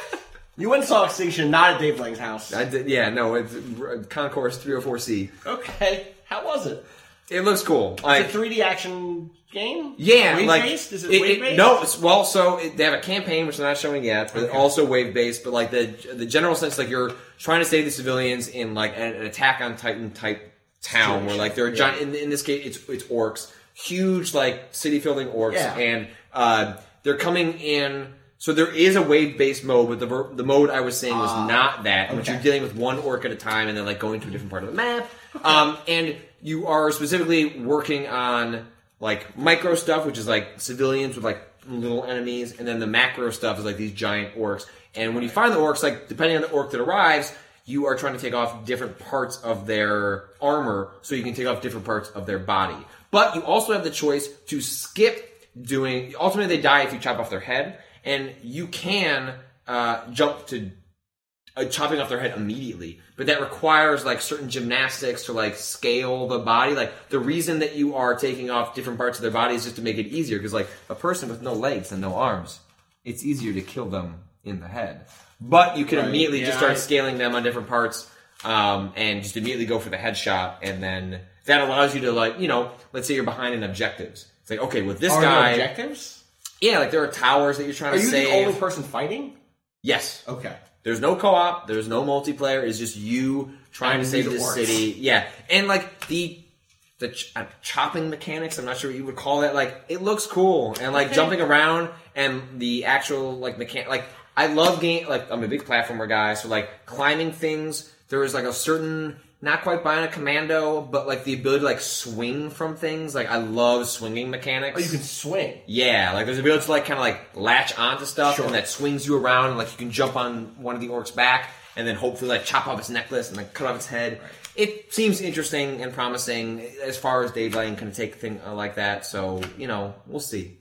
[SPEAKER 3] You went and saw Extinction, not at Dave Lang's house.
[SPEAKER 6] I did, yeah, no, it's uh, Concourse three oh four C.
[SPEAKER 3] Okay. How was it?
[SPEAKER 6] It looks cool. Like,
[SPEAKER 3] It's a three D action game?
[SPEAKER 6] yeah,
[SPEAKER 3] Wave
[SPEAKER 6] like
[SPEAKER 3] based? Is it,
[SPEAKER 6] it-
[SPEAKER 3] wave
[SPEAKER 6] it-
[SPEAKER 3] based?
[SPEAKER 6] no, it's, well, so it, they have a campaign which they're not showing yet, but also wave based. But like the the general sense, like you're trying to save the civilians in like an, an Attack on Titan type town where like there are giant. In, in this case, it's it's orcs, huge like city building orcs,
[SPEAKER 3] Yeah.
[SPEAKER 6] and uh, they're coming in. So there is a wave-based mode, but the ver- the mode I was saying was not that, in which
[SPEAKER 3] okay.
[SPEAKER 6] you're dealing with one orc at a time and then like going to a different part of the map. Um, and you are specifically working on like micro stuff, which is like civilians with like little enemies, and then the macro stuff is like these giant orcs. And when you find the orcs, like depending on the orc that arrives, you are trying to take off different parts of their armor so you can take off different parts of their body. But you also have the choice to skip doing. Ultimately, they die if you chop off their head. And you can uh, jump to uh, chopping off their head immediately, but that requires like certain gymnastics to like scale the body. Like the reason that you are taking off different parts of their body is just to make it easier. Because like a person with no legs and no arms, it's easier to kill them in the head. But you can
[SPEAKER 3] Right,
[SPEAKER 6] immediately
[SPEAKER 3] yeah,
[SPEAKER 6] just start
[SPEAKER 3] I-
[SPEAKER 6] scaling them on different parts, um, and just immediately go for the headshot, and then that allows you to like you know, let's say you're behind in objectives. It's like okay, with this
[SPEAKER 3] Are
[SPEAKER 6] guy.
[SPEAKER 3] there objectives?
[SPEAKER 6] Yeah, like there are towers that you're trying
[SPEAKER 3] Are
[SPEAKER 6] to
[SPEAKER 3] you
[SPEAKER 6] save.
[SPEAKER 3] the only person fighting?
[SPEAKER 6] Yes.
[SPEAKER 3] Okay.
[SPEAKER 6] There's no co-op. There's no multiplayer. It's just you trying
[SPEAKER 3] And
[SPEAKER 6] to save
[SPEAKER 3] these
[SPEAKER 6] this
[SPEAKER 3] orcs.
[SPEAKER 6] city. Yeah, and like the the ch- uh, chopping mechanics. I'm not sure what you would call that. Like it looks cool, and like
[SPEAKER 3] Okay.
[SPEAKER 6] jumping around and the actual like mechan. Like I love game. Like I'm a big platformer guy, so like climbing things. There is like a certain. Not quite buying a commando, but like the ability to like swing from things. Like I love swinging mechanics.
[SPEAKER 3] Oh, you can swing.
[SPEAKER 6] Yeah, like there's the ability to like kind of like latch onto stuff,
[SPEAKER 3] Sure.
[SPEAKER 6] and that swings you around, and like you can jump on one of the orcs' back, and then hopefully like chop off its necklace and like cut off its head. It seems interesting and promising as far as Dave Lang can take a thing uh, like that. So you know, we'll see.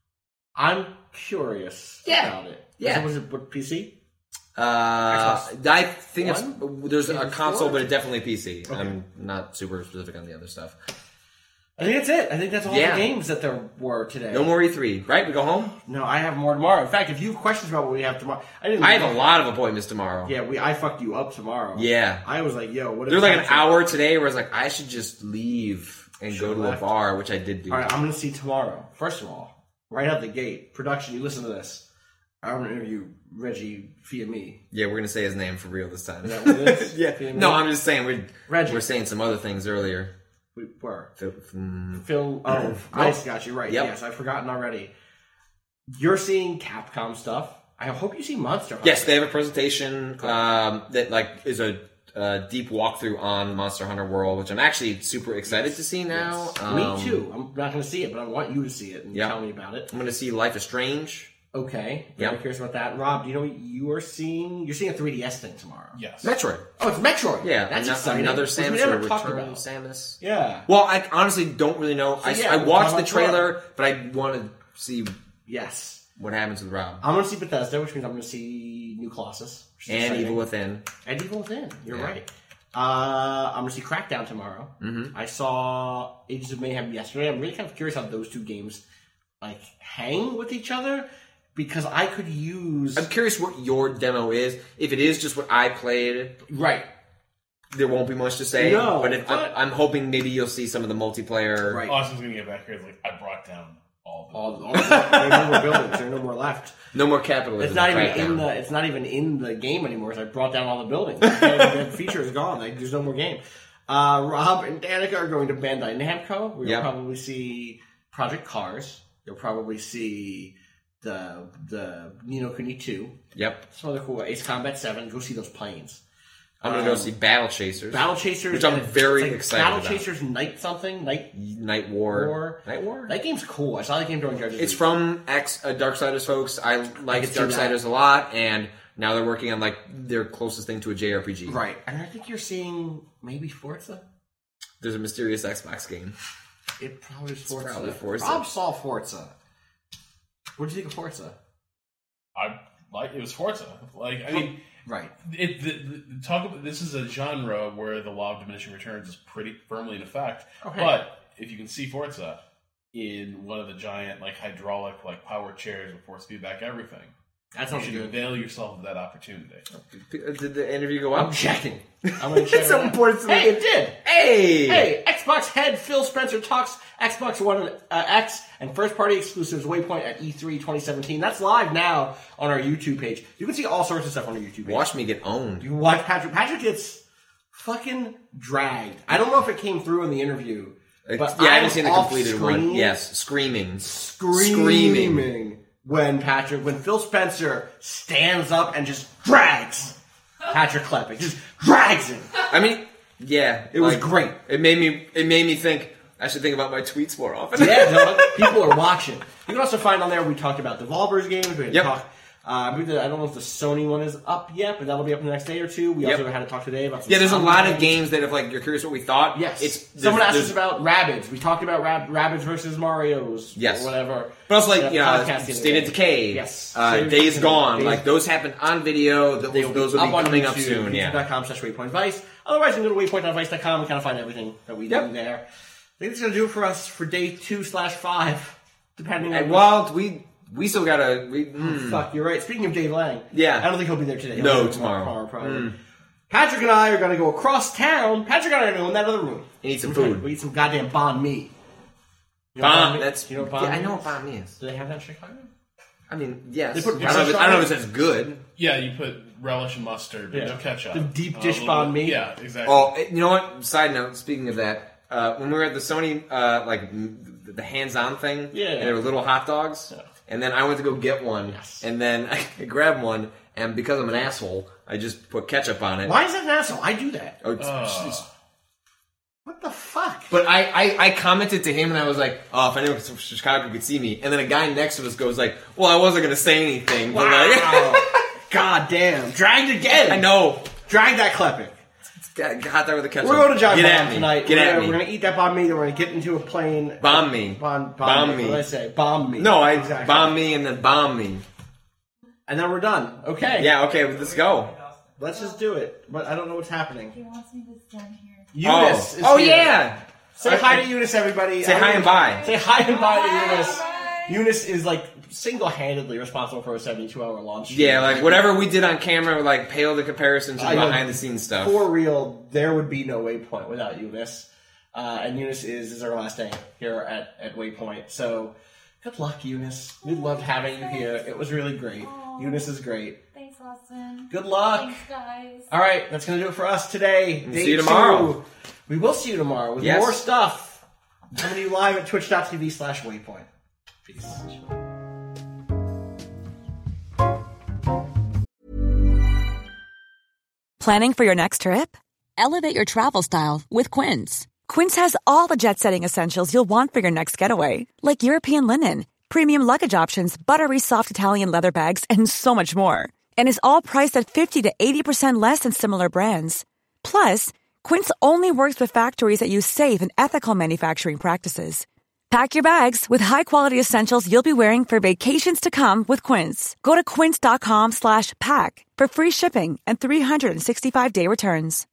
[SPEAKER 3] I'm curious
[SPEAKER 6] Yeah.
[SPEAKER 3] about it.
[SPEAKER 6] Yeah.
[SPEAKER 3] Was it what, P C?
[SPEAKER 6] Uh, I think
[SPEAKER 3] One?
[SPEAKER 6] it's there's a
[SPEAKER 3] Maybe
[SPEAKER 6] console,
[SPEAKER 3] four?
[SPEAKER 6] but it's definitely P C. I'm not super specific on the other stuff.
[SPEAKER 3] I think that's it. I think that's all
[SPEAKER 6] Yeah.
[SPEAKER 3] the games that there were today.
[SPEAKER 6] No more E three, right? We go home.
[SPEAKER 3] No, I have more tomorrow. In fact, if you have questions about what we have tomorrow, I didn't.
[SPEAKER 6] I have a lot of appointments tomorrow.
[SPEAKER 3] Yeah, we. I fucked you up tomorrow.
[SPEAKER 6] Yeah.
[SPEAKER 3] I was like, yo, what? if
[SPEAKER 6] There's like an
[SPEAKER 3] that's-
[SPEAKER 6] hour today where I was like, I should just leave and go
[SPEAKER 3] Should've
[SPEAKER 6] to a
[SPEAKER 3] left.
[SPEAKER 6] bar, which I did do.
[SPEAKER 3] All right, I'm going to see tomorrow. First of all, right out the gate, production. You listen to this. I'm going to interview Reggie via me.
[SPEAKER 6] Yeah, we're gonna say his name for real this time.
[SPEAKER 3] Is that what it is?
[SPEAKER 6] yeah.
[SPEAKER 3] Via me?
[SPEAKER 6] No, I'm just saying we
[SPEAKER 3] Reggie.
[SPEAKER 6] we're saying some other things earlier.
[SPEAKER 3] We were.
[SPEAKER 6] Phil- mm,
[SPEAKER 3] Phil. Oh, I got you right.
[SPEAKER 6] Yep.
[SPEAKER 3] Yes, I've forgotten already. You're seeing Capcom stuff. I hope you see Monster Hunter.
[SPEAKER 6] Yes, they have a presentation um, that like is a uh, deep walkthrough on Monster Hunter World, which I'm actually super excited to see now. Um,
[SPEAKER 3] Me too. I'm not going to see it, but I want you to see it and
[SPEAKER 6] Yep.
[SPEAKER 3] tell me about it.
[SPEAKER 6] I'm going to see Life is Strange.
[SPEAKER 3] Okay. Very
[SPEAKER 6] Yep.
[SPEAKER 3] curious about that. Rob, do you know what you are seeing? You're seeing a three D S thing tomorrow.
[SPEAKER 5] Yes.
[SPEAKER 6] Metroid.
[SPEAKER 3] Oh, it's Metroid.
[SPEAKER 6] Yeah,
[SPEAKER 3] that's
[SPEAKER 6] ano-
[SPEAKER 3] exciting.
[SPEAKER 6] another
[SPEAKER 3] Which we
[SPEAKER 6] Samus
[SPEAKER 3] never
[SPEAKER 6] or
[SPEAKER 3] talked
[SPEAKER 6] Return
[SPEAKER 3] about.
[SPEAKER 6] Samus.
[SPEAKER 3] Yeah.
[SPEAKER 6] Well, I honestly don't really know. I,
[SPEAKER 3] yeah,
[SPEAKER 6] I
[SPEAKER 3] we'll
[SPEAKER 6] watched
[SPEAKER 3] talk
[SPEAKER 6] the
[SPEAKER 3] about
[SPEAKER 6] trailer, but I want to see
[SPEAKER 3] Yes.
[SPEAKER 6] what happens with Rob
[SPEAKER 3] I'm going to see Bethesda, which means I'm going to see New Colossus. which is
[SPEAKER 6] and
[SPEAKER 3] exciting.
[SPEAKER 6] Evil Within.
[SPEAKER 3] And Evil Within. You're
[SPEAKER 6] Yeah.
[SPEAKER 3] right. Uh, I'm going to see Crackdown tomorrow.
[SPEAKER 6] Mm-hmm.
[SPEAKER 3] I saw Ages of Mayhem yesterday. I'm really kind of curious how those two games like hang with each other because I could use
[SPEAKER 6] I'm curious what your demo is. If it is just what I played,
[SPEAKER 3] right.
[SPEAKER 6] there won't be much to say.
[SPEAKER 3] No,
[SPEAKER 6] but if,
[SPEAKER 3] but-
[SPEAKER 6] I'm, I'm hoping maybe you'll see some of the multiplayer.
[SPEAKER 3] Right.
[SPEAKER 5] Austin's gonna get back here. It's like I brought down All the
[SPEAKER 3] All, all, there are no more buildings. There are no more left.
[SPEAKER 6] No more capitalism.
[SPEAKER 3] It's not even
[SPEAKER 6] Crackdown.
[SPEAKER 3] in the. It's not even in the game anymore. Because I brought down all the buildings. That feature is gone. Like, there's no more game. Uh, Rob and Danica are going to Bandai Namco. We'll
[SPEAKER 6] Yep.
[SPEAKER 3] probably see Project Cars. You'll probably see the the Ni no Kuni two.
[SPEAKER 6] Yep.
[SPEAKER 3] Some other cool Ace Combat seven. Go see those planes.
[SPEAKER 6] I'm gonna go see Battle Chasers.
[SPEAKER 3] Battle Chasers,
[SPEAKER 6] which I'm
[SPEAKER 3] and it's
[SPEAKER 6] very
[SPEAKER 3] like
[SPEAKER 6] excited
[SPEAKER 3] Battle
[SPEAKER 6] about.
[SPEAKER 3] Chasers Night something Night
[SPEAKER 6] Night War.
[SPEAKER 3] War.
[SPEAKER 6] Night War.
[SPEAKER 3] That game's cool. I saw that game during Judges
[SPEAKER 6] It's
[SPEAKER 3] Week.
[SPEAKER 6] from ex uh, Darksiders folks. I like
[SPEAKER 3] can see that.
[SPEAKER 6] Darksiders a lot, and now they're working on like their closest thing to a J R P G.
[SPEAKER 3] Right, and I think you're seeing maybe Forza.
[SPEAKER 6] There's a mysterious Xbox game.
[SPEAKER 3] It probably is Forza.
[SPEAKER 6] probably Forza.
[SPEAKER 3] Rob saw Forza. What did you think of Forza?
[SPEAKER 5] I like it was Forza. Like I mean,
[SPEAKER 3] Right.
[SPEAKER 5] it the, the, talk about this is a genre where the law of diminishing returns is pretty firmly in effect.
[SPEAKER 3] Okay.
[SPEAKER 5] But if you can see Forza in one of the giant like hydraulic like power chairs with force feedback everything,
[SPEAKER 3] That
[SPEAKER 5] you
[SPEAKER 3] sounds
[SPEAKER 5] should
[SPEAKER 3] good.
[SPEAKER 5] avail yourself of that opportunity.
[SPEAKER 6] Did the interview go
[SPEAKER 3] I'm
[SPEAKER 6] up?
[SPEAKER 3] checking. I'm going to check.
[SPEAKER 6] It's so
[SPEAKER 3] it out.
[SPEAKER 6] important to me.
[SPEAKER 3] Hey, it did.
[SPEAKER 6] Hey!
[SPEAKER 3] Hey, Xbox head Phil Spencer talks Xbox One uh, X and first-party exclusives Waypoint at E three twenty seventeen. That's live now on our YouTube page. You can see all sorts of stuff on our YouTube page.
[SPEAKER 6] Watch me get owned.
[SPEAKER 3] You can watch Patrick. Patrick gets fucking dragged. I don't know if it came through in the interview, but
[SPEAKER 6] yeah, I haven't
[SPEAKER 3] was
[SPEAKER 6] seen the
[SPEAKER 3] off
[SPEAKER 6] completed
[SPEAKER 3] screen
[SPEAKER 6] one. Yes, screaming.
[SPEAKER 3] screaming, when Patrick, when Phil Spencer stands up and just drags Patrick Klepek, just drags him.
[SPEAKER 6] I mean, yeah,
[SPEAKER 3] It was
[SPEAKER 6] like,
[SPEAKER 3] great.
[SPEAKER 6] It made me. It made me think. I should think about my tweets more often.
[SPEAKER 3] Yeah, no, people are watching. You can also find on there, we talked about Devolver's games. We had to
[SPEAKER 6] Yep.
[SPEAKER 3] talk. Uh, I believe that- I don't know if the Sony one is up yet, but that'll be up in the next day or two. We
[SPEAKER 6] Yep.
[SPEAKER 3] also had to talk today about some
[SPEAKER 6] Yeah, there's a
[SPEAKER 3] Sony
[SPEAKER 6] lot of games that if like you're curious what we thought.
[SPEAKER 3] Yes.
[SPEAKER 6] it's
[SPEAKER 3] Someone
[SPEAKER 6] there's-
[SPEAKER 3] asked us
[SPEAKER 6] there's-
[SPEAKER 3] about Rabbids. We talked about Rab- Rabbids versus Mario's.
[SPEAKER 6] Yes.
[SPEAKER 3] Or whatever.
[SPEAKER 6] But also, like,
[SPEAKER 3] Yeah,
[SPEAKER 6] you know,
[SPEAKER 3] podcast the other
[SPEAKER 6] State of
[SPEAKER 3] day.
[SPEAKER 6] Decay,
[SPEAKER 3] Yes.
[SPEAKER 6] uh,
[SPEAKER 3] State of
[SPEAKER 6] Days
[SPEAKER 3] Decay.
[SPEAKER 6] Gone,
[SPEAKER 3] Days-
[SPEAKER 6] like, those happen on video, those,
[SPEAKER 3] They will
[SPEAKER 6] those will
[SPEAKER 3] up
[SPEAKER 6] be
[SPEAKER 3] on
[SPEAKER 6] coming
[SPEAKER 3] YouTube,
[SPEAKER 6] up soon, yeah.
[SPEAKER 3] YouTube.com slash Waypoint Vice. Otherwise, you can go to waypoint dot vice dot com and kind of find everything that we
[SPEAKER 6] Yep.
[SPEAKER 3] do there. I think it's going to do it for us for day two slash five, depending on...
[SPEAKER 6] And while we, we still gotta, we, mm,
[SPEAKER 3] Fuck, you're right. Speaking of Dave Lang,
[SPEAKER 6] Yeah.
[SPEAKER 3] I don't think he'll be there today. He'll
[SPEAKER 6] No,
[SPEAKER 3] be there
[SPEAKER 6] tomorrow.
[SPEAKER 3] probably.
[SPEAKER 6] Mm.
[SPEAKER 3] Patrick and I are going to go across town. Patrick and I are going to go in that other room.
[SPEAKER 6] and eat some
[SPEAKER 3] We're gonna-
[SPEAKER 6] food.
[SPEAKER 3] We eat some goddamn banh mi. You know
[SPEAKER 6] Bomb,
[SPEAKER 3] mi?
[SPEAKER 6] that's,
[SPEAKER 3] You know what banh
[SPEAKER 6] yeah, I
[SPEAKER 3] mi
[SPEAKER 6] know
[SPEAKER 3] is?
[SPEAKER 6] what bomb is.
[SPEAKER 3] Do they have that in Chicago?
[SPEAKER 6] I mean, yes.
[SPEAKER 3] They put
[SPEAKER 6] I don't know if it- I don't know if it's as good.
[SPEAKER 5] Yeah, you put relish and mustard, but
[SPEAKER 3] Yeah.
[SPEAKER 5] no ketchup.
[SPEAKER 3] The deep
[SPEAKER 5] Uh,
[SPEAKER 3] dish
[SPEAKER 5] a little
[SPEAKER 3] banh
[SPEAKER 5] bit-
[SPEAKER 3] mi.
[SPEAKER 5] Yeah, exactly.
[SPEAKER 6] Oh, you know what? Side note, speaking of that, uh, when we were at the Sony, uh, like, m- the hands-on thing,
[SPEAKER 3] Yeah.
[SPEAKER 6] and there were little hot dogs,
[SPEAKER 3] Yeah.
[SPEAKER 6] and then I went to go get one,
[SPEAKER 3] Yes.
[SPEAKER 6] and then I grabbed one, and because I'm an asshole, I just put ketchup on it.
[SPEAKER 3] Why is that an asshole? I do that.
[SPEAKER 6] Oh, it's-
[SPEAKER 5] Uh,
[SPEAKER 6] it's-
[SPEAKER 3] What the fuck?
[SPEAKER 6] But I, I, I commented to him, and I was like, oh, if anyone from Chicago could see me. And then a guy next to us goes like, well, I wasn't going to say anything. But like,
[SPEAKER 3] Wow. God damn. Dragged again.
[SPEAKER 6] I know.
[SPEAKER 3] Drag that Klepek.
[SPEAKER 6] Got, got there with the ketchup.
[SPEAKER 3] We're going to John
[SPEAKER 6] Get
[SPEAKER 3] Bomb
[SPEAKER 6] at me.
[SPEAKER 3] tonight.
[SPEAKER 6] Get
[SPEAKER 3] we're
[SPEAKER 6] at
[SPEAKER 3] gonna,
[SPEAKER 6] me.
[SPEAKER 3] We're going to eat that banh mi, then we're going to get into a plane.
[SPEAKER 6] Bomb me.
[SPEAKER 3] Bomb, bomb,
[SPEAKER 6] Bomb
[SPEAKER 3] me.
[SPEAKER 6] me.
[SPEAKER 3] What did I say? Bomb me.
[SPEAKER 6] No, I
[SPEAKER 3] Exactly.
[SPEAKER 6] bomb me and then bomb me.
[SPEAKER 3] And then we're done. Okay.
[SPEAKER 6] Yeah, okay, well, let's go.
[SPEAKER 3] Let's just do it. But I don't know what's happening.
[SPEAKER 4] He wants me to stand here.
[SPEAKER 3] Eunice
[SPEAKER 6] oh,
[SPEAKER 3] is
[SPEAKER 6] oh
[SPEAKER 3] here.
[SPEAKER 6] yeah.
[SPEAKER 3] Say hi to Eunice, everybody.
[SPEAKER 6] Say hi and bye.
[SPEAKER 3] Say hi and bye to Eunice.
[SPEAKER 4] Bye.
[SPEAKER 3] Eunice is like single-handedly responsible for a seventy-two hour launch.
[SPEAKER 6] Yeah, like whatever we did on camera, like pale the comparison to
[SPEAKER 3] I know.
[SPEAKER 6] behind the scenes stuff.
[SPEAKER 3] For real, there would be no Waypoint without Eunice. Uh, and Eunice is, is our last day here at, at Waypoint. So, good luck, Eunice. We loved having you here. It was really great. Eunice is great.
[SPEAKER 4] Thanks, Austin.
[SPEAKER 3] Good luck.
[SPEAKER 4] Thanks, guys.
[SPEAKER 3] All right, that's going to do it for us today.
[SPEAKER 6] We'll
[SPEAKER 3] Day
[SPEAKER 6] see you tomorrow.
[SPEAKER 3] two. We will see you tomorrow with
[SPEAKER 6] Yes.
[SPEAKER 3] more stuff. Coming to you live at twitch.tv slash waypoint. Peace.
[SPEAKER 9] Planning for your next trip? Elevate your travel style with Quince. Quince has all the jet-setting essentials you'll want for your next getaway, like European linen, premium luggage options, buttery soft Italian leather bags, and so much more. And is all priced at fifty to eighty percent less than similar brands. Plus, Quince only works with factories that use safe and ethical manufacturing practices. Pack your bags with high-quality essentials you'll be wearing for vacations to come with Quince. Go to quince.com slash pack for free shipping and three sixty-five day returns.